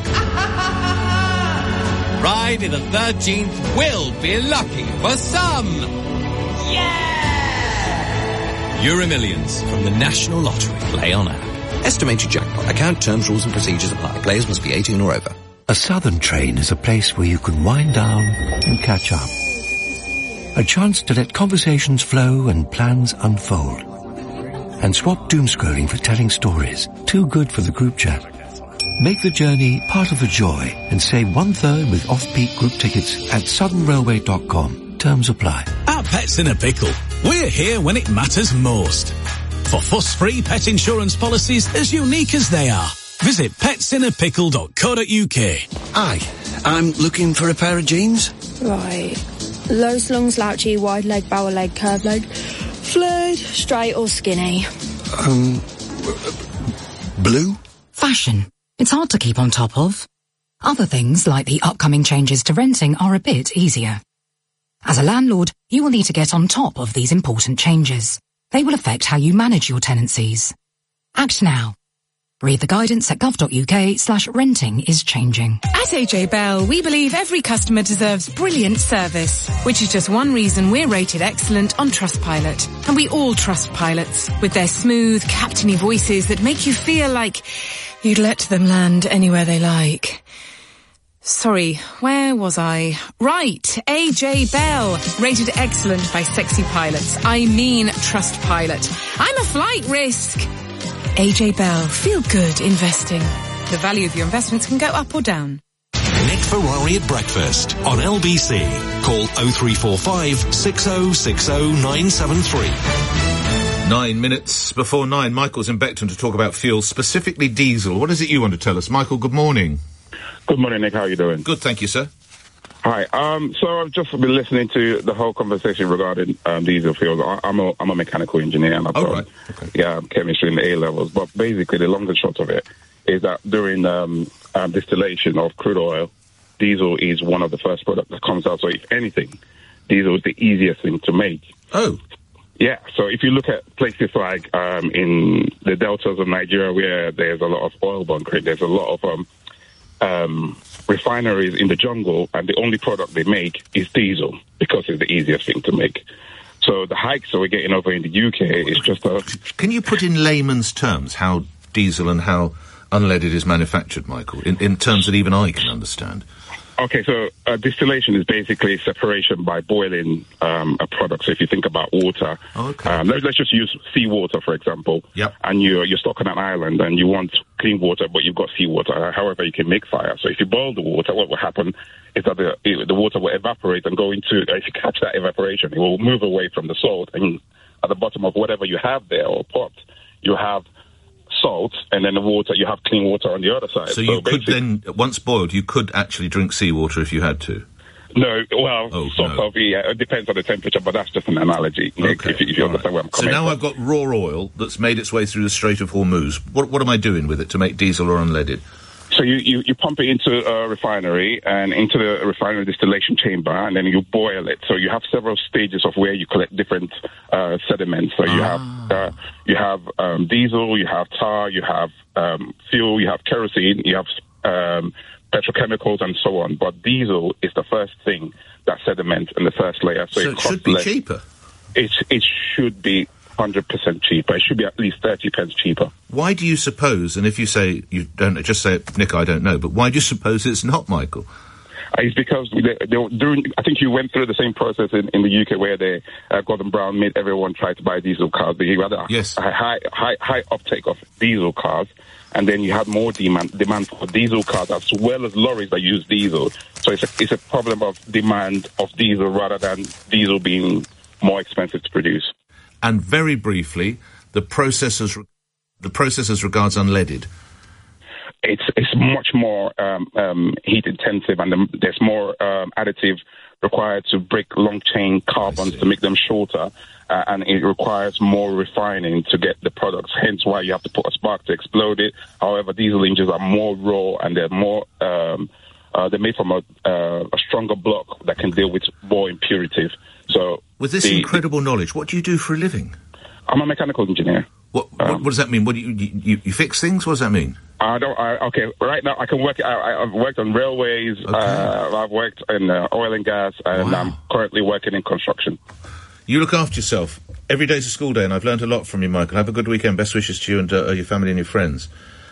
Friday the thirteenth will be lucky for some. Yeah! Euro Millions from the National Lottery. Play on app. Estimated jackpot. Account terms, rules and procedures apply. Players must be eighteen or over. A Southern train is a place where you can wind down and catch up. A chance to let conversations flow and plans unfold. And swap doom scrolling for telling stories. Too good for the group chat. Make the journey part of the joy and save one third with off-peak group tickets at southern railway dot com. Terms apply. At Pets in a Pickle, we're here when it matters most. For fuss-free pet insurance policies as unique as they are. Visit pets in a pickle dot co dot U K. Hi, I'm looking for a pair of jeans. Right. Low slung, slouchy, wide leg, barrel leg, curved leg, flared, straight or skinny. Um, blue? Fashion. It's hard to keep on top of. Other things, like the upcoming changes to renting, are a bit easier. As a landlord, you will need to get on top of these important changes. They will affect how you manage your tenancies. Act now. Read the guidance at gov.uk slash renting is changing. At A J Bell, we believe every customer deserves brilliant service, which is just one reason we're rated excellent on Trustpilot. And we all trust pilots, with their smooth, captainy voices that make you feel like you'd let them land anywhere they like. Sorry, where was I? Right, A J Bell, rated excellent by sexy pilots. I mean Trustpilot. I'm a flight risk. A J Bell, feel good investing. The value of your investments can go up or down. Nick Ferrari at breakfast on L B C. Call oh three four five, six oh six oh, nine seven three. Nine minutes before nine. Michael's in Beckton to talk about fuel, specifically diesel. What is it you want to tell us? Michael, good morning. Good morning, Nick. How are you doing? Good, thank you, sir. Hi. Um, so I've just been listening to the whole conversation regarding um, diesel fuels. I, I'm a I'm a mechanical engineer, and I've oh, got right. okay. yeah chemistry in the A levels. But basically, the long and short of it is that during um, um, distillation of crude oil, diesel is one of the first products that comes out. So if anything, diesel is the easiest thing to make. Oh. Yeah. So if you look at places like um, in the deltas of Nigeria, where there's a lot of oil bunkering, there's a lot of um, um, refineries in the jungle, and the only product they make is diesel because it's the easiest thing to make. So the hikes that we're getting over in the U K is just a... Can you put in layman's terms how diesel and how unleaded is manufactured, Michael, in, in terms that even I can understand? Okay, so uh, distillation is basically separation by boiling um, a product. So if you think about water, okay. um, let, let's just use seawater, for example. Yep. And you're, you're stuck on an island and you want clean water, but you've got seawater. However, you can make fire. So if you boil the water, what will happen is that the, the water will evaporate and go into, if you catch that evaporation, it will move away from the salt. And at the bottom of whatever you have there or pot, you have salt, and then the water, you have clean water on the other side. So, so you could then, once boiled, you could actually drink seawater if you had to? No, well, Oh, sort no. of, yeah, it depends on the temperature, but that's just an analogy, Nick, Okay, if, you- if you all understand where I'm So coming now from. I've got raw oil that's made its way through the Strait of Hormuz. What, what am I doing with it to make diesel or unleaded? So you, you, you pump it into a refinery and into the refinery distillation chamber, and then you boil it. So you have several stages of where you collect different uh, sediments. So you Ah. have uh, you have um, diesel, you have tar, you have um, fuel, you have kerosene, you have um, petrochemicals, and so on. But diesel is the first thing that sediments in the first layer. So, So it, it costs should be less. cheaper. It it should be one hundred percent cheaper. It should be at least thirty pence cheaper. Why do you suppose, and if you say you don't, just say it, Nick, I don't know, but why do you suppose it's not, Michael? Uh, It's because they, they were doing, I think you went through the same process in, in the U K where they, uh, Gordon Brown made everyone try to buy diesel cars. But you had a, Yes. a high, high, high uptake of diesel cars, and then you had more demand, demand for diesel cars as well as lorries that use diesel. So it's a, it's a problem of demand of diesel rather than diesel being more expensive to produce. And very briefly, the process as, re- the process as regards unleaded. It's it's much more um, um, heat intensive, and the, there's more um, additive required to break long chain carbons to make them shorter, uh, and it requires more refining to get the products. Hence, why you have to put a spark to explode it. However, diesel engines are more raw and they're more um, uh, they're made from a, uh, a stronger block that can deal with more impurities. So, With this the- incredible knowledge, what do you do for a living? I'm a mechanical engineer. What, what, what does that mean? What do you, you, you, you fix things? What does that mean? I don't. I, okay, right now I can work. I, I've worked on railways. Uh, I've worked in uh, oil and gas, and I'm currently working in construction. You look after yourself. Every day's a school day, and I've learned a lot from you, Michael. Have a good weekend. Best wishes to you and uh, your family and your friends.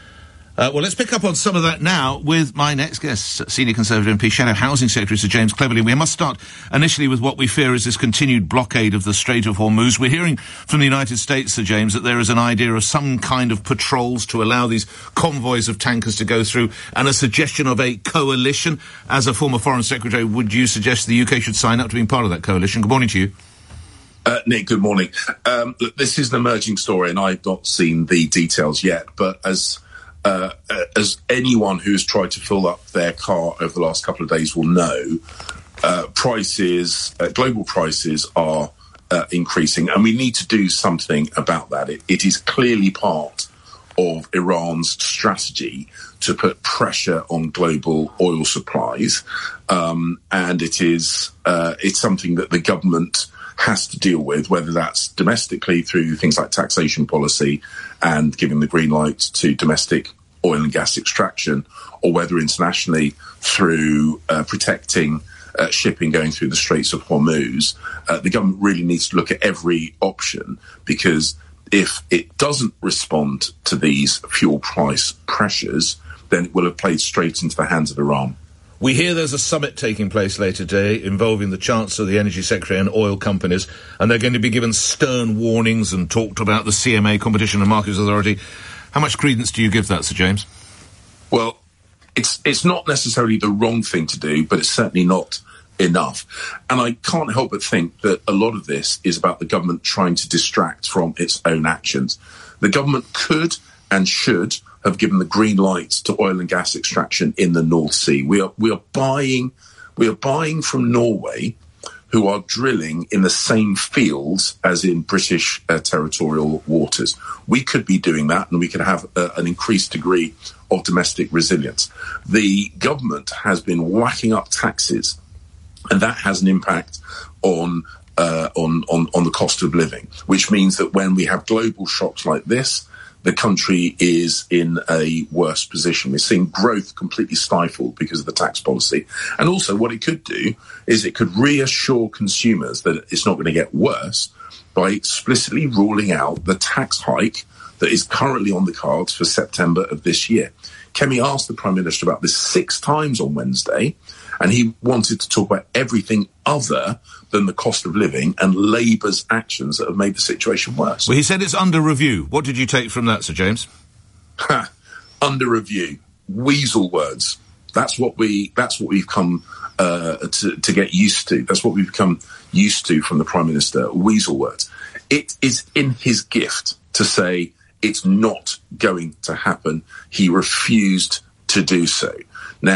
Uh, well, let's pick up on some of that now with my next guest, Senior Conservative M P, Shadow Housing Secretary Sir James Cleverly. We must start initially with what we fear is this continued blockade of the Strait of Hormuz. We're hearing from the United States, Sir James, that there is an idea of some kind of patrols to allow these convoys of tankers to go through, and a suggestion of a coalition. As a former Foreign Secretary, would you suggest the U K should sign up to being part of that coalition? Good morning to you. Uh, Nick, good morning. Um, look, this is an emerging story, and I've not seen the details yet, but as Uh, as anyone who's tried to fill up their car over the last couple of days will know, uh, prices, uh, global prices are uh, increasing, and we need to do something about that. It, it is clearly part of Iran's strategy to put pressure on global oil supplies, um, and it is uh, it's something that the government has to deal with, whether that's domestically through things like taxation policy and giving the green light to domestic oil and gas extraction, or whether internationally through uh, protecting uh, shipping going through the Straits of Hormuz. Uh, the government really needs to look at every option, because if it doesn't respond to these fuel price pressures, then it will have played straight into the hands of Iran. We hear there's a summit taking place later today involving the Chancellor, the Energy Secretary and oil companies, and they're going to be given stern warnings and talked about the C M A, Competition and Markets Authority. How much credence do you give that, Sir James? Well, it's it's not necessarily the wrong thing to do, but it's certainly not enough. And I can't help but think that a lot of this is about the government trying to distract from its own actions. The government could and should have given the green light to oil and gas extraction in the North Sea. We are we are buying we are buying from Norway, who are drilling in the same fields as in British uh, territorial waters. We could be doing that, and we could have uh, an increased degree of domestic resilience. The government has been whacking up taxes, and that has an impact on uh, on, on on the cost of living, which means that when we have global shocks like this, the country is in a worse position. We're seeing growth completely stifled because of the tax policy. And also what it could do is it could reassure consumers that it's not going to get worse by explicitly ruling out the tax hike that is currently on the cards for September of this year. Kemi asked the Prime Minister about this six times on Wednesday, and he wanted to talk about everything other than the cost of living and Labour's actions that have made the situation worse. Well, he said it's under review. What did you take from that, Sir James? Ha, under review. Weasel words. That's what we. That's what we've come uh, to, to get used to. That's what we've become used to from the Prime Minister. Weasel words. It is in his gift to say it's not going to happen. He refused to do so. Now,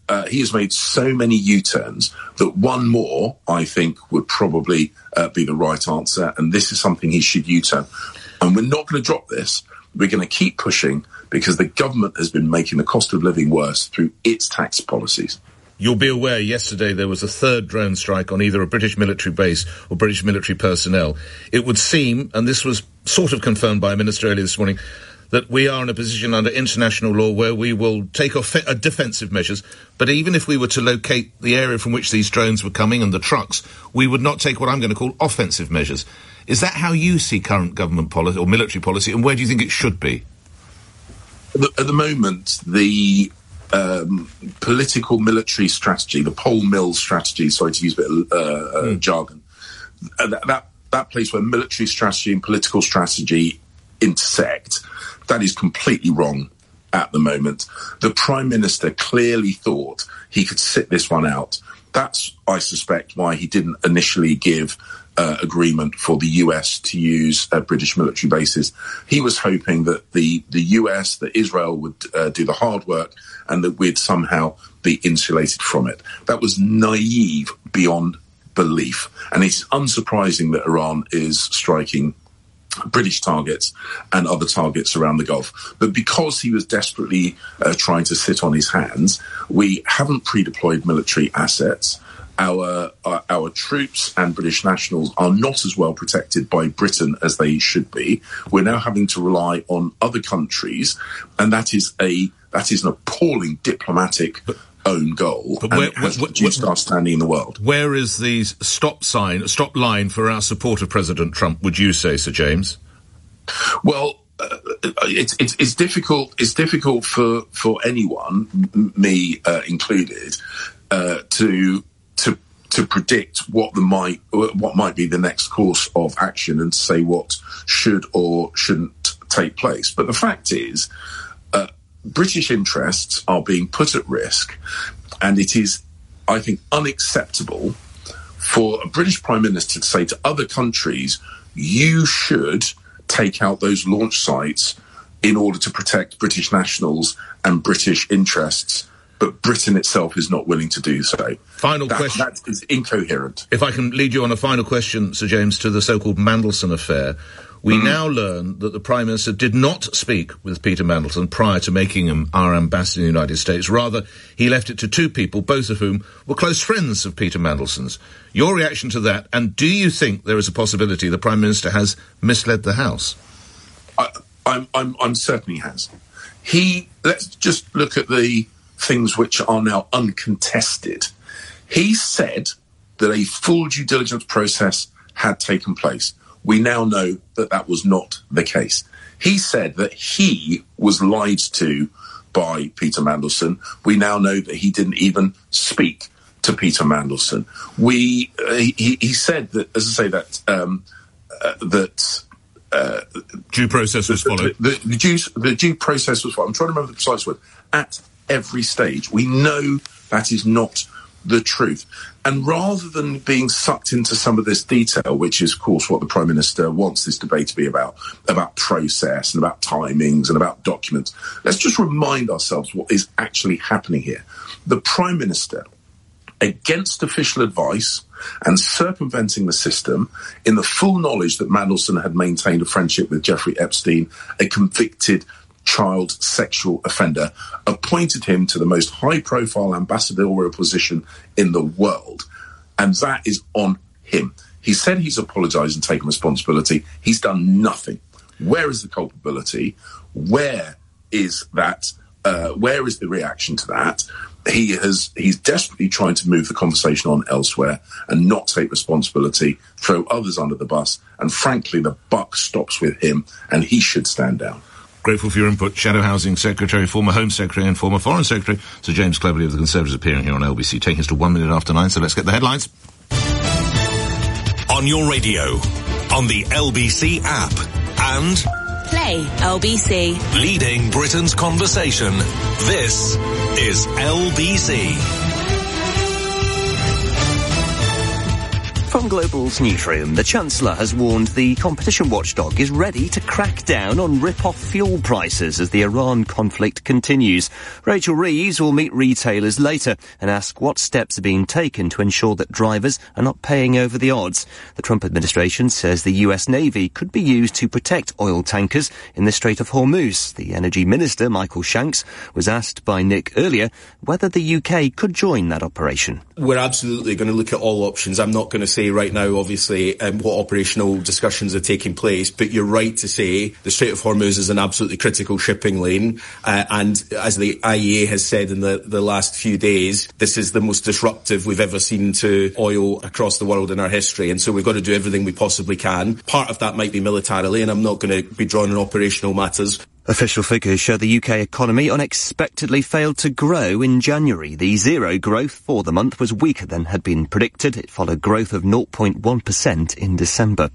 uh, he has made so many U-turns that one more, I think, would probably uh, be the right answer. And this is something he should U-turn. And we're not going to drop this. We're going to keep pushing because the government has been making the cost of living worse through its tax policies. You'll be aware yesterday there was a third drone strike on either a British military base or British military personnel. It would seem, and this was sort of confirmed by a minister earlier this morning, that we are in a position under international law where we will take off uh, defensive measures, but even if we were to locate the area from which these drones were coming and the trucks, we would not take what I'm going to call offensive measures. Is that how you see current government policy or military policy, and where do you think it should be? At the, at the moment, the um, political military strategy, the Pole Mill strategy, sorry to use a bit of uh, uh, mm. jargon, uh, that, that, that place where military strategy and political strategy intersect, that is completely wrong at the moment. The Prime Minister clearly thought he could sit this one out. That's, I suspect, why he didn't initially give uh, agreement for the U S to use uh, British military bases. He was hoping that the, the U S, that Israel would uh, do the hard work and that we'd somehow be insulated from it. That was naive beyond belief. And it's unsurprising that Iran is striking British targets and other targets around the Gulf. But because he was desperately uh, trying to sit on his hands, we haven't pre-deployed military assets. Our, uh, our troops and British nationals are not as well protected by Britain as they should be. We're now having to rely on other countries, and that is a that is an appalling diplomatic but, own goal, but where, and it has where, reduced where, our standing in the world. Where is the stop sign, stop line for our support of President Trump, would you say, Sir James? Well, uh, it's, it's, it's difficult. It's difficult for, for anyone, m- me uh, included, uh, to to to predict what the might what might be the next course of action and to say what should or shouldn't take place. But the fact is, uh, British interests are being put at risk, and it is, I think, unacceptable for a British Prime Minister to say to other countries, you should take out those launch sites in order to protect British nationals and British interests, but Britain itself is not willing to do so. Final that, question. That is incoherent. If I can lead you on a final question, Sir James, to the so-called Mandelson affair. We mm. now learn that the Prime Minister did not speak with Peter Mandelson prior to making him our ambassador in the United States. Rather, he left it to two people, both of whom were close friends of Peter Mandelson's. Your reaction to that, and do you think there is a possibility the Prime Minister has misled the House? I, I'm, I'm, I'm certain he has. He, let's just look at the things which are now uncontested. He said that a full due diligence process had taken place. We now know that that was not the case. He said that he was lied to by Peter Mandelson. We now know that he didn't even speak to Peter Mandelson. We uh, he, he said that, as I say, that um, uh, that uh, due process was followed. The, the, the, due, the due process was followed. I'm trying to remember the precise word. At every stage, we know that is not the truth. And rather than being sucked into some of this detail, which is, of course, what the Prime Minister wants this debate to be about, about process and about timings and about documents, let's just remind ourselves what is actually happening here. The Prime Minister, against official advice and circumventing the system, in the full knowledge that Mandelson had maintained a friendship with Jeffrey Epstein, a convicted child sexual offender, appointed him to the most high-profile ambassadorial position in the world. And that is on him. He said he's apologised and taken responsibility. He's done nothing. Where is the culpability? Where is that? Uh, where is the reaction to that? He has, he's desperately trying to move the conversation on elsewhere and not take responsibility, throw others under the bus. And frankly, the buck stops with him, and he should stand down. Grateful for your input. Shadow Housing Secretary, former Home Secretary and former Foreign Secretary, Sir James Cleverly of the Conservatives, appearing here on L B C, taking us to one minute after nine, so let's get the headlines. On your radio, on the L B C app, and Play L B C. Leading Britain's conversation, this is L B C. From From Global's newsroom, the Chancellor has warned the competition watchdog is ready to crack down on rip-off fuel prices as the Iran conflict continues. Rachel Reeves will meet retailers later and ask what steps are being taken to ensure that drivers are not paying over the odds. The Trump administration says the U S Navy could be used to protect oil tankers in the Strait of Hormuz. The Energy Minister, Michael Shanks, was asked by Nick earlier whether the U K could join that operation. We're absolutely going to look at all options. I'm not going to say right now, obviously, um, what operational discussions are taking place, but you're right to say the Strait of Hormuz is an absolutely critical shipping lane, uh, and as the I E A has said in the, the last few days, this is the most disruptive we've ever seen to oil across the world in our history, and so we've got to do everything we possibly can. Part of that might be militarily, and I'm not going to be drawing on operational matters. Official figures show the U K economy unexpectedly failed to grow in January. The zero growth for the month was weaker than had been predicted. It followed growth of zero point one percent in December.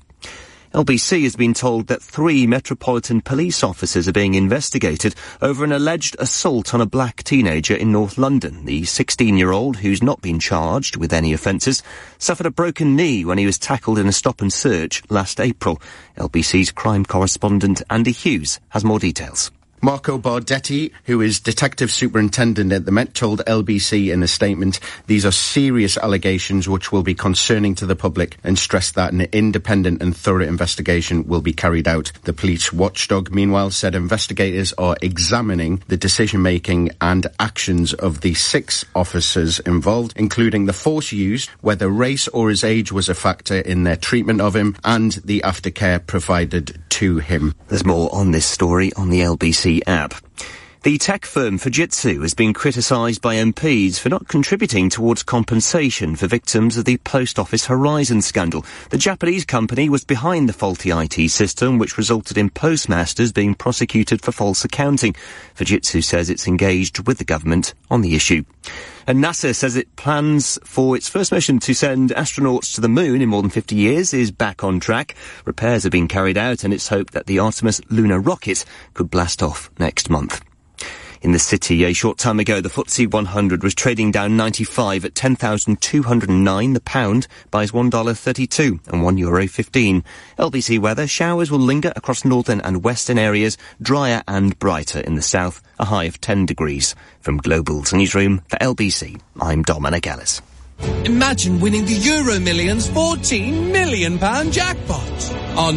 L B C has been told that three Metropolitan Police officers are being investigated over an alleged assault on a black teenager in North London. The sixteen-year-old, who's not been charged with any offences, suffered a broken knee when he was tackled in a stop and search last April. L B C's crime correspondent Andy Hughes has more details. Marco Bardetti, who is Detective Superintendent at the Met, told L B C in a statement, "These are serious allegations which will be concerning to the public," and stressed that an independent and thorough investigation will be carried out. The police watchdog, meanwhile, said investigators are examining the decision-making and actions of the six officers involved, including the force used, whether race or his age was a factor in their treatment of him, and the aftercare provided to him. There's more on this story on the L B C app. The tech firm Fujitsu has been criticised by M Ps for not contributing towards compensation for victims of the Post Office Horizon scandal. The Japanese company was behind the faulty I T system, which resulted in postmasters being prosecuted for false accounting. Fujitsu says it's engaged with the government on the issue. And NASA says it plans for its first mission to send astronauts to the moon in more than fifty years is back on track. Repairs have been carried out, and it's hoped that the Artemis lunar rocket could blast off next month. In the city, a short time ago, the F T S E one hundred was trading down ninety-five at ten thousand two hundred nine. The pound buys one dollar thirty-two and one euro fifteen. L B C weather, showers will linger across northern and western areas, drier and brighter in the south, a high of ten degrees. From Global's newsroom for L B C, I'm Dominic Ellis. Imagine winning the Euro Millions fourteen million pound jackpot on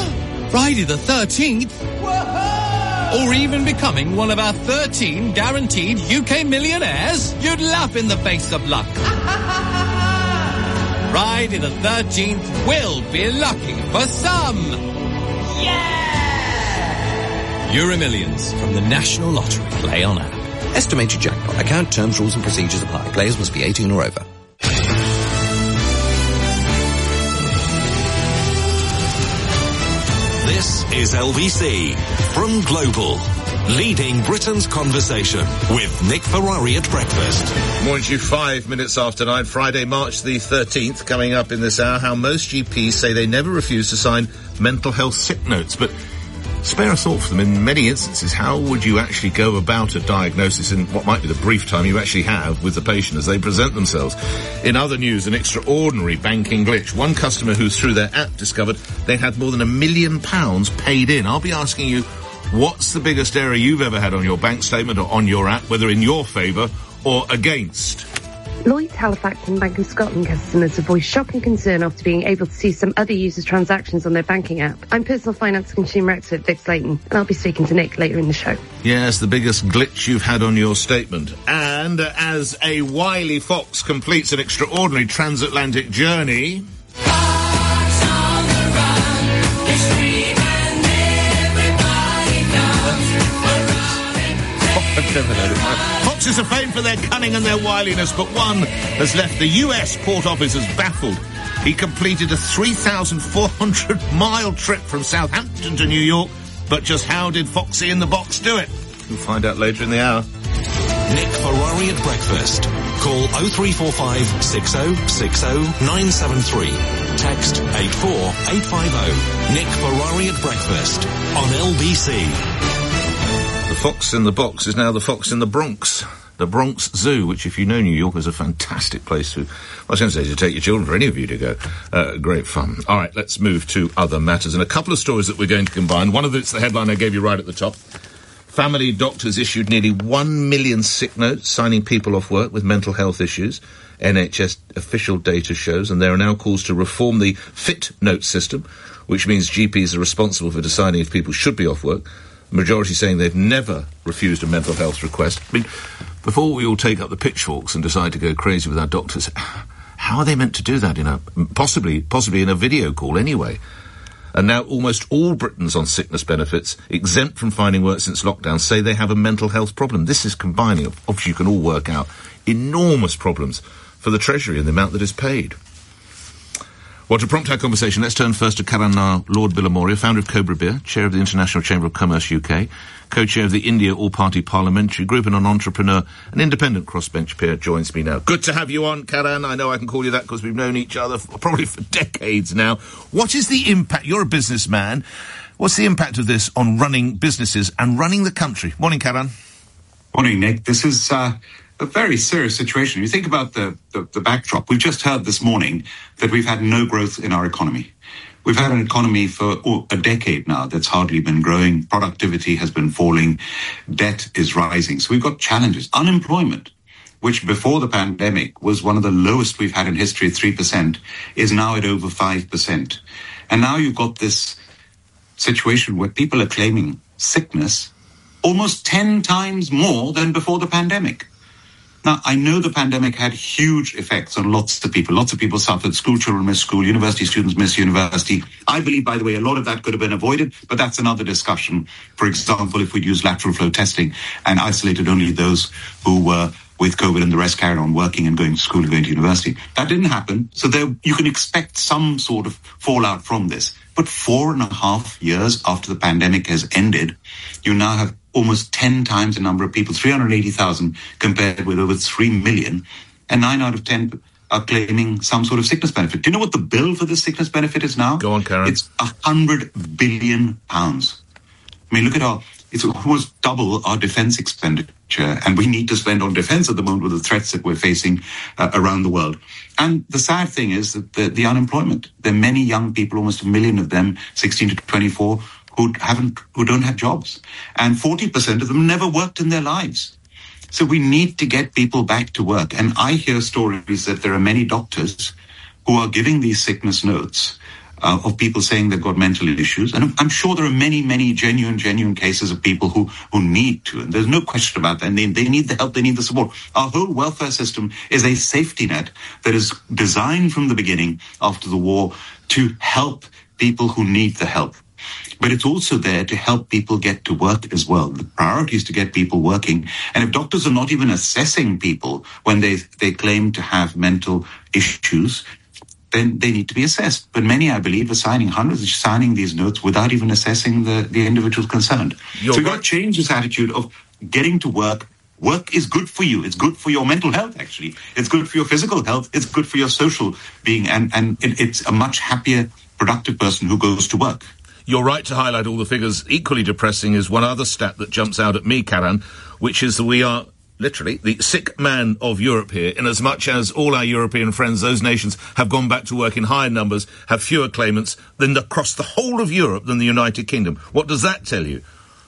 Friday the thirteenth. Or even becoming one of our thirteen guaranteed U K millionaires? You'd laugh in the face of luck. Friday the thirteenth will be lucky for some. Yeah! Euro Millions from the National Lottery. Play on app. Estimated jackpot. Account terms, rules and procedures apply. Players must be eighteen or over. This is L B C from Global, leading Britain's conversation with Nick Ferrari at breakfast. Morning to you, five minutes after nine, Friday, March the thirteenth, coming up in this hour, how most G Ps say they never refuse to sign mental health sick notes, but spare a thought for them. In many instances, how would you actually go about a diagnosis in what might be the brief time you actually have with the patient as they present themselves? In other news, an extraordinary banking glitch. One customer who, through their app, discovered they had more than a million pounds paid in. I'll be asking you, what's the biggest error you've ever had on your bank statement or on your app, whether in your favour or against? Lloyds, Halifax and Bank of Scotland customers have voiced shocking concern after being able to see some other users' transactions on their banking app. I'm personal finance and consumer expert Vic Slayton, and I'll be speaking to Nick later in the show. Yes, the biggest glitch you've had on your statement. And uh, as a wily fox completes an extraordinary transatlantic journey... Foxes are famed for their cunning and their wiliness, but one has left the U S port officers baffled. He completed a three thousand four hundred mile trip from Southampton to New York, but just how did Foxy in the box do it? We'll find out later in the hour. Nick Ferrari at breakfast. Call oh three four five, six oh six oh, nine seven three. Text eight four eight five oh. Nick Ferrari at breakfast on L B C. The fox in the box is now the fox in the Bronx. the Bronx Zoo, which, if you know New York, is a fantastic place to, I was going to say, to take your children, for any of you to go. Uh, great fun. All right, let's move to other matters. And a couple of stories that we're going to combine. One of them, it's the headline I gave you right at the top. Family doctors issued nearly one million sick notes, signing people off work with mental health issues. N H S official data shows, and there are now calls to reform the Fit Note system, which means G Ps are responsible for deciding if people should be off work. The majority saying they've never refused a mental health request. I mean, before we all take up the pitchforks and decide to go crazy with our doctors, how are they meant to do that in a, possibly, possibly in a video call anyway? And now almost all Britons on sickness benefits, exempt from finding work since lockdown, say they have a mental health problem. This is combining, obviously you can all work out, enormous problems for the Treasury and the amount that is paid. Well, to prompt our conversation, let's turn first to Karan Lord Billamoria, founder of Cobra Beer, chair of the International Chamber of Commerce U K, co-chair of the India All-Party Parliamentary Group, and an entrepreneur, an independent crossbench peer, joins me now. Good to have you on, Karan. I know I can call you that because we've known each other for, probably for decades now. What is the impact? You're a businessman. What's the impact of this on running businesses and running the country? Morning, Karan. Morning, Nick. This is uh, a very serious situation. You think about the, the, the backdrop. We've just heard this morning that we've had no growth in our economy. We've had an economy for oh, a decade now that's hardly been growing. Productivity has been falling. Debt is rising. So we've got challenges. Unemployment, which before the pandemic was one of the lowest we've had in history, three percent, is now at over five percent. And now you've got this situation where people are claiming sickness almost ten times more than before the pandemic. Now, I know the pandemic had huge effects on lots of people. Lots of people suffered. School children missed school. University students missed university. I believe, by the way, a lot of that could have been avoided, but that's another discussion. For example, if we'd used lateral flow testing and isolated only those who were with COVID and the rest carried on working and going to school and going to university. That didn't happen. So there, you can expect some sort of fallout from this. But four and a half years after the pandemic has ended, you now have almost ten times the number of people, three hundred eighty thousand compared with over three million, and nine out of ten are claiming some sort of sickness benefit. Do you know what the bill for this sickness benefit is now? Go on, Karen. It's a hundred billion pounds. I mean, look at our, it's almost double our defense expenditure, and we need to spend on defense at the moment with the threats that we're facing uh, around the world. And the sad thing is that the, the unemployment, there are many young people, almost a million of them, sixteen to twenty-four, who haven't, who don't have jobs. And forty percent of them never worked in their lives. So we need to get people back to work. And I hear stories that there are many doctors who are giving these sickness notes uh, of people saying they've got mental issues. And I'm, I'm sure there are many, many genuine, genuine cases of people who, who need to. And there's no question about that. And they, they need the help, they need the support. Our whole welfare system is a safety net that is designed from the beginning after the war to help people who need the help. But it's also there to help people get to work as well. The priority is to get people working. And if doctors are not even assessing people when they, they claim to have mental issues, then they need to be assessed. But many, I believe, are signing hundreds, are signing these notes without even assessing the, the individuals concerned. You're so we've got to change this attitude of getting to work. Work is good for you. It's good for your mental health, actually. It's good for your physical health. It's good for your social being. And, and it, it's a much happier, productive person who goes to work. You're right to highlight all the figures. Equally depressing is one other stat that jumps out at me, Karan, which is that we are literally the sick man of Europe here, in as much as all our European friends, those nations, have gone back to work in higher numbers, have fewer claimants than across the whole of Europe than the United Kingdom. What does that tell you?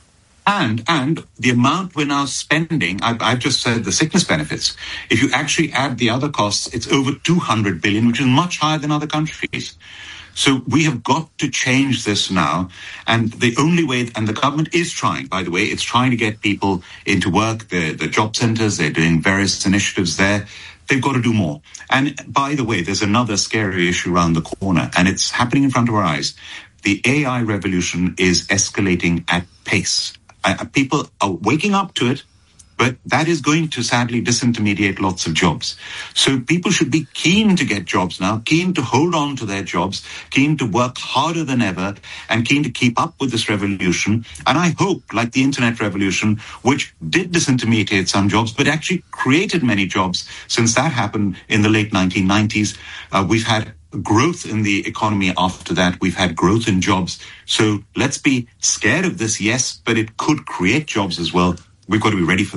And and the amount we're now spending, I've, I've just said the sickness benefits. If you actually add the other costs, it's over two hundred billion, which is much higher than other countries. So we have got to change this now. And the only way, and the government is trying, by the way, it's trying to get people into work. The, the job centres, they're doing various initiatives there. They've got to do more. And by the way, there's another scary issue around the corner, and it's happening in front of our eyes. The A I revolution is escalating at pace. Uh, people are waking up to it, but that is going to sadly disintermediate lots of jobs. So people should be keen to get jobs now, keen to hold on to their jobs, keen to work harder than ever, and keen to keep up with this revolution. And I hope, like the internet revolution, which did disintermediate some jobs, but actually created many jobs since that happened in the late nineteen nineties, uh, we've had growth in the economy after that. We've had growth in jobs. So let's be scared of this, yes, but it could create jobs as well. We've got to be ready for that.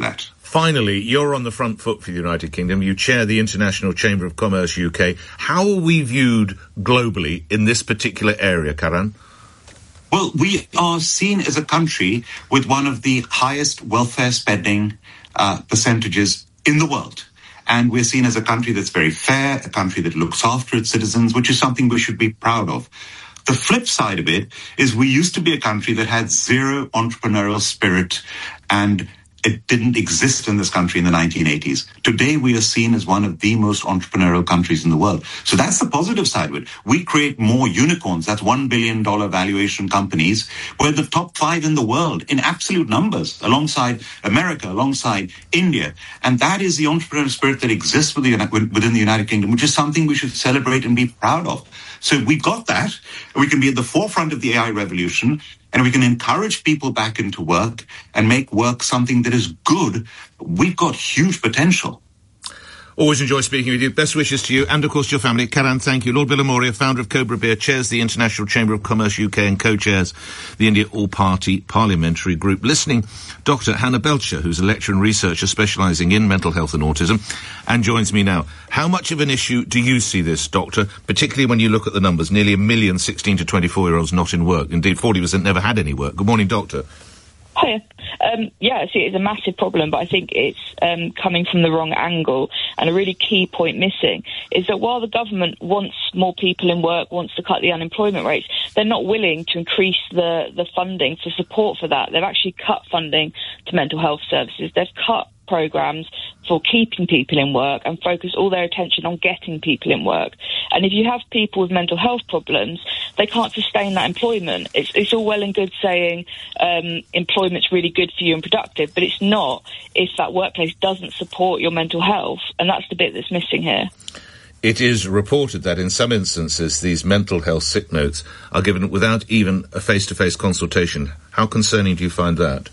Finally, you're on the front foot for the United Kingdom. You chair the International Chamber of Commerce U K. How are we viewed globally in this particular area, Karan? Well, we are seen as a country with one of the highest welfare spending uh, percentages in the world. And we're seen as a country that's very fair, a country that looks after its citizens, which is something we should be proud of. The flip side of it is we used to be a country that had zero entrepreneurial spirit, and it didn't exist in this country in the nineteen eighties. Today, we are seen as one of the most entrepreneurial countries in the world. So that's the positive side of it. We create more unicorns. That's one billion dollars valuation companies. We're the top five in the world in absolute numbers, alongside America, alongside India. And that is the entrepreneurial spirit that exists within the United Kingdom, which is something we should celebrate and be proud of. So we've got that. We can be at the forefront of the A I revolution, and we can encourage people back into work and make work something that is good. We've got huge potential. Always enjoy speaking with you. Best wishes to you and, of course, your family. Karan, thank you. Lord Villamoria, founder of Cobra Beer, chairs the International Chamber of Commerce U K and co-chairs the India All-Party Parliamentary Group. Listening, Doctor Hannah Belcher, who's a lecturer and researcher specialising in mental health and autism, and joins me now. How much of an issue do you see this, Doctor, particularly when you look at the numbers? Nearly a million sixteen to twenty-four-year-olds not in work. Indeed, forty percent never had any work. Good morning, Doctor. Hiya. Um, yeah, I see it as a massive problem, but I think it's um, coming from the wrong angle. And a really key point missing is that while the government wants more people in work, wants to cut the unemployment rates, they're not willing to increase the, the funding for support for that. They've actually cut funding to mental health services. They've cut programs for keeping people in work and focus all their attention on getting people in work. And if you have people with mental health problems, they can't sustain that employment. It's, it's all well and good saying um, employment's really good for you and productive, but it's not if that workplace doesn't support your mental health, and that's the bit that's missing here. It is reported that in some instances these mental health sick notes are given without even a face-to-face consultation. How concerning do you find that?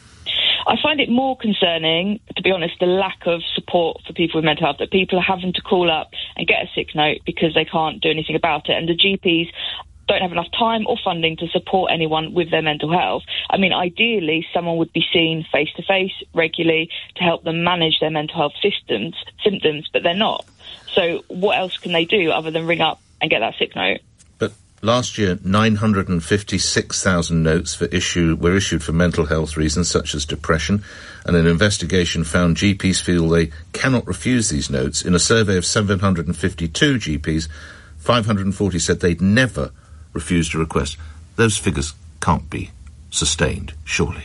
I find it more concerning, to be honest, the lack of support for people with mental health, that people are having to call up and get a sick note because they can't do anything about it. And the G Ps don't have enough time or funding to support anyone with their mental health. I mean, ideally, someone would be seen face-to-face regularly to help them manage their mental health systems, symptoms, but they're not. So what else can they do other than ring up and get that sick note? Last year, nine hundred fifty-six thousand notes for issue, were issued for mental health reasons such as depression, and an investigation found G Ps feel they cannot refuse these notes. In a survey of seven hundred fifty-two G Ps, five hundred forty said they'd never refused a request. Those figures can't be sustained, surely.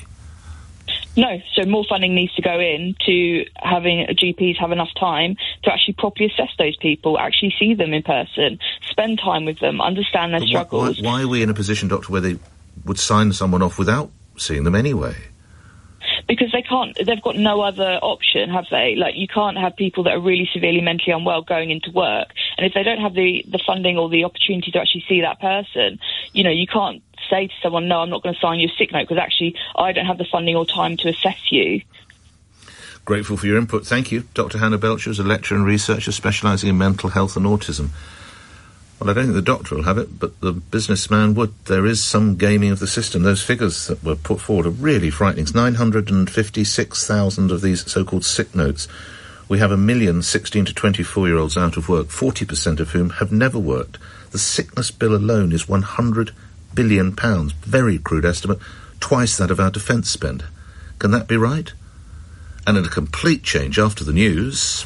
No, so more funding needs to go in to having G Ps have enough time to actually properly assess those people, actually see them in person, spend time with them, understand their But struggles. Why, why are we in a position, Doctor, where they would sign someone off without seeing them anyway? Because they can't, they've got no other option, have they? Like, you can't have people that are really severely mentally unwell going into work. And if they don't have the, the funding or the opportunity to actually see that person, you know, you can't say to someone, no, I'm not going to sign you a sick note because actually I don't have the funding or time to assess you. Grateful for your input. Thank you. Doctor Hannah Belcher is a lecturer and researcher specialising in mental health and autism. Well, I don't think the doctor will have it, but the businessman would. There is some gaming of the system. Those figures that were put forward are really frightening. It's nine hundred fifty-six thousand of these so-called sick notes. We have a million sixteen to twenty-four-year-olds out of work, forty percent of whom have never worked. The sickness bill alone is one hundred billion pounds. Very crude estimate. Twice that of our defence spend. Can that be right? And in a complete change after the news...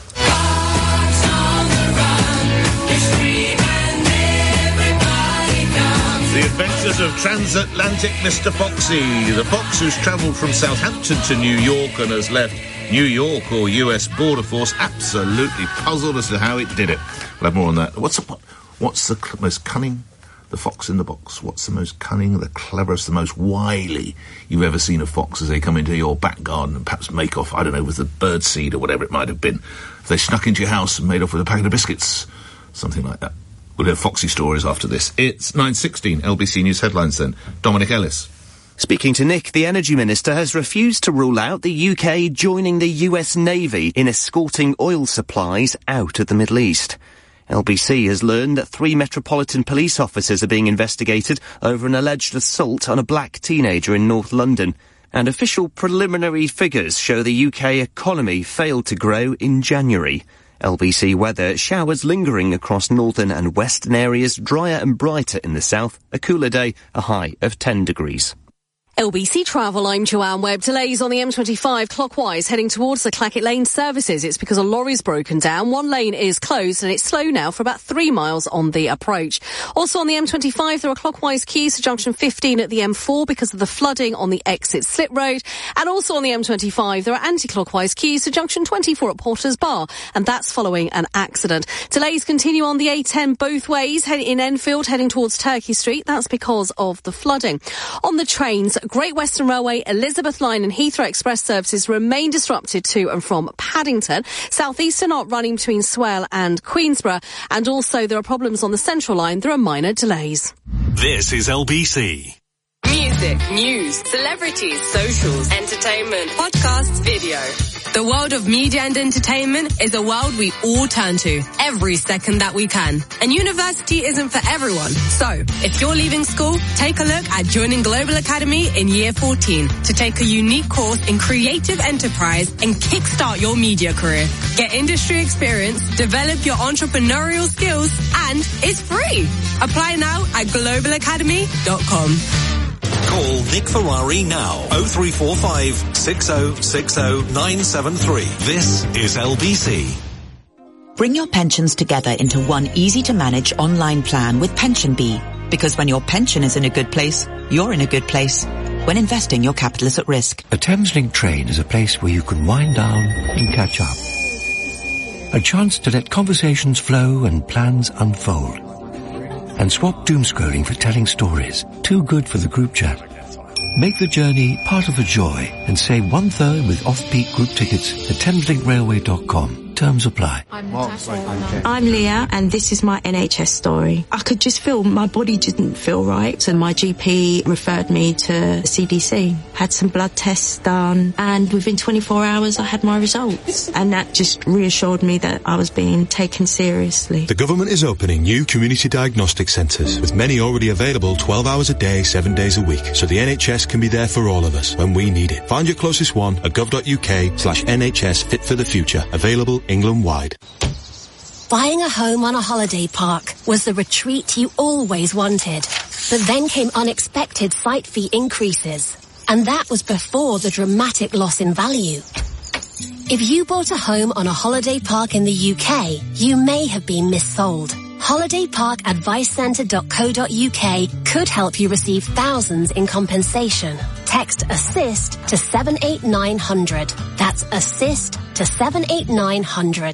The Adventures of Transatlantic Mister Foxy. The fox who's travelled from Southampton to New York and has left New York or U S Border Force absolutely puzzled as to how it did it. We'll have more on that. What's the, what's the cl- most cunning? The fox in the box. What's the most cunning, the cleverest, the most wily you've ever seen a fox as they come into your back garden and perhaps make off, I don't know, with the bird seed or whatever it might have been. If they snuck into your house and made off with a packet of biscuits, something like that. We'll have foxy stories after this. It's nine sixteen, L B C News headlines then. Dominic Ellis. Speaking to Nick, the Energy Minister has refused to rule out the U K joining the U S Navy in escorting oil supplies out of the Middle East. L B C has learned that three Metropolitan Police officers are being investigated over an alleged assault on a black teenager in North London. And official preliminary figures show the U K economy failed to grow in January. L B C weather, showers lingering across northern and western areas, drier and brighter in the south, a cooler day, a high of ten degrees. L B C Travel, I'm Joanne Webb. Delays on the M twenty-five clockwise heading towards the Clackett Lane services. It's because a lorry's broken down. One lane is closed and it's slow now for about three miles on the approach. Also on the M twenty-five, there are clockwise queues to junction fifteen at the M four because of the flooding on the exit Slip Road. And also on the M twenty-five, there are anti-clockwise queues to junction twenty-four at Porter's Bar, and that's following an accident. Delays continue on the A ten both ways, heading in Enfield, heading towards Turkey Street. That's because of the flooding. On the trains, Great Western Railway, Elizabeth Line and Heathrow Express services remain disrupted to and from Paddington. Southeastern not running between Swale and Queensborough. And also there are problems on the Central Line. There are minor delays. This is L B C. Music, news, celebrities, socials, entertainment, podcasts, video. The world of media and entertainment is a world we all turn to every second that we can. And university isn't for everyone. So, if you're leaving school, take a look at joining Global Academy in year fourteen to take a unique course in creative enterprise and kickstart your media career. Get industry experience, develop your entrepreneurial skills, and it's free. Apply now at global academy dot com. Call Nick Ferrari now. oh three four five, six oh six oh, nine seven three. This is L B C. Bring your pensions together into one easy-to-manage online plan with PensionBee. Because when your pension is in a good place, you're in a good place. When investing, your capital is at risk. A Thameslink train is a place where you can wind down and catch up. A chance to let conversations flow and plans unfold. And swap doom scrolling for telling stories. Too good for the group chat. Make the journey part of the joy and save one third with off-peak group tickets at thameslink railway dot com. Terms apply. I'm Natasha. I'm Leah, and this is my N H S story. I could just feel my body didn't feel right, so my G P referred me to C D C. Had some blood tests done, and within twenty-four hours I had my results. And that just reassured me that I was being taken seriously. The government is opening new community diagnostic centres, with many already available twelve hours a day, seven days a week, so the N H S can be there for all of us when we need it. Find your closest one at gov.uk slash NHS Fit for the Future. Available England-wide. Buying a home on a holiday park was the retreat you always wanted. But then came unexpected site fee increases. And that was before the dramatic loss in value. If you bought a home on a holiday park in the U K, you may have been missold. holiday park advice centre dot co dot uk could help you receive thousands in compensation. Text ASSIST to seven eight nine hundred. That's ASSIST to seven eight nine hundred.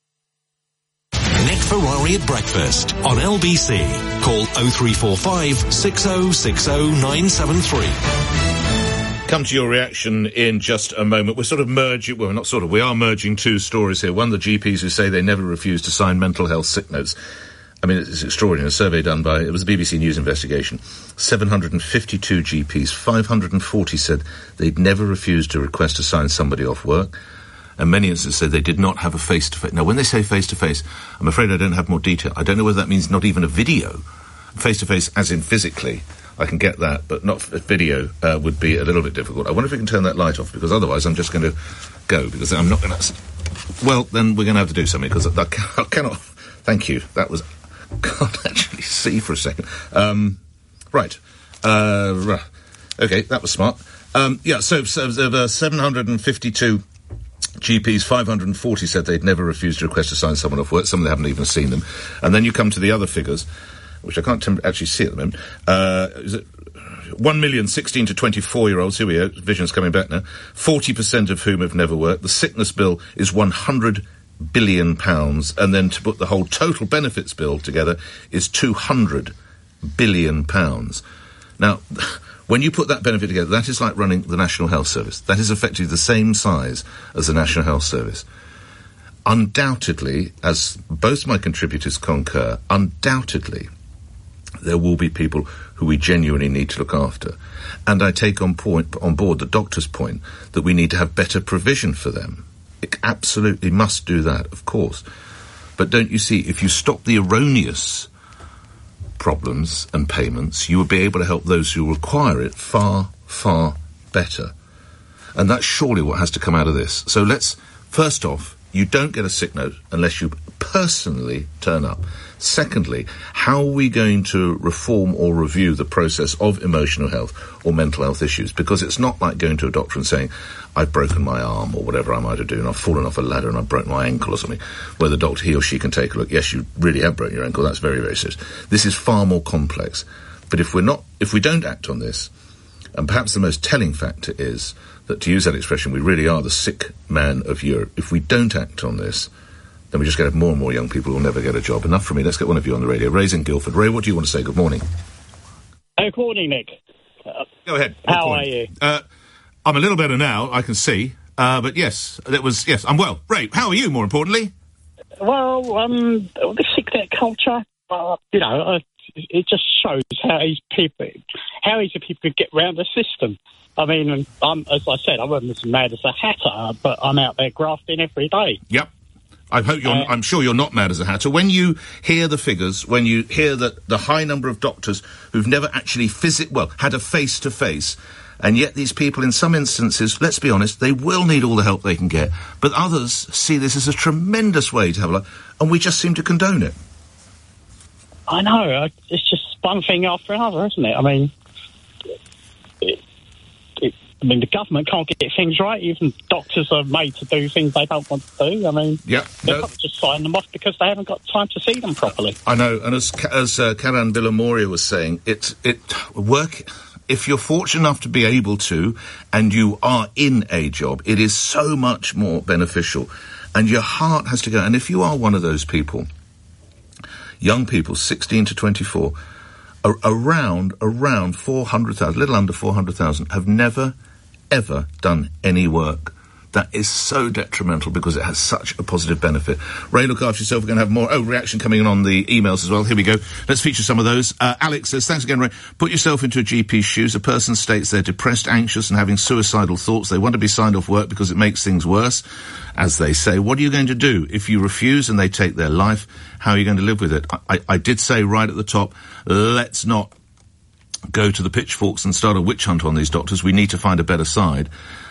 Nick Ferrari at breakfast on L B C. Call oh three four five, six oh six oh, nine seven three. Come to your reaction in just a moment. We're sort of merging, well, not sort of, we are merging two stories here. One, the G Ps who say they never refuse to sign mental health sick notes. I mean, it's extraordinary. A survey done by, it was a B B C News investigation. seven hundred fifty-two G Ps, five hundred forty said they'd never refused to request to sign somebody off work. And many instances said they did not have a face-to-face. Now, when they say face-to-face, I'm afraid I don't have more detail. I don't know whether that means not even a video. Face-to-face as in physically. I can get that, but not video uh, would be a little bit difficult. I wonder if we can turn that light off, because otherwise I'm just going to go, because I'm not going to... Well, then we're going to have to do something, because I, I cannot... Thank you. That was... Can't actually see for a second. Um, right. Uh, okay, that was smart. Um, yeah, so, so uh, seven hundred fifty-two G Ps, five hundred forty said they'd never refused a request to sign someone off work. Some of them haven't even seen them. And then you come to the other figures, which I can't t- actually see at the moment. Uh, is it one million sixteen to twenty-four-year-olds, here we are, Vision's coming back now, forty percent of whom have never worked. The sickness bill is one hundred billion pounds, and then to put the whole total benefits bill together is two hundred billion pounds. Now, when you put that benefit together, that is like running the National Health Service. That is effectively the same size as the National Health Service. Undoubtedly, as both my contributors concur, undoubtedly there will be people who we genuinely need to look after. And I take on point on board the doctor's point that we need to have better provision for them. It absolutely must do that, of course. But don't you see, if you stop the erroneous problems and payments, you will be able to help those who require it far, far better. And that's surely what has to come out of this. So let's, first off, you don't get a sick note unless you personally turn up. Secondly, how are we going to reform or review the process of emotional health or mental health issues? Because it's not like going to a doctor and saying, I've broken my arm or whatever I might have done, I've fallen off a ladder and I've broken my ankle or something, where the doctor, he or she can take a look. Yes, you really have broken your ankle. That's very, very serious. This is far more complex. But if we're not, if we don't act on this, and perhaps the most telling factor is that, to use that expression, we really are the sick man of Europe. If we don't act on this, then we just get more and more young people who will never get a job. Enough from me. Let's get one of you on the radio. Ray's in Guildford. Ray, what do you want to say? Good morning. Oh, good morning, Nick. Uh, Go ahead. How are you? Uh, I'm a little better now, I can see. Uh, but yes, that was, yes, I'm well. Ray, how are you, more importantly? Well, um, the sick debt culture, uh, you know, uh, it just shows how these people, how easy people could get round the system. I mean, I'm, as I said, I wasn't as mad as a hatter, but I'm out there grafting every day. Yep. I hope you're, uh, I'm sure you're not mad as a hatter. When you hear the figures, when you hear that the high number of doctors who've never actually physic, well, had a face-to-face, and yet these people, in some instances, let's be honest, they will need all the help they can get. But others see this as a tremendous way to have a life, and we just seem to condone it. I know. It's just one thing after another, isn't it? I mean, it, it, I mean, the government can't get things right. Even doctors are made to do things they don't want to do. I mean, yeah, they no. can't just sign them off because they haven't got time to see them properly. I know, and as as uh, Karan Villamoria was saying, it it work. If you're fortunate enough to be able to, and you are in a job, it is so much more beneficial, and your heart has to go. And if you are one of those people, young people, sixteen to twenty-four, are around around four hundred thousand, little under four hundred thousand, have never ever done any work. That is so detrimental because it has such a positive benefit. Ray, look after yourself. We're going to have more oh, reaction coming in on the emails as well. Here we go. Let's feature some of those. Uh, Alex says, thanks again, Ray. Put yourself into a G P's shoes. A person states they're depressed, anxious and having suicidal thoughts. They want to be signed off work because it makes things worse, as they say. What are you going to do? If you refuse and they take their life, how are you going to live with it? I, I, I did say right at the top, let's not go to the pitchforks and start a witch hunt on these doctors. We need to find a better side.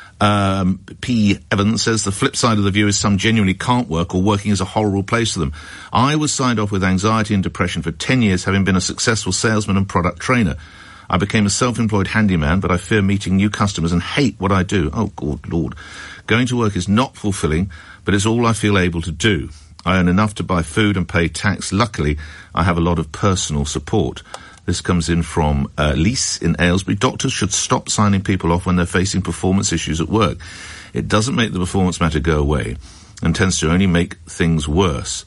Um, P. Evans says the flip side of the view is some genuinely can't work or working is a horrible place for them. I was signed off with anxiety and depression for ten years, having been a successful salesman and product trainer. I became a self-employed handyman, but I fear meeting new customers and hate what I do. Oh, good Lord. Going to work is not fulfilling, but it's all I feel able to do. I earn enough to buy food and pay tax. Luckily, I have a lot of personal support. This comes in from uh, Lise in Aylesbury. Doctors should stop signing people off when they're facing performance issues at work. It doesn't make the performance matter go away and tends to only make things worse.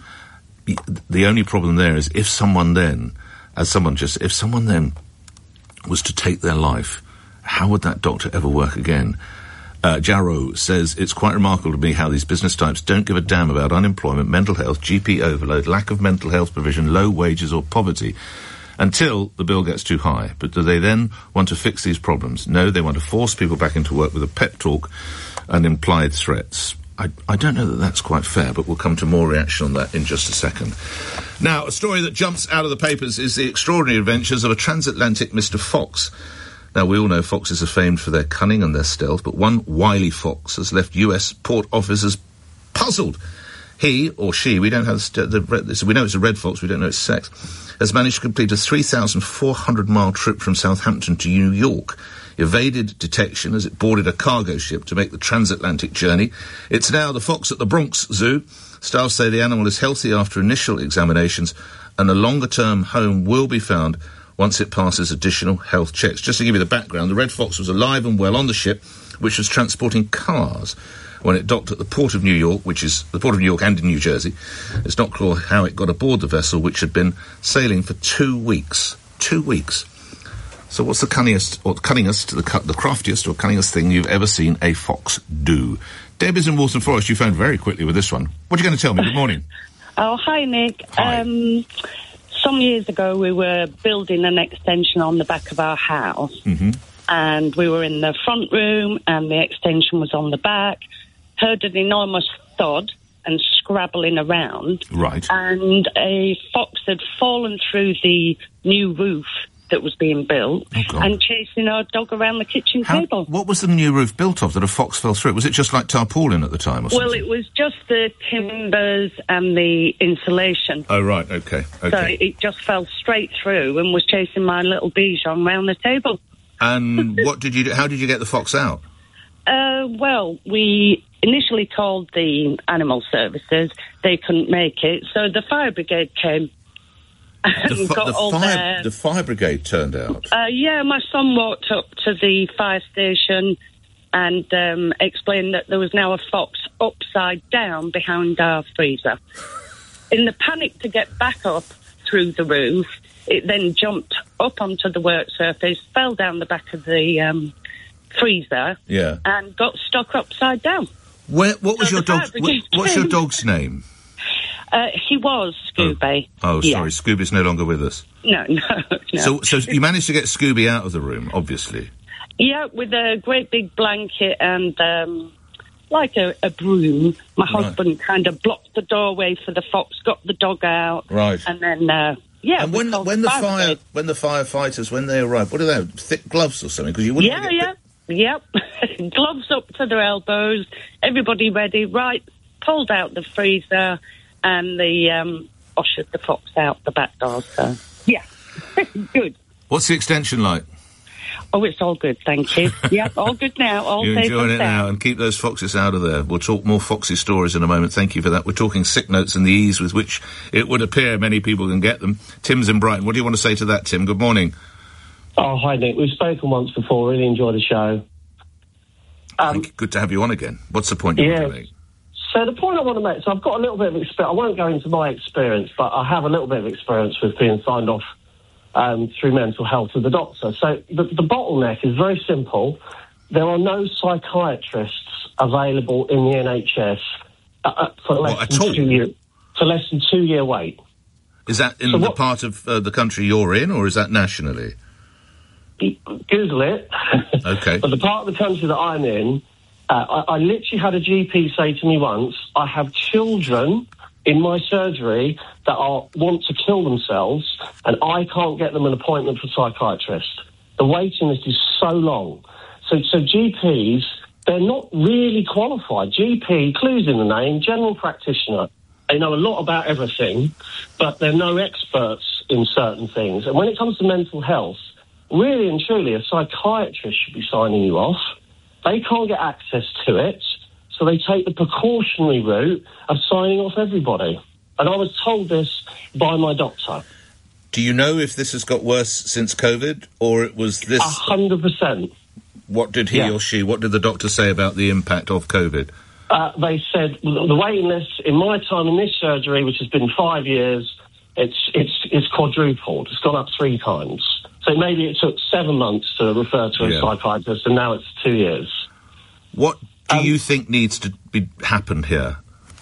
The only problem there is if someone then, as someone just, if someone then was to take their life, how would that doctor ever work again? Uh, Jarrow says, it's quite remarkable to me how these business types don't give a damn about unemployment, mental health, G P overload, lack of mental health provision, low wages or poverty, until the bill gets too high. But do they then want to fix these problems? No, they want to force people back into work with a pep talk and implied threats. I, I don't know that that's quite fair, but we'll come to more reaction on that in just a second. Now, a story that jumps out of the papers is the extraordinary adventures of a transatlantic Mister Fox. Now, we all know foxes are famed for their cunning and their stealth, but one wily fox has left U S port officers puzzled. He, or she, we don't have the, the, the we know it's a red fox, we don't know its sex, has managed to complete a three thousand four hundred mile trip from Southampton to New York, evaded detection as it boarded a cargo ship to make the transatlantic journey. It's now the fox at the Bronx Zoo. Staff say the animal is healthy after initial examinations, and a longer-term home will be found once it passes additional health checks. Just to give you the background, the red fox was alive and well on the ship, which was transporting cars, when it docked at the Port of New York, which is the Port of New York and in New Jersey. It's not clear how it got aboard the vessel, which had been sailing for two weeks. Two weeks. So what's the cunningest, or cunningest, the, cu- the craftiest or cunningest thing you've ever seen a fox do? Deb is in Walton Forest. You phoned very quickly with this one. What are you going to tell me? Good morning. Oh, hi, Nick. Hi. Um, some years ago, we were building an extension on the back of our house. Mm-hmm. And we were in the front room, and the extension was on the back. Heard an enormous thud and scrabbling around. Right. And a fox had fallen through the new roof that was being built Oh, and chasing our dog around the kitchen How, table. what was the new roof built of that a fox fell through? Was it just like tarpaulin at the time or something? Well, it was just the timbers and the insulation. Oh, right, okay, So okay. it just fell straight through and was chasing my little Bichon round the table. And what did you do? How did you get the fox out? Uh, well, we initially called the animal services. They couldn't make it, so the fire brigade came and The, fi- got the, all fire, their... the fire brigade turned out. Uh, yeah, my son walked up to the fire station and um, explained that there was now a fox upside down behind our freezer. In the panic to get back up through the roof, it then jumped up onto the work surface, fell down the back of the um, freezer, Yeah. and got stuck upside down. Where, what was So your the fire dog? brigade What, what's your came. dog's name? Uh, he was Scooby. Oh, Yeah. sorry, Scooby's no longer with us. No, no, no. So, so you managed to get Scooby out of the room, obviously. Yeah, with a great big blanket and um, like a, a broom. My Right. husband kind of blocked the doorway for the fox, got the dog out, Right. and then uh, yeah. And we when called when the fire fire brigade. when the firefighters when they arrived, what do they have? Thick gloves or something? Because you wouldn't. Yeah, wanna get yeah, yep. Gloves up to their elbows. Everybody ready. Right, pulled out the freezer and the um, ushered the fox out the back door. So yeah, good. What's the extension like? Oh, it's all good, thank you. Yep, all good now. All You're safe enjoying and it now, sound. and keep those foxes out of there. We'll talk more foxy stories in a moment. Thank you for that. We're talking sick notes and the ease with which it would appear many people can get them. Tim's in Brighton. What do you want to say to that, Tim? Good morning. Oh, hi, Nick. We've spoken once before. Really enjoyed the show. Um, Thank you. Good to have you on again. What's the point you yeah. want to make? So the point I want to make, so I've got a little bit of experience. I won't go into my experience, but I have a little bit of experience with being signed off um, through mental health with the doctor. So the, the bottleneck is very simple. There are no psychiatrists available in the N H S uh, for less What, at than all? two year, for less than two year wait. Is that in So the what- part of uh, the country you're in, or is that nationally? Google it. Okay. But the part of the country that I'm in, uh, I, I literally had a G P say to me once, I have children in my surgery that are want to kill themselves, and I can't get them an appointment for a psychiatrist. The waiting list is so long. So, so G Ps, they're not really qualified. G P, clues in the name, general practitioner. They know a lot about everything, but they're no experts in certain things. And when it comes to mental health, really and truly, a psychiatrist should be signing you off. They can't get access to it, so they take the precautionary route of signing off everybody. And I was told this by my doctor. Do you know if this has got worse since COVID, or it was this? A hundred percent. What did he Yeah. or she, what did the doctor say about the impact of COVID? Uh, they said the waiting list in my time in this surgery, which has been five years, it's it's it's quadrupled. It's gone up three times. So maybe it took seven months to refer to a Yeah. psychiatrist, and now it's two years. What do Um, you think needs to be happen here?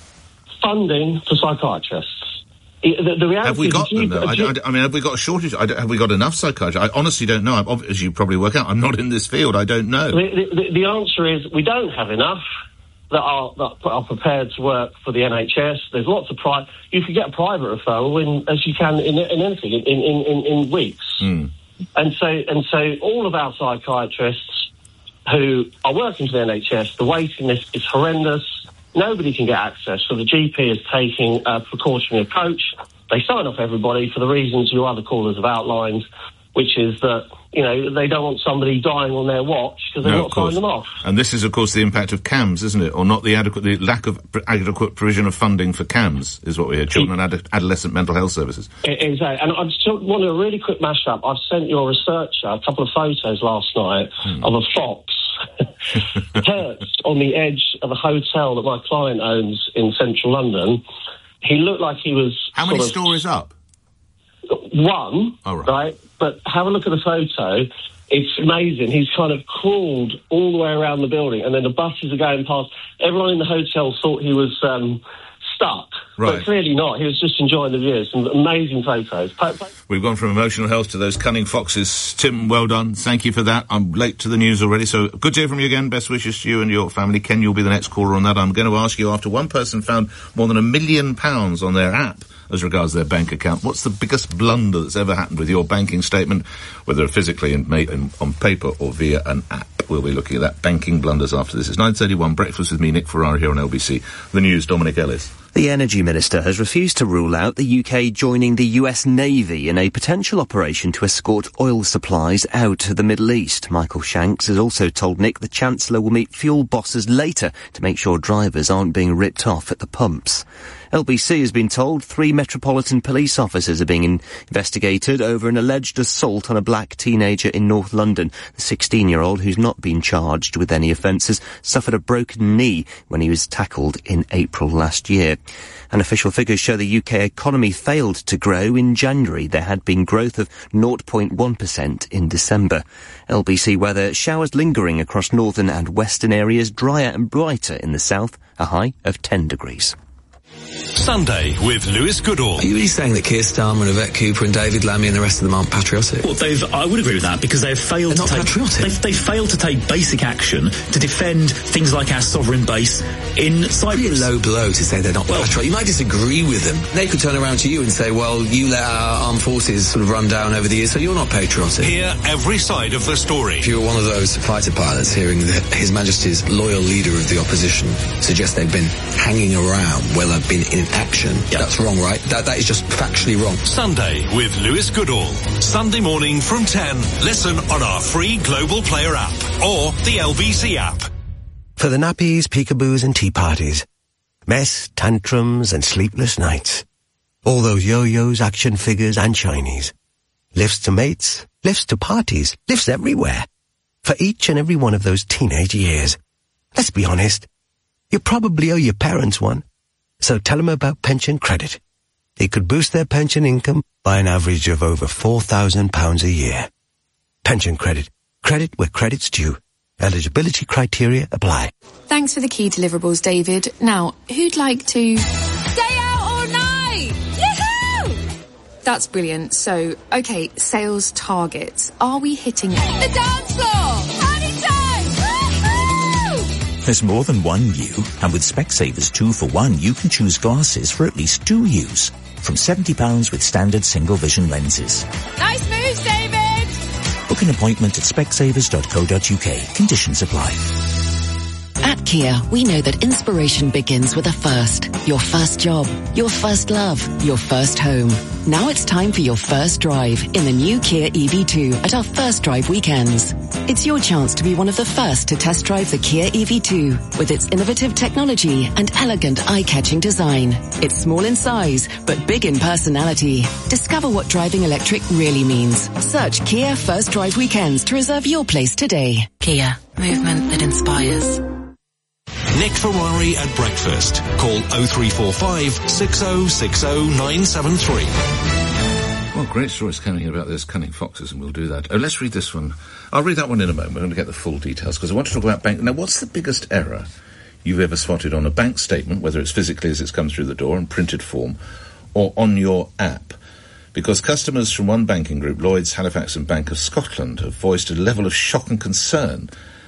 Funding for psychiatrists. I- The, the reality Have we is got a them, G- though? a I, G- I, I mean, have we got a shortage? I don't- have we got enough psychiatrists? I honestly don't know. I'm, ob- as you probably work out, I'm not in this field. I don't know. The, the, the answer is we don't have enough that are that are prepared to work for the N H S. There's lots of private. You can get a private referral in, as you can in, in anything in, in, in, in weeks. Mm. And so and so all of our psychiatrists who are working for the N H S, the waiting list is horrendous. Nobody can get access. So the G P is taking a precautionary approach. They sign off everybody for the reasons your other callers have outlined, which is that, you know, they don't want somebody dying on their watch because they've No, not of course. signed them off. And this is, of course, the impact of C A M S, isn't it? Or not the adequate, the lack of pr- adequate provision of funding for C A M S is what we hear. Children and ad- adolescent mental health services. Exactly. And I just want a really quick mash-up. I've sent your researcher a couple of photos last night Hmm. of a fox perched on the edge of a hotel that my client owns in central London. He looked like he was... How many sort of stories up? One, Oh, right. right? But have a look at the photo. It's amazing. He's kind of crawled all the way around the building, and then the buses are going past. Everyone in the hotel thought he was um, stuck, Right. but clearly not. He was just enjoying the view. Some amazing photos. Po- po- We've gone from emotional health to those cunning foxes. Tim, well done. Thank you for that. I'm late to the news already, so good to hear from you again. Best wishes to you and your family. Ken, you'll be the next caller on that. I'm going to ask you, after one person found more than a million pounds on their app as regards their bank account. What's the biggest blunder that's ever happened with your banking statement, whether physically in, in, on paper or via an app? We'll be looking at that. Banking blunders after this. It's nine thirty-one, Breakfast with me, Nick Ferrari, here on L B C. The news, Dominic Ellis. The Energy Minister has refused to rule out the U K joining the U S Navy in a potential operation to escort oil supplies out of the Middle East. Michael Shanks has also told Nick the Chancellor will meet fuel bosses later to make sure drivers aren't being ripped off at the pumps. L B C has been told three Metropolitan Police officers are being in- investigated over an alleged assault on a black teenager in North London. The sixteen-year-old, who's not been charged with any offences, suffered a broken knee when he was tackled in April last year. And official figures show the U K economy failed to grow in January. There had been growth of zero point one percent in December. L B C weather, showers lingering across northern and western areas, drier and brighter in the south, a high of ten degrees. Sunday with Lewis Goodall. Are you really saying that Keir Starmer and Yvette Cooper and David Lammy and the rest of them aren't patriotic? Well, they've, I would agree with that, because they've failed They're to not take... patriotic? They've, they've failed to take basic action to defend things like our sovereign base in Cyprus. Pretty low blow to say they're not well, patriotic. You might disagree with them. They could turn around to you and say, well, you let our armed forces sort of run down over the years, so you're not patriotic. Hear every side of the story. If you were one of those fighter pilots hearing the, His Majesty's loyal leader of the opposition suggest they've been hanging around while they've been in action, yep. That's wrong, right? That That is just factually wrong. Sunday with Lewis Goodall. Sunday morning from ten. Listen on our free Global Player app or the L B C app. For the nappies, peekaboos and tea parties. Mess, tantrums and sleepless nights. All those yo-yos, action figures and shinies. Lifts to mates, lifts to parties, lifts everywhere. For each and every one of those teenage years. Let's be honest. You probably owe your parents one. So tell them about pension credit. It could boost their pension income by an average of over four thousand pounds a year. Pension credit. Credit where credit's due. Eligibility criteria apply. Thanks for the key deliverables, David. Now, who'd like to... Stay out all night! Yahoo! That's brilliant. So, okay, sales targets. Are we hitting... The dance floor! Party time! Woohoo! There's more than one you, and with Specsavers two for one, you can choose glasses for at least two use. From seventy pounds with standard single vision lenses. Nice moves, David! Book an appointment at specsavers dot co dot uk. Conditions apply. At Kia, we know that inspiration begins with a first. Your first job, your first love, your first home. Now it's time for your first drive in the new Kia E V two at our First Drive weekends. It's your chance to be one of the first to test drive the Kia E V two with its innovative technology and elegant eye-catching design. It's small in size, but big in personality. Discover what driving electric really means. Search Kia First Drive weekends to reserve your place today. Kia, movement that inspires. Nick Ferrari at breakfast. Call oh three four five, six oh six oh, nine seven three. Well, great stories coming in about those cunning foxes, and we'll do that. Oh, let's read this one. I'll read that one in a moment. We're going to get the full details, because I want to talk about bank... Now, what's the biggest error you've ever spotted on a bank statement, whether it's physically as it's come through the door in printed form, or on your app? Because customers from one banking group, Lloyds, Halifax and Bank of Scotland, have voiced a level of shock and concern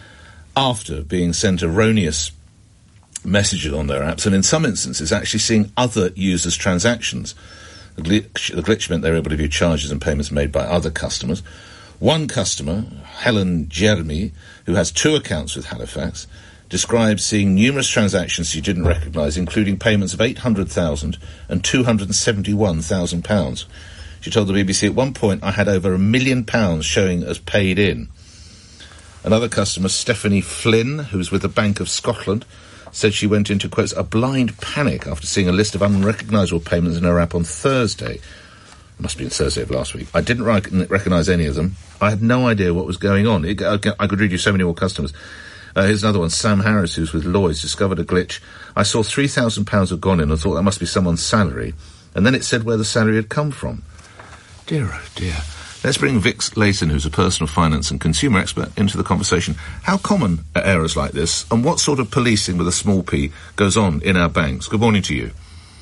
after being sent erroneous messages on their apps, and in some instances actually seeing other users' transactions. The glitch, the glitch meant they were able to view charges and payments made by other customers. One customer, Helen Jeremy, who has two accounts with Halifax, described seeing numerous transactions she didn't recognise, including payments of eight hundred thousand pounds and two hundred seventy-one thousand pounds. She told the B B C, at one point I had over a million pounds showing as paid in. Another customer, Stephanie Flynn, who was with the Bank of Scotland, said she went into, quotes, a blind panic after seeing a list of unrecognisable payments in her app on Thursday. It must have been Thursday of last week. I didn't rec- recognise any of them. I had no idea what was going on. It, I, I could read you so many more customers. Uh, here's another one. Sam Harris, who's with Lloyds, discovered a glitch. I saw three thousand pounds had gone in and thought that must be someone's salary. And then it said where the salary had come from. Dear, oh dear. Let's bring Vix Layton, who's a personal finance and consumer expert, into the conversation. How common are errors like this, and what sort of policing with a small p goes on in our banks? Good morning to you.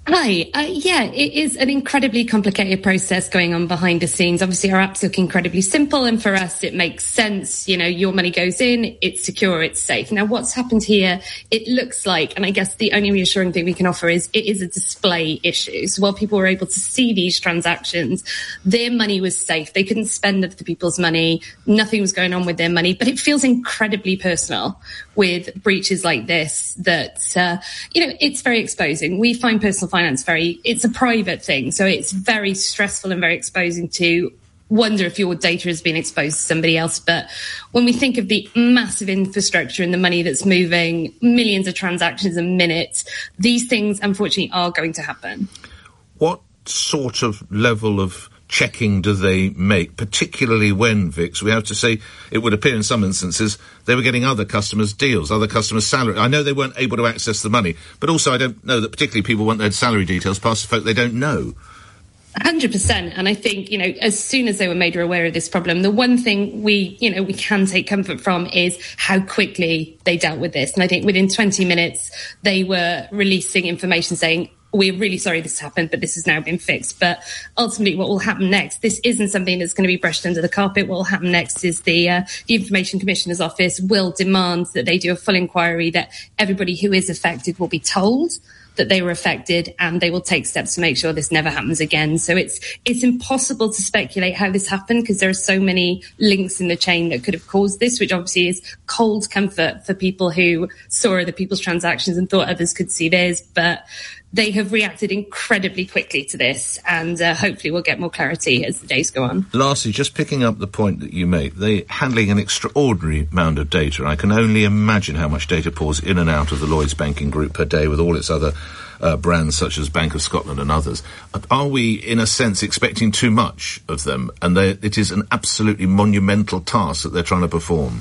Hi. Uh, yeah, it is an incredibly complicated process going on behind the scenes. Obviously, our apps look incredibly simple, and for us, it makes sense. You know, your money goes in, it's secure, it's safe. Now, what's happened here, it looks like, and I guess the only reassuring thing we can offer is it is a display issue. So while people were able to see these transactions, their money was safe. They couldn't spend other people's money. Nothing was going on with their money. But it feels incredibly personal with breaches like this that, uh, you know, it's very exposing. We find personal finance very, it's a private thing. So it's very stressful and very exposing to wonder if your data has been exposed to somebody else. But when we think of the massive infrastructure and the money that's moving, millions of transactions a minute, these things, unfortunately, are going to happen. What sort of level of checking do they make, particularly when, Vix, we have to say, it would appear in some instances, they were getting other customers' deals, other customers' salary. I know they weren't able to access the money, but also I don't know that particularly people want their salary details past folk they don't know. one hundred percent. And I think, you know, as soon as they were made aware of this problem, the one thing we, you know, we can take comfort from is how quickly they dealt with this. And I think within twenty minutes, they were releasing information saying, we're really sorry this happened, but this has now been fixed. But ultimately, what will happen next, this isn't something that's going to be brushed under the carpet. What will happen next is the, uh, the Information Commissioner's Office will demand that they do a full inquiry, that everybody who is affected will be told that they were affected, and they will take steps to make sure this never happens again. So it's it's impossible to speculate how this happened, because there are so many links in the chain that could have caused this, which obviously is cold comfort for people who saw other people's transactions and thought others could see theirs. But they have reacted incredibly quickly to this, and uh, hopefully we'll get more clarity as the days go on. Lastly, just picking up the point that you make, they're handling an extraordinary amount of data. I can only imagine how much data pours in and out of the Lloyds Banking Group per day with all its other uh, brands such as Bank of Scotland and others. Are we, in a sense, expecting too much of them? And they, it is an absolutely monumental task that they're trying to perform.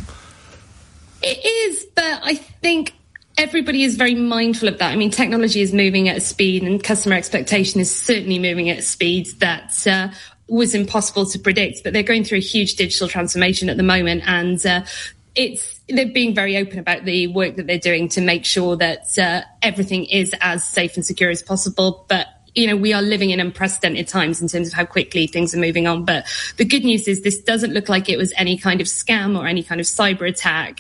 It is, but I think everybody is very mindful of that. I mean, technology is moving at a speed, and customer expectation is certainly moving at a speed that uh, was impossible to predict. But they're going through a huge digital transformation at the moment, and uh, it's they're being very open about the work that they're doing to make sure that uh, everything is as safe and secure as possible. But you know, we are living in unprecedented times in terms of how quickly things are moving on. But the good news is this doesn't look like it was any kind of scam or any kind of cyber attack.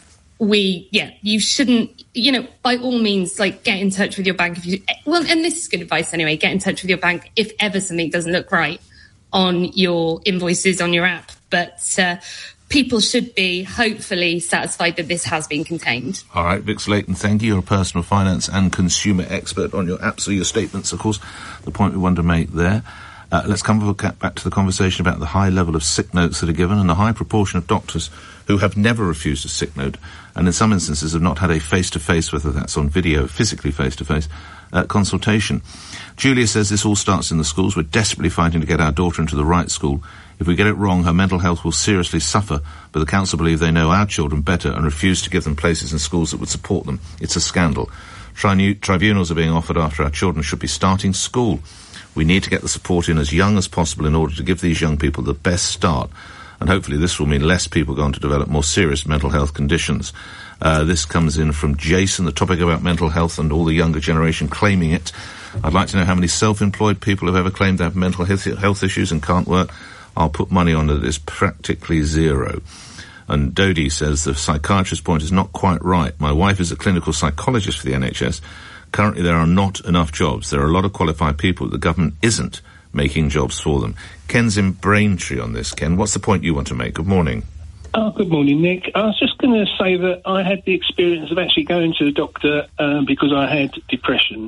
We, yeah, you shouldn't, you know, by all means, like, get in touch with your bank if you, well, and this is good advice anyway, get in touch with your bank if ever something doesn't look right on your invoices, on your app. But uh, people should be hopefully satisfied that this has been contained. All right, Vix Layton, thank you. You're a personal finance and consumer expert on your apps or your statements, of course, the point we wanted to make there. Uh, let's come back to the conversation about the high level of sick notes that are given and the high proportion of doctors who have never refused a sick note and in some instances have not had a face-to-face, whether that's on video, physically face-to-face, uh, consultation. Julia says this all starts in the schools. We're desperately fighting to get our daughter into the right school. If we get it wrong, her mental health will seriously suffer, but the council believe they know our children better and refuse to give them places in schools that would support them. It's a scandal. Tri- tribunals are being offered after our children should be starting school. We need to get the support in as young as possible in order to give these young people the best start. And hopefully this will mean less people going to develop more serious mental health conditions. Uh, this comes in from Jason, the topic about mental health and all the younger generation claiming it. I'd like to know how many self-employed people have ever claimed they have mental health issues and can't work. I'll put money on it. It's practically zero. And Dodie says the psychiatrist's point is not quite right. My wife is a clinical psychologist for the N H S. Currently, there are not enough jobs. There are a lot of qualified people. The government isn't making jobs for them. Ken's in Braintree on this. Ken, what's the point you want to make? Good morning. Oh, good morning, Nick. I was just going to say that I had the experience of actually going to the doctor um, because I had depression.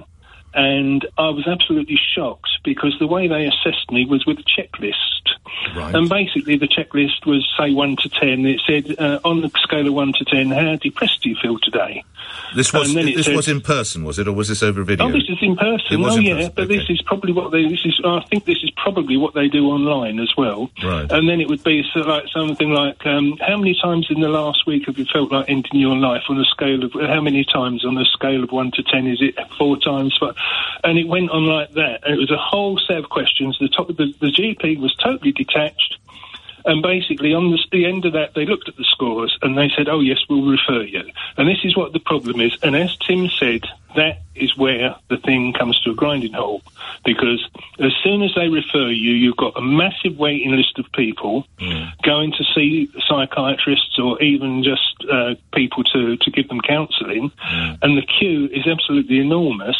And I was absolutely shocked because the way they assessed me was with a checklist. Right. And basically the checklist was, say, one to ten. It said, uh, on the scale of one to ten, how depressed do you feel today? This was this said, was in person, was it, or was this over video? Oh, this is in person. Oh, in yeah, person. But okay. This is probably what they. This is. I think this is probably what they do online as well. Right. And then it would be so like something like, um, how many times in the last week have you felt like ending your life on a scale of how many times on a scale of one to ten? Is it four times? And it went on like that. And it was a whole set of questions. The top, the, the G P was totally detached. And basically, on the, the end of that, they looked at the scores and they said, oh, yes, we'll refer you. And this is what the problem is. And as Tim said, that is where the thing comes to a grinding halt. Because as soon as they refer you, you've got a massive waiting list of people mm. going to see psychiatrists or even just uh, people to, to give them counselling. Mm. And the queue is absolutely enormous.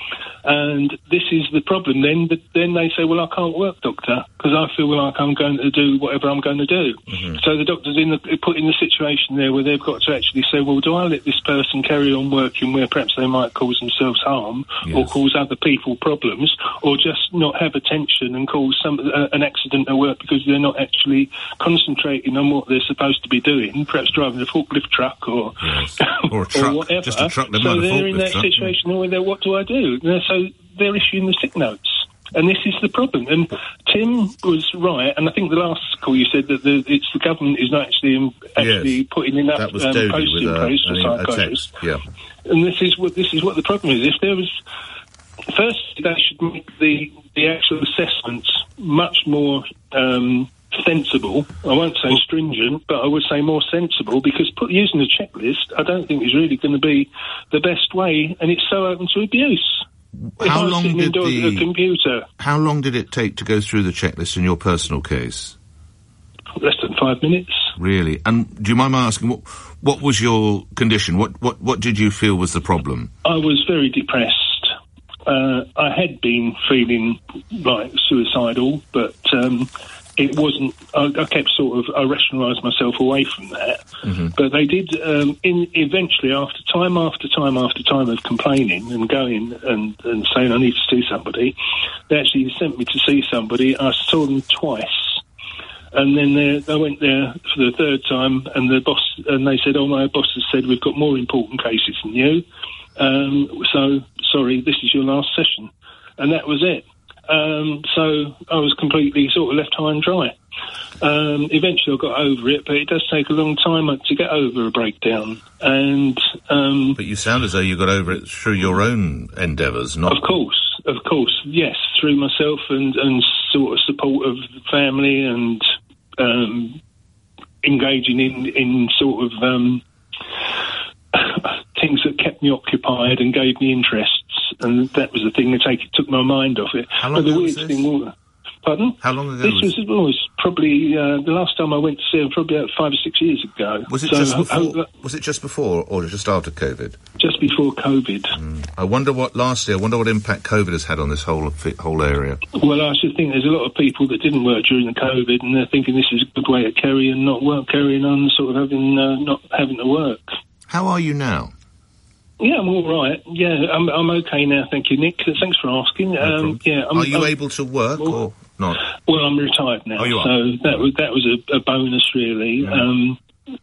And this is the problem. Then but then they say, well, I can't work, doctor, because I feel like I'm going to do whatever I'm going to do. Mm-hmm. So the doctor's in the, put in the situation there where they've got to actually say, well, do I let this person carry on working where perhaps they might cause themselves harm yes. or cause other people problems, or just not have attention and cause some uh, an accident at work because they're not actually concentrating on what they're supposed to be doing, perhaps driving a forklift truck or, yes. or, a truck, or whatever. Just a truck, so they're in that truck, situation yeah. where they're, what do I do? So they're issuing the sick notes. And this is the problem. And Tim was right, and I think the last call you said that the, it's the government is not actually actually yes. putting enough um, posts in place for psychiatrists. Yeah. And this is what this is what the problem is. If there was, first they should make the the actual assessments much more um, sensible. I won't say stringent, but I would say more sensible, because put, using a checklist, I don't think is really going to be the best way, and it's so open to abuse. How long did the a computer? How long did it take to go through the checklist in your personal case? Less than five minutes. Really? And do you mind my asking, what what was your condition? What what what did you feel was the problem? I was very depressed. Uh, I had been feeling like suicidal, but um, it wasn't. I, I kept sort of. I rationalised myself away from that. Mm-hmm. But they did. Um, in eventually, after time after time after time of complaining and going and, and saying I need to see somebody, they actually sent me to see somebody. I saw them twice, and then they, I went there for the third time, and the boss and they said, "Oh, my boss has said we've got more important cases than you. Um, so sorry, this is your last session," and that was it. Um, so I was completely sort of left high and dry. Um, eventually I got over it, but it does take a long time to get over a breakdown. And um, But you sound as though you got over it through your own endeavours, not... Of course, of course, yes, through myself and, and sort of support of family and um, engaging in, in sort of um, things that kept me occupied and gave me interests. And that was the thing that take, took my mind off it. How long but the ago weird was this? thing was, pardon? How long ago this was was? Was, was probably uh, the last time I went to see him, probably about five or six years ago. Was it so, just before? uh, was it just before, or just after COVID? Just before COVID. Mm. I wonder what lastly. I wonder what impact COVID has had on this whole whole area. Well, I should think there's a lot of people that didn't work during the COVID, and they're thinking this is a good way of carrying not work, carrying on, sort of having uh, not having to work. How are you now? Yeah, I'm all right. Yeah, I'm I'm okay now. Thank you, Nick. Thanks for asking. No um, yeah, I'm, are you I'm, able to work well, or not? Well, I'm retired now, oh, you are? so that was that was a, a bonus, really. Yeah. Um,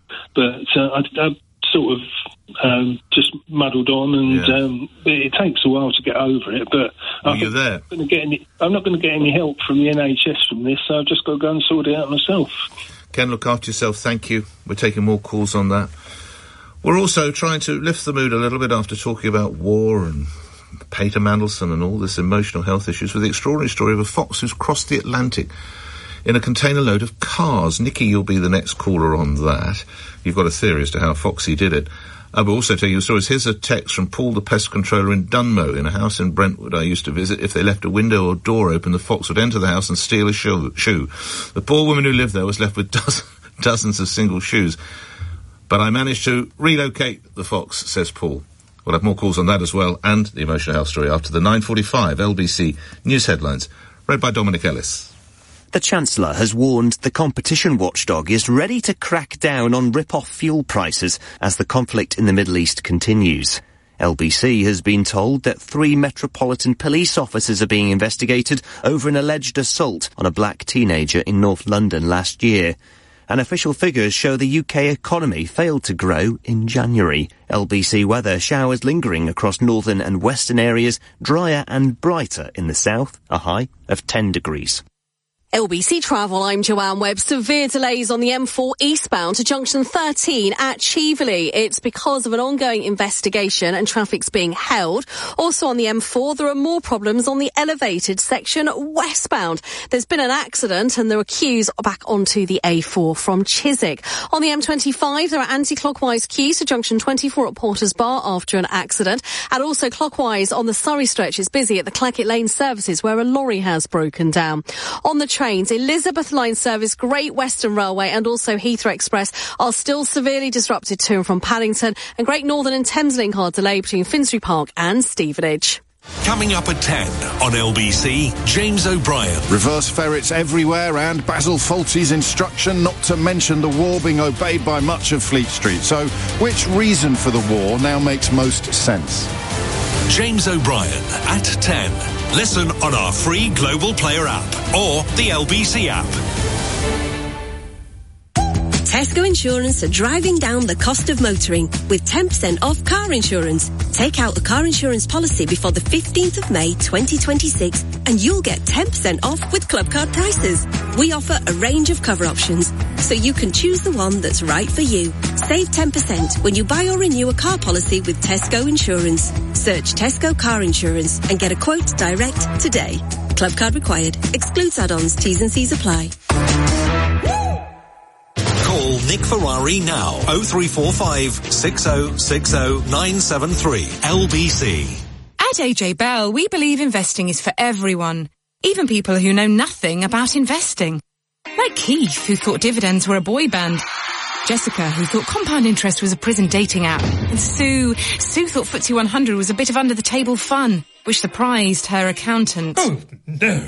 but uh, I, I sort of um, just muddled on, and yeah. um, it, it takes a while to get over it. But are you there? I'm, get any, I'm not going to get any help from the N H S from this, so I've just got to go and sort it out myself. Ken, look after yourself. Thank you. We're taking more calls on that. We're also trying to lift the mood a little bit after talking about war and Peter Mandelson and all this emotional health issues with the extraordinary story of a fox who's crossed the Atlantic in a container load of cars. Nikki, you'll be the next caller on that. You've got a theory as to how Foxy did it. I will also tell you the stories. Here's a text from Paul, the pest controller in Dunmow, in a house in Brentwood I used to visit. If they left a window or door open, the fox would enter the house and steal a shoe. shoe. The poor woman who lived there was left with dozens, dozens of single shoes. But I managed to relocate the fox, says Paul. We'll have more calls on that as well, and the emotional health story after the nine forty-five L B C news headlines, read by Dominic Ellis. The Chancellor has warned the competition watchdog is ready to crack down on rip-off fuel prices as the conflict in the Middle East continues. L B C has been told that three Metropolitan Police officers are being investigated over an alleged assault on a black teenager in North London last year. And official figures show the U K economy failed to grow in January. L B C weather, showers lingering across northern and western areas, drier and brighter in the south, a high of ten degrees. L B C Travel, I'm Joanne Webb. Severe delays on the M four eastbound to junction thirteen at Cheveley. It's because of an ongoing investigation and traffic's being held. Also on the M four, there are more problems on the elevated section westbound. There's been an accident and there are queues back onto the A four from Chiswick. On the M twenty-five, there are anti-clockwise queues to junction twenty-four at Porter's Bar after an accident. And also clockwise on the Surrey stretch, it's busy at the Clackett Lane services where a lorry has broken down. On the trains, Elizabeth Line service, Great Western Railway and also Heathrow Express are still severely disrupted to and from Paddington, and Great Northern and Thameslink are delayed between Finsbury Park and Stevenage. Coming up at ten on L B C, James O'Brien. Reverse ferrets everywhere and Basil Fawlty's instruction not to mention the war being obeyed by much of Fleet Street. So which reason for the war now makes most sense? James O'Brien at ten. Listen on our free Global Player app or the L B C app. Tesco Insurance are driving down the cost of motoring with ten percent off car insurance. Take out a car insurance policy before the fifteenth of May twenty twenty-six and you'll get ten percent off with Club Card prices. We offer a range of cover options so you can choose the one that's right for you. Save ten percent when you buy or renew a car policy with Tesco Insurance. Search Tesco Car Insurance and get a quote direct today. Club Card required. Excludes add-ons. T's and C's apply. Call Nick Ferrari now. oh three four five, six oh six oh, nine seven three. L B C. At A J Bell, we believe investing is for everyone, even people who know nothing about investing. Like Keith, who thought dividends were a boy band. Jessica, who thought compound interest was a prison dating app. And Sue, Sue thought F T S E one hundred was a bit of under-the-table fun, which surprised her accountant. Oh, no.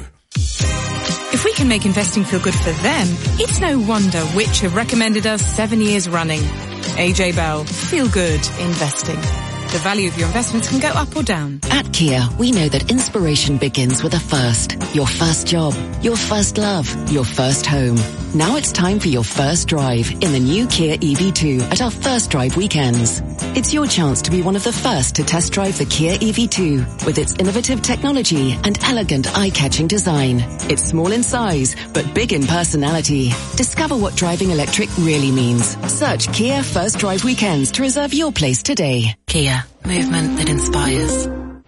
If we can make investing feel good for them, it's no wonder Which have recommended us seven years running. A J Bell. Feel good investing. The value of your investments can go up or down. At Kia, we know that inspiration begins with a first. Your first job, your first love, your first home. Now it's time for your first drive in the new Kia E V two at our First Drive weekends. It's your chance to be one of the first to test drive the Kia E V two with its innovative technology and elegant eye-catching design. It's small in size, but big in personality. Discover what driving electric really means. Search Kia First Drive weekends to reserve your place today. Kia, movement that inspires.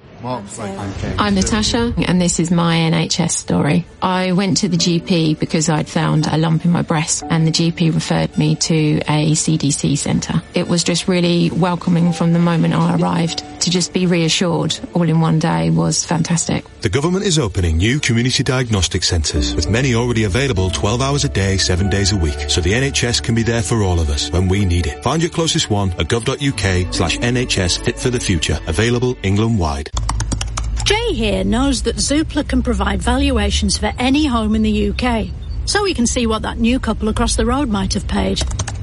I'm Natasha, and this is my N H S story. I went to the G P because I'd found a lump in my breast, and the G P referred me to a C D C centre. It was just really welcoming from the moment I arrived. To just be reassured all in one day was fantastic. The government is opening new community diagnostic centres, with many already available twelve hours a day, seven days a week, so the N H S can be there for all of us when we need it. Find your closest one at gov.uk slash NHS Fit for the Future, available England-wide. Jay here knows that Zoopla can provide valuations for any home in the U K, so we can see what that new couple across the road might have paid.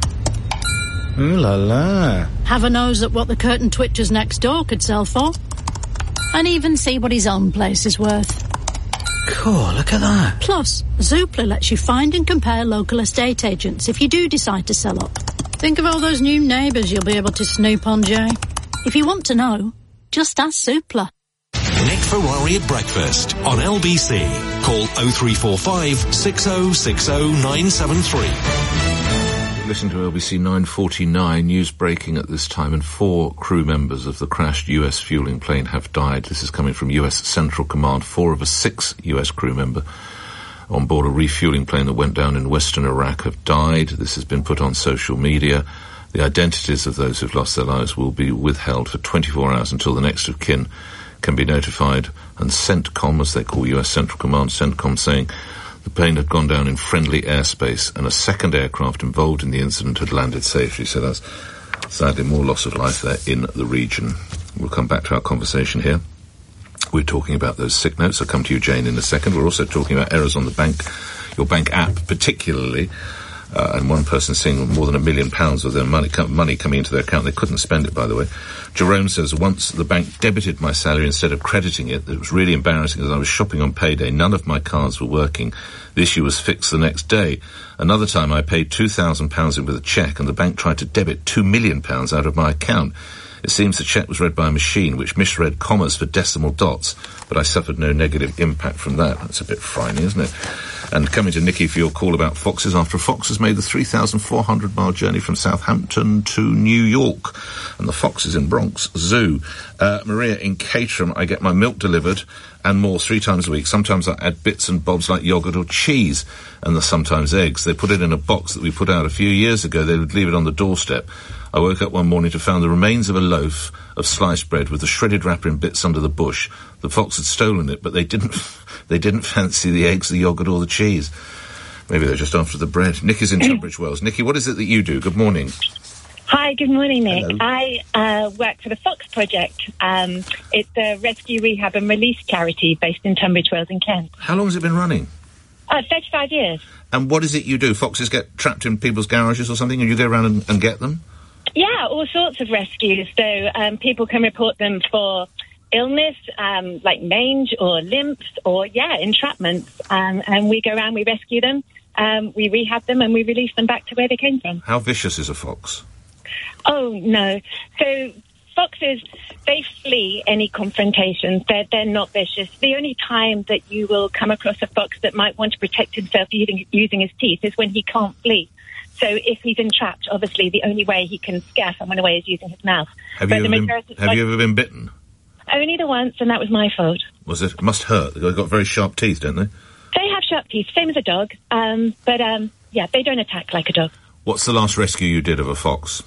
Ooh la la. Have a nose at what the curtain twitchers next door could sell for. And even see what his own place is worth. Cool, look at that. Plus, Zoopla lets you find and compare local estate agents if you do decide to sell up. Think of all those new neighbours you'll be able to snoop on, Jay. If you want to know, just ask Zoopla. Nick Ferrari at breakfast on L B C. Call oh three four five, six oh six oh, nine seven three. Listen to L B C nine forty-nine, news breaking at this time, and four crew members of the crashed U S fueling plane have died. This is coming from U S Central Command. Four of a six U S crew member on board a refueling plane that went down in western Iraq have died. This has been put on social media. The identities of those who've lost their lives will be withheld for twenty-four hours until the next of kin can be notified, and CENTCOM, as they call U S Central Command, CENTCOM, saying the plane had gone down in friendly airspace and a second aircraft involved in the incident had landed safely. So that's sadly more loss of life there in the region. We'll come back to our conversation here. We're talking about those sick notes. I'll come to you, Jane, in a second. We're also talking about errors on the bank, your bank app particularly. Uh, and one person seeing more than a million pounds of their money, money coming into their account. They couldn't spend it, by the way. Jerome says, once the bank debited my salary instead of crediting it. It was really embarrassing as I was shopping on payday. None of my cards were working. The issue was fixed the next day. Another time I paid two thousand pounds in with a cheque and the bank tried to debit two million pounds out of my account. It seems the cheque was read by a machine which misread commas for decimal dots, but I suffered no negative impact from that. That's a bit frightening, isn't it? And coming to Nikki for your call about foxes after a fox has made the three thousand four hundred mile journey from Southampton to New York. And the fox is in Bronx Zoo. Uh, Maria, in Caterham, I get my milk delivered and more three times a week. Sometimes I add bits and bobs like yoghurt or cheese, and there's sometimes eggs. They put it in a box that we put out a few years ago. They would leave it on the doorstep. I woke up one morning to find the remains of a loaf of sliced bread with the shredded wrapper in bits under the bush. The fox had stolen it, but they didn't they didn't fancy the eggs, the yoghurt or the cheese. Maybe they're just after the bread. Nick is in Tunbridge Wells. Nikki, what is it that you do? Good morning. Hi, good morning, Nick. Hello. I uh, work for the Fox Project. Um, it's a rescue, rehab and release charity based in Tunbridge Wells in Kent. How long has it been running? Uh, thirty-five years. And what is it you do? Foxes get trapped in people's garages or something and you go around and, and get them? Yeah, all sorts of rescues. So um, people can report them for illness, um, like mange or lymphs or, yeah, entrapments. Um, and we go around, we rescue them, um, we rehab them and we release them back to where they came from. How vicious is a fox? Oh, no. So foxes, they flee any confrontations. They're, they're not vicious. The only time that you will come across a fox that might want to protect himself using, using his teeth is when he can't flee. So if he's entrapped, obviously the only way he can scare someone away is using his mouth. Have, but you, the ever been, have you ever been bitten? Only the once, and that was my fault. Was it? It must hurt. They've got very sharp teeth, don't they? They have sharp teeth, same as a dog. Um, but, um, yeah, they don't attack like a dog. What's the last rescue you did of a fox?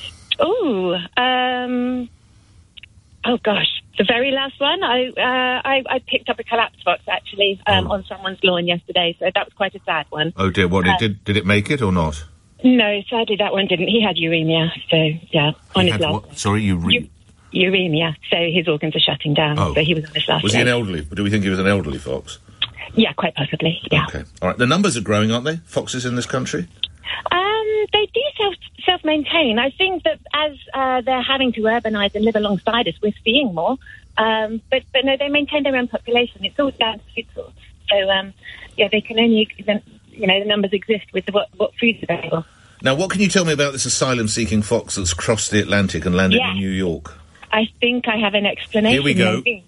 Ooh, um... Oh, gosh. The very last one, I uh, I, I picked up a collapsed fox, actually, um, oh. on someone's lawn yesterday, so that was quite a sad one. Oh, dear. What, uh, did, did it make it or not? No, sadly, that one didn't. He had uremia, so, yeah, on he his had last what? Sorry, you... Re- U- uremia, so his organs are shutting down, oh. so he was on his last Was leg. he an elderly? Do we think he was an elderly fox? Yeah, quite possibly, yeah. Okay. All right. The numbers are growing, aren't they? Foxes in this country? Um, they do self, self-maintain. I think that as uh, they're having to urbanise and live alongside us, we're seeing more. Um, but, but no, they maintain their own population. It's all down to food source. So, um, yeah, they can only, you know, the numbers exist with the, what, what food's available. Now, what can you tell me about this asylum-seeking fox that's crossed the Atlantic and landed yeah. in New York? I think I have an explanation. Here we go. Maybe.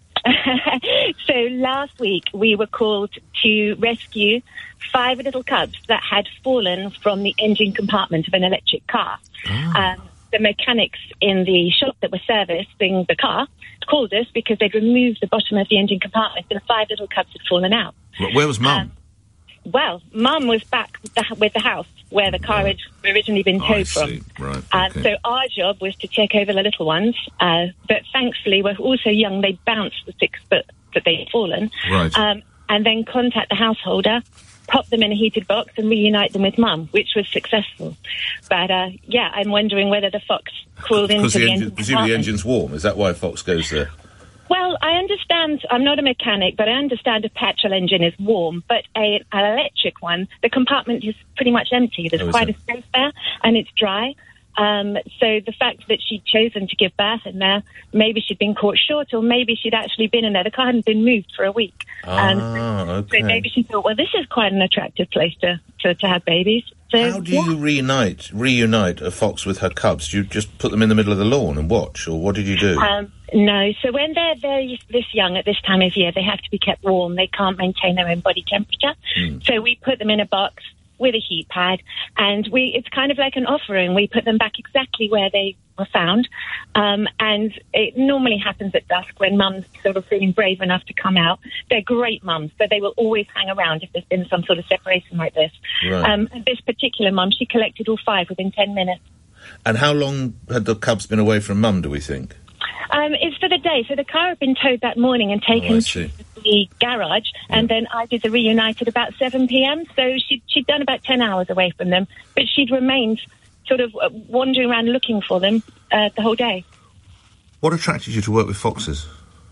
So last week we were called to rescue five little cubs that had fallen from the engine compartment of an electric car. Ah. Um, the mechanics in the shop that were servicing the car called us because they'd removed the bottom of the engine compartment and five little cubs had fallen out. Where was Mum? Um, well, Mum was back with the, with the house where the car had originally been towed oh, I from. see. Right. Um, Okay. so our job was to check over the little ones, uh, but thankfully we're also young. They bounced the six foot that they'd fallen, Right. um, and then contact the householder, pop them in a heated box, and reunite them with Mum, which was successful. But uh, yeah, I'm wondering whether the fox crawled into Because the, the engine, engine. presumably the compartment. engine's warm. Is that why a fox goes there? Well, I understand, I'm not a mechanic, but I understand a petrol engine is warm, but a, an electric one, the compartment is pretty much empty. There's Oh, is quite it? a space there, and it's dry. Um, so the fact that she'd chosen to give birth in there, maybe she'd been caught short, or maybe she'd actually been in there. The car hadn't been moved for a week. Ah, Um, okay. So maybe she thought, well, this is quite an attractive place to, to, to have babies. So, How do you reunite reunite a fox with her cubs? Do you just put them in the middle of the lawn and watch, or what did you do? Um, no, so when they're very this young at this time of year, they have to be kept warm. They can't maintain their own body temperature. Mm. So we put them in a box with a heat pad, and we it's kind of like an offering. We put them back exactly where they were found, um, and it normally happens at dusk when mum's sort of feeling brave enough to come out. They're great mums, so they will always hang around if there's been some sort of separation like this. Right. Um, and this particular mum, she collected all five within ten minutes. And how long had the cubs been away from Mum, do we think? Um, it's for the day. So the car had been towed that morning and taken Oh, I to see. the garage, and then I did the reunite at about seven p.m. So she'd, she'd done about ten hours away from them, but she'd remained sort of uh, wandering around looking for them uh, the whole day. What attracted you to work with foxes?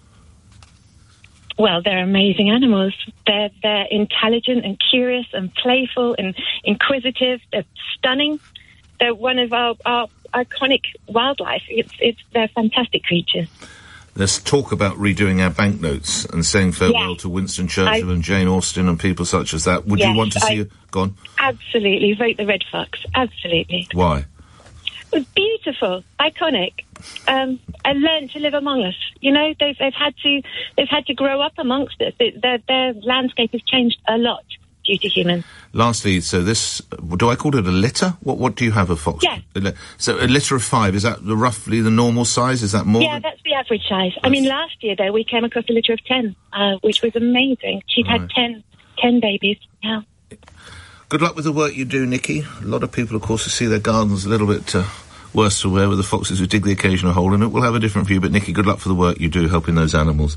Well, they're amazing animals. They're, they're intelligent and curious and playful and inquisitive. They're stunning. They're one of our, our iconic wildlife. It's, it's, they're fantastic creatures. There's talk about redoing our banknotes and saying farewell Yeah. to Winston Churchill I- and Jane Austen and people such as that. Would Yes, you want to see... I- a... Go on. Absolutely. Vote the Red Fox. Absolutely. Why? It was beautiful, iconic, um, and learned to live among us. You know, they've, they've had to they've had to grow up amongst us. It, their, their landscape has changed a lot due to humans. Lastly, so this, do I call it a litter? What What do you have of fox? Yeah. A li- so a litter of five, is that the, roughly the normal size? Is that more? Yeah, that's the average size. I mean, last year, though, we came across a litter of ten, uh, which was amazing. She'd Right. had ten, ten babies. Yeah. Good luck with the work you do, Nikki. A lot of people, of course, who see their gardens a little bit uh, worse for wear with the foxes who dig the occasional hole in it. We'll have a different view, but Nikki, good luck for the work you do helping those animals.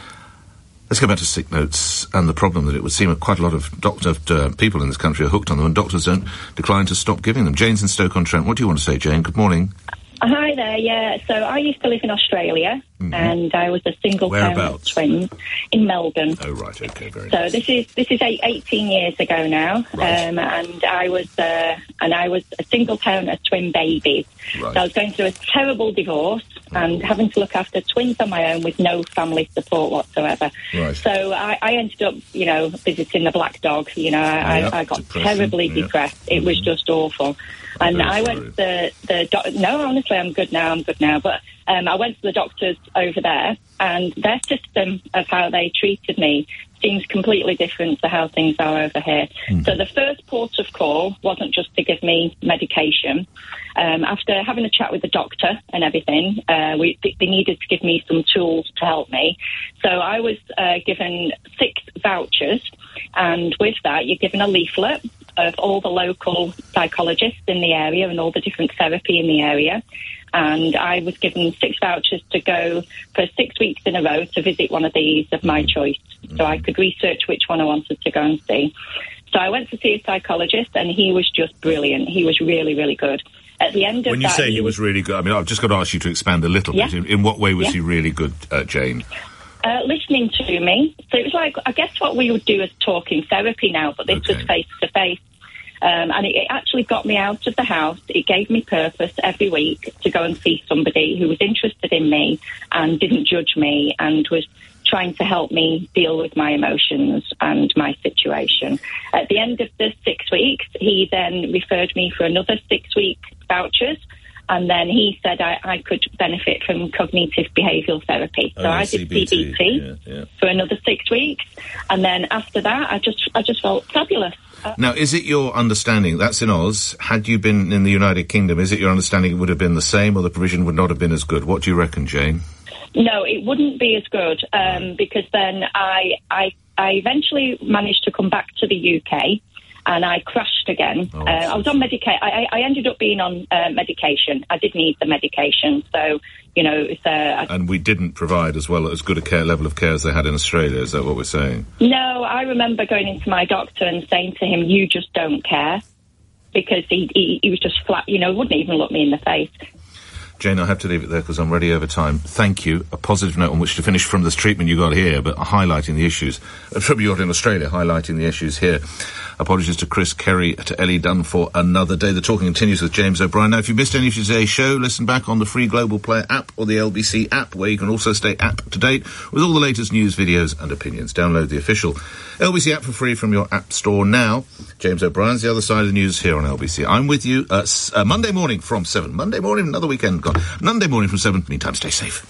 Let's go back to sick notes and the problem that it would seem that quite a lot of doctor uh, people in this country are hooked on them, and doctors don't decline to stop giving them. Jane's in Stoke-on-Trent. What do you want to say, Jane? Good morning. Hi there, yeah. So I used to live in Australia, mm-hmm. and I was a single parent of twins in Melbourne. Oh, right, okay, very So nice. this is this is eight, eighteen years ago now, Right. um, and I was uh, and I was a single parent of twin babies. Right. So I was going through a terrible divorce and having to look after twins on my own with no family support whatsoever. Right. So I, I ended up, you know, visiting the black dog. You know, I, Yep, I, I got depressing, terribly yeah. depressed. It was just awful. And very I went to the, the doc- no, honestly, I'm good now, I'm good now. But um, I went to the doctors over there, and their system of how they treated me seems completely different to how things are over here. Mm. So the first port of call wasn't just to give me medication. Um, after having a chat with the doctor and everything, uh, we, they needed to give me some tools to help me. So I was uh, given six vouchers, and with that, you're given a leaflet of all the local psychologists in the area and all the different therapy in the area. And I was given six vouchers to go for six weeks in a row to visit one of these of my choice, so I could research which one I wanted to go and see. So I went to see a psychologist, and he was just brilliant. He was really, really good. At the end of When you that, say he was really good, I mean, I've just got to ask you to expand a little Yeah. bit. In, in what way was Yeah. he really good, uh, Jane? Uh, listening to me. So it was like, I guess what we would do is talking therapy now, but this was face to face. Um, and it, it actually got me out of the house. It gave me purpose every week to go and see somebody who was interested in me and didn't judge me and was trying to help me deal with my emotions and my situation. At the end of the six weeks, he then referred me for another six-week vouchers. And then he said I, I could benefit from cognitive behavioural therapy. So Oh, I did C B T, C B T yeah, yeah. for another six weeks. And then after that, I just I just felt fabulous. Uh, Now, is it your understanding, that's in Oz, had you been in the United Kingdom, is it your understanding it would have been the same or the provision would not have been as good? What do you reckon, Jane? No, it wouldn't be as good um, because then I, I I eventually managed to come back to the U K. And I crashed again. Oh, uh, I was on medication. I, I ended up being on uh, medication. I did need the medication. So, you know, it's, uh, I, And we didn't provide as well as good a care level of care as they had in Australia, is that what we're saying? no, I remember going into my doctor and saying to him, you just don't care. Because he, he, he was just flat, you know, wouldn't even look me in the face. Jane, I have to leave it there because I'm ready over time. Thank you. A positive note on which to finish from this treatment you got here, but highlighting the issues. Uh, from you got in Australia, highlighting the issues here. Apologies to Chris Kerry, to Ellie Dunn for another day. The talking continues with James O'Brien. Now, if you missed any of today's show, listen back on the free Global Player app or the L B C app, where you can also stay up to date with all the latest news, videos and opinions. Download the official L B C app for free from your app store now. James O'Brien's the other side of the news here on L B C. I'm with you uh, s- uh, Monday morning from seven. Monday morning, another weekend gone. Monday morning from seven. Meantime, stay safe.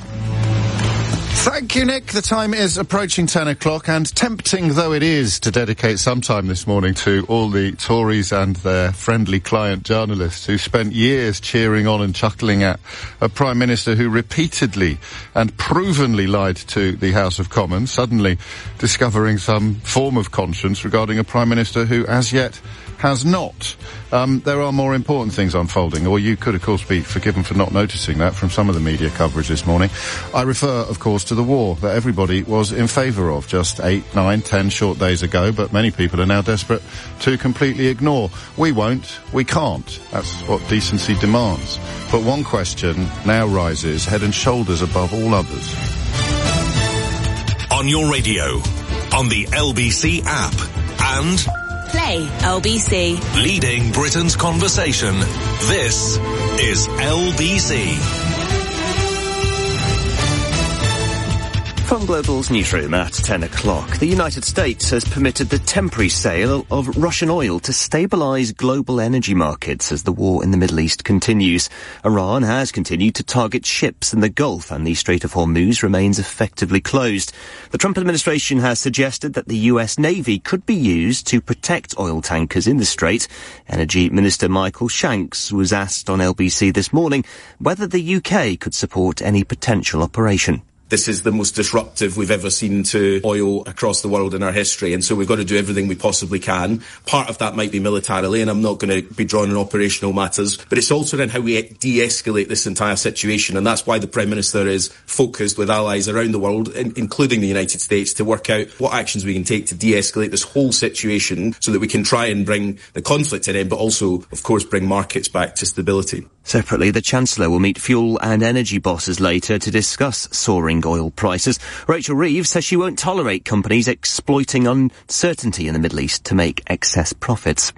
Thank you, Nick. The time is approaching ten o'clock, and tempting though it is to dedicate some time this morning to all the Tories and their friendly client journalists who spent years cheering on and chuckling at a Prime Minister who repeatedly and provenly lied to the House of Commons, suddenly discovering some form of conscience regarding a Prime Minister who as yet has not. Um, there are more important things unfolding, or you could, of course, be forgiven for not noticing that from some of the media coverage this morning. I refer, of course, to the war that everybody was in favour of just eight, nine, ten short days ago, but many people are now desperate to completely ignore. We won't, we can't. That's what decency demands. But one question now rises head and shoulders above all others. On your radio, on the L B C app, and Play L B C. leading Britain's conversation. This is L B C. From Global's newsroom at ten o'clock, the United States has permitted the temporary sale of Russian oil to stabilise global energy markets as the war in the Middle East continues. Iran has continued to target ships in the Gulf and the Strait of Hormuz remains effectively closed. The Trump administration has suggested that the U S Navy could be used to protect oil tankers in the Strait. Energy Minister Michael Shanks was asked on L B C this morning whether the U K could support any potential operation. This is the most disruptive we've ever seen to oil across the world in our history, and so we've got to do everything we possibly can. Part of that might be militarily, and I'm not going to be drawn on operational matters, but it's also around how we de-escalate this entire situation, and that's why the Prime Minister is focused with allies around the world, in- including the United States, to work out what actions we can take to de-escalate this whole situation so that we can try and bring the conflict to an end, but also, of course, bring markets back to stability. Separately, the Chancellor will meet fuel and energy bosses later to discuss soaring oil prices. Rachel Reeves says she won't tolerate companies exploiting uncertainty in the Middle East to make excess profits.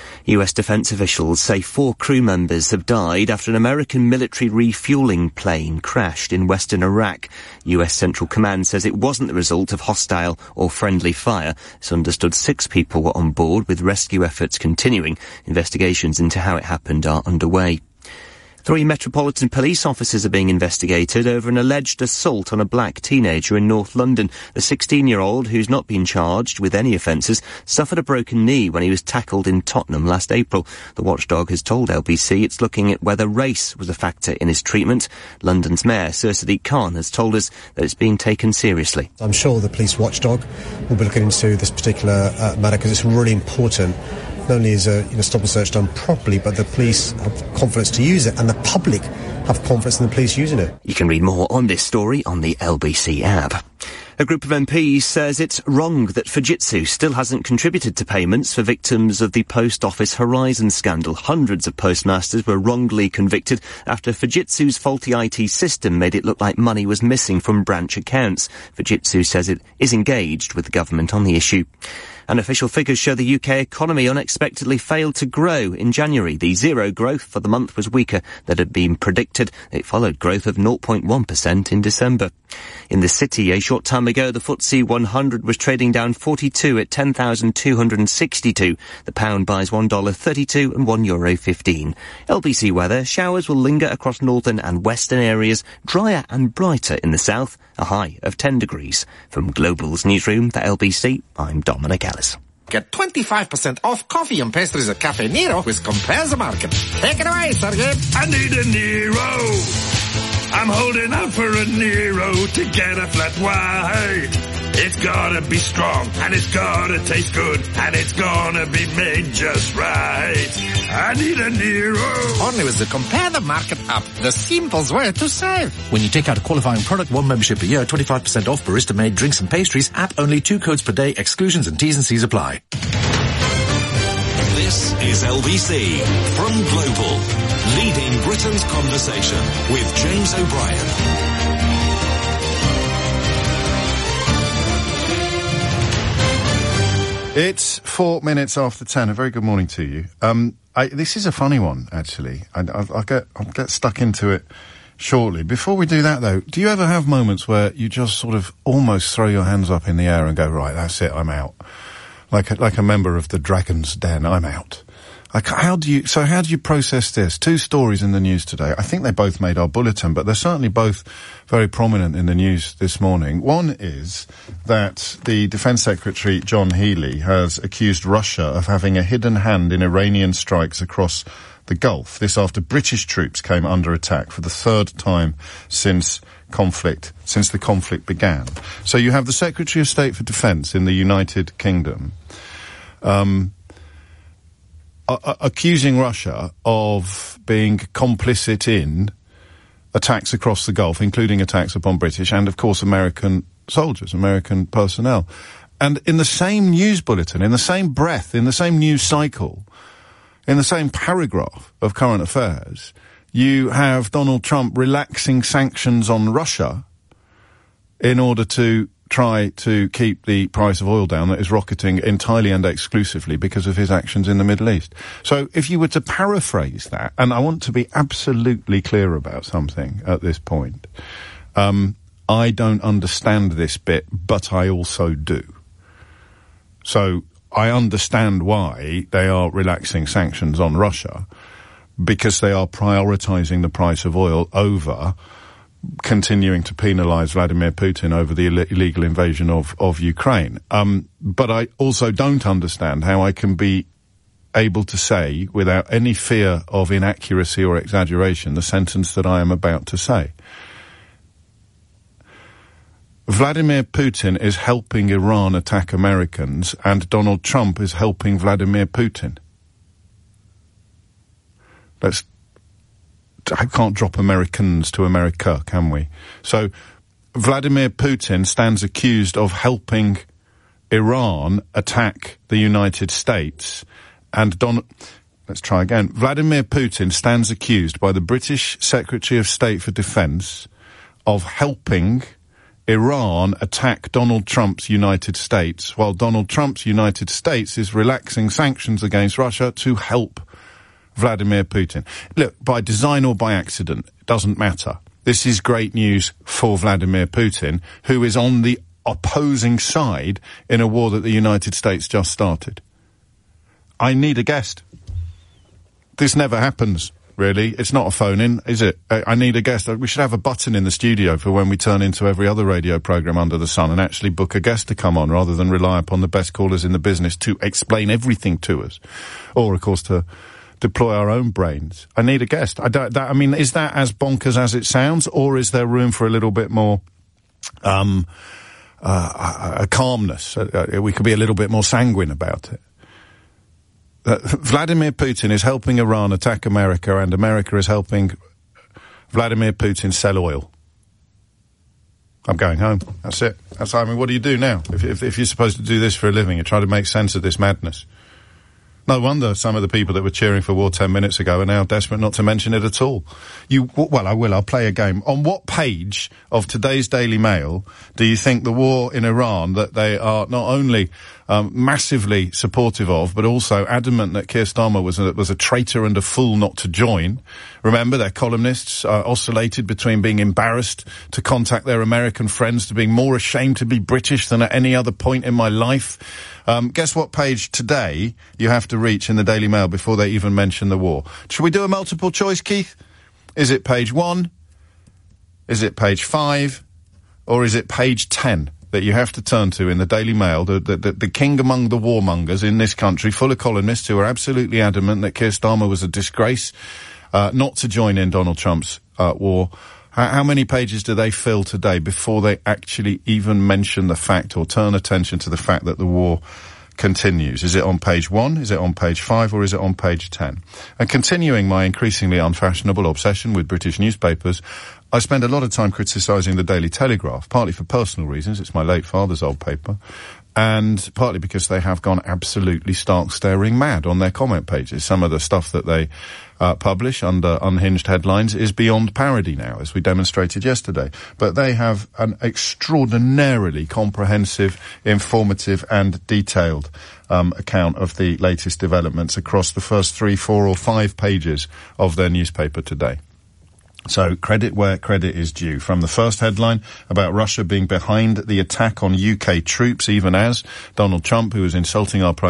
U S defence officials say four crew members have died after an American military refuelling plane crashed in western Iraq. U S Central Command says it wasn't the result of hostile or friendly fire. It's understood six people were on board, with rescue efforts continuing. Investigations into how it happened are underway. Three Metropolitan Police officers are being investigated over an alleged assault on a black teenager in North London. The sixteen-year-old, who's not been charged with any offences, suffered a broken knee when he was tackled in Tottenham last April. The watchdog has told L B C it's looking at whether race was a factor in his treatment. London's Mayor, Sir Sadiq Khan, has told us that it's being taken seriously. I'm sure the police watchdog will be looking into this particular uh, matter because it's really important. Not only is a you know, stop and search done properly, but the police have confidence to use it, and the public have confidence in the police using it. You can read more on this story on the L B C app. A group of M Ps says it's wrong that Fujitsu still hasn't contributed to payments for victims of the Post Office Horizon scandal. Hundreds of postmasters were wrongly convicted after Fujitsu's faulty I T system made it look like money was missing from branch accounts. Fujitsu says it is engaged with the government on the issue. And official figures show the U K economy unexpectedly failed to grow in January. The zero growth for the month was weaker than had been predicted. It followed growth of zero point one percent in December. In the city, a short time ago, the F T S E one hundred was trading down forty-two at ten thousand two hundred sixty-two. The pound buys one dollar thirty-two and one euro fifteen. L B C weather, showers will linger across northern and western areas, drier and brighter in the south, a high of ten degrees. From Global's newsroom for L B C, I'm Dominic Ellis. Get twenty-five percent off coffee and pastries at Cafe Nero with Compare the Market. Take it away, Sergey. I need a Nero. I'm holding out for a Nero to get a flat white. It's gotta be strong, and it's gotta taste good, and it's gonna be made just right. I need a Nero. Only with the Compare the Market app, the simplest way to save. When you take out a qualifying product, one membership a year, twenty-five percent off barista-made drinks and pastries, app only, two codes per day, exclusions and T's and C's apply. This is L B C from Global, leading Britain's conversation with James O'Brien. It's four minutes after ten. A very good morning to you. Um, I, this is a funny one, actually. I, I'll, I'll get I'll get stuck into it shortly. Before we do that, though, do you ever have moments where you just sort of almost throw your hands up in the air and go, right, that's it, I'm out? Like a, like a member of the Dragon's Den, I'm out. Like, how do you, so how do you process this? Two stories in the news today. I think they both made our bulletin, but they're certainly both very prominent in the news this morning. One is that the Defence Secretary, John Healey, has accused Russia of having a hidden hand in Iranian strikes across the Gulf. This after British troops came under attack for the third time since conflict, since the conflict began. So you have the Secretary of State for Defence in the United Kingdom, um, accusing Russia of being complicit in attacks across the Gulf, including attacks upon British and, of course, American soldiers, American personnel. And in the same news bulletin, in the same breath, in the same news cycle, in the same paragraph of current affairs, you have Donald Trump relaxing sanctions on Russia in order to try to keep the price of oil down that is rocketing entirely and exclusively because of his actions in the Middle East. So if you were to paraphrase that, and I want to be absolutely clear about something at this point, um, I don't understand this bit, but I also do. So I understand why they are relaxing sanctions on Russia, because they are prioritising the price of oil over continuing to penalise Vladimir Putin over the Ill- illegal invasion of, of Ukraine. Um, but I also don't understand how I can be able to say, without any fear of inaccuracy or exaggeration, the sentence that I am about to say. Vladimir Putin is helping Iran attack Americans, and Donald Trump is helping Vladimir Putin. Let's I can't drop Americans to America, can we? So, Vladimir Putin stands accused of helping Iran attack the United States, and Don... Let's try again. Vladimir Putin stands accused by the British Secretary of State for Defence of helping Iran attack Donald Trump's United States, while Donald Trump's United States is relaxing sanctions against Russia to help Vladimir Putin. Look, by design or by accident, it doesn't matter. This is great news for Vladimir Putin, who is on the opposing side in a war that the United States just started. I need a guest. This never happens, really. It's not a phone-in, is it? I, I need a guest. We should have a button in the studio for when we turn into every other radio programme under the sun and actually book a guest to come on, rather than rely upon the best callers in the business to explain everything to us. Or, of course, to deploy our own brains. I need a guest. I don't, that, I mean, is that as bonkers as it sounds, or is there room for a little bit more, um, uh, a, a calmness? Uh, uh, we could be a little bit more sanguine about it. Uh, Vladimir Putin is helping Iran attack America, and America is helping Vladimir Putin sell oil. I'm going home. That's it. That's, I mean, what do you do now? If, if, if you're supposed to do this for a living, you try to make sense of this madness. No wonder some of the people that were cheering for war ten minutes ago are now desperate not to mention it at all. You, well, I will. I'll play a game. On what page of today's Daily Mail do you think the war in Iran, that they are not only um, massively supportive of, but also adamant that Keir Starmer was a, was a traitor and a fool not to join? Remember, their columnists uh, oscillated between being embarrassed to contact their American friends to being more ashamed to be British than at any other point in my life. Um, guess what page today you have to reach in the Daily Mail before they even mention the war? Should we do a multiple choice, Keith? Is it page one? Is it page five? Or is it page ten that you have to turn to in the Daily Mail, the, the, the, the king among the warmongers in this country, full of columnists who are absolutely adamant that Keir Starmer was a disgrace, uh, not to join in Donald Trump's uh, war? How, how many pages do they fill today before they actually even mention the fact or turn attention to the fact that the war continues? Is it on page one? Is it on page five? Or is it on page ten? And continuing my increasingly unfashionable obsession with British newspapers, I spend a lot of time criticising the Daily Telegraph, partly for personal reasons. It's my late father's old paper. And partly because they have gone absolutely stark staring mad on their comment pages. Some of the stuff that they uh, publish under unhinged headlines is beyond parody now, as we demonstrated yesterday. But they have an extraordinarily comprehensive, informative and detailed um, account of the latest developments across the first three, four or five pages of their newspaper today. So, credit where credit is due. From the first headline about Russia being behind the attack on U K troops, even as Donald Trump, who was insulting our Prime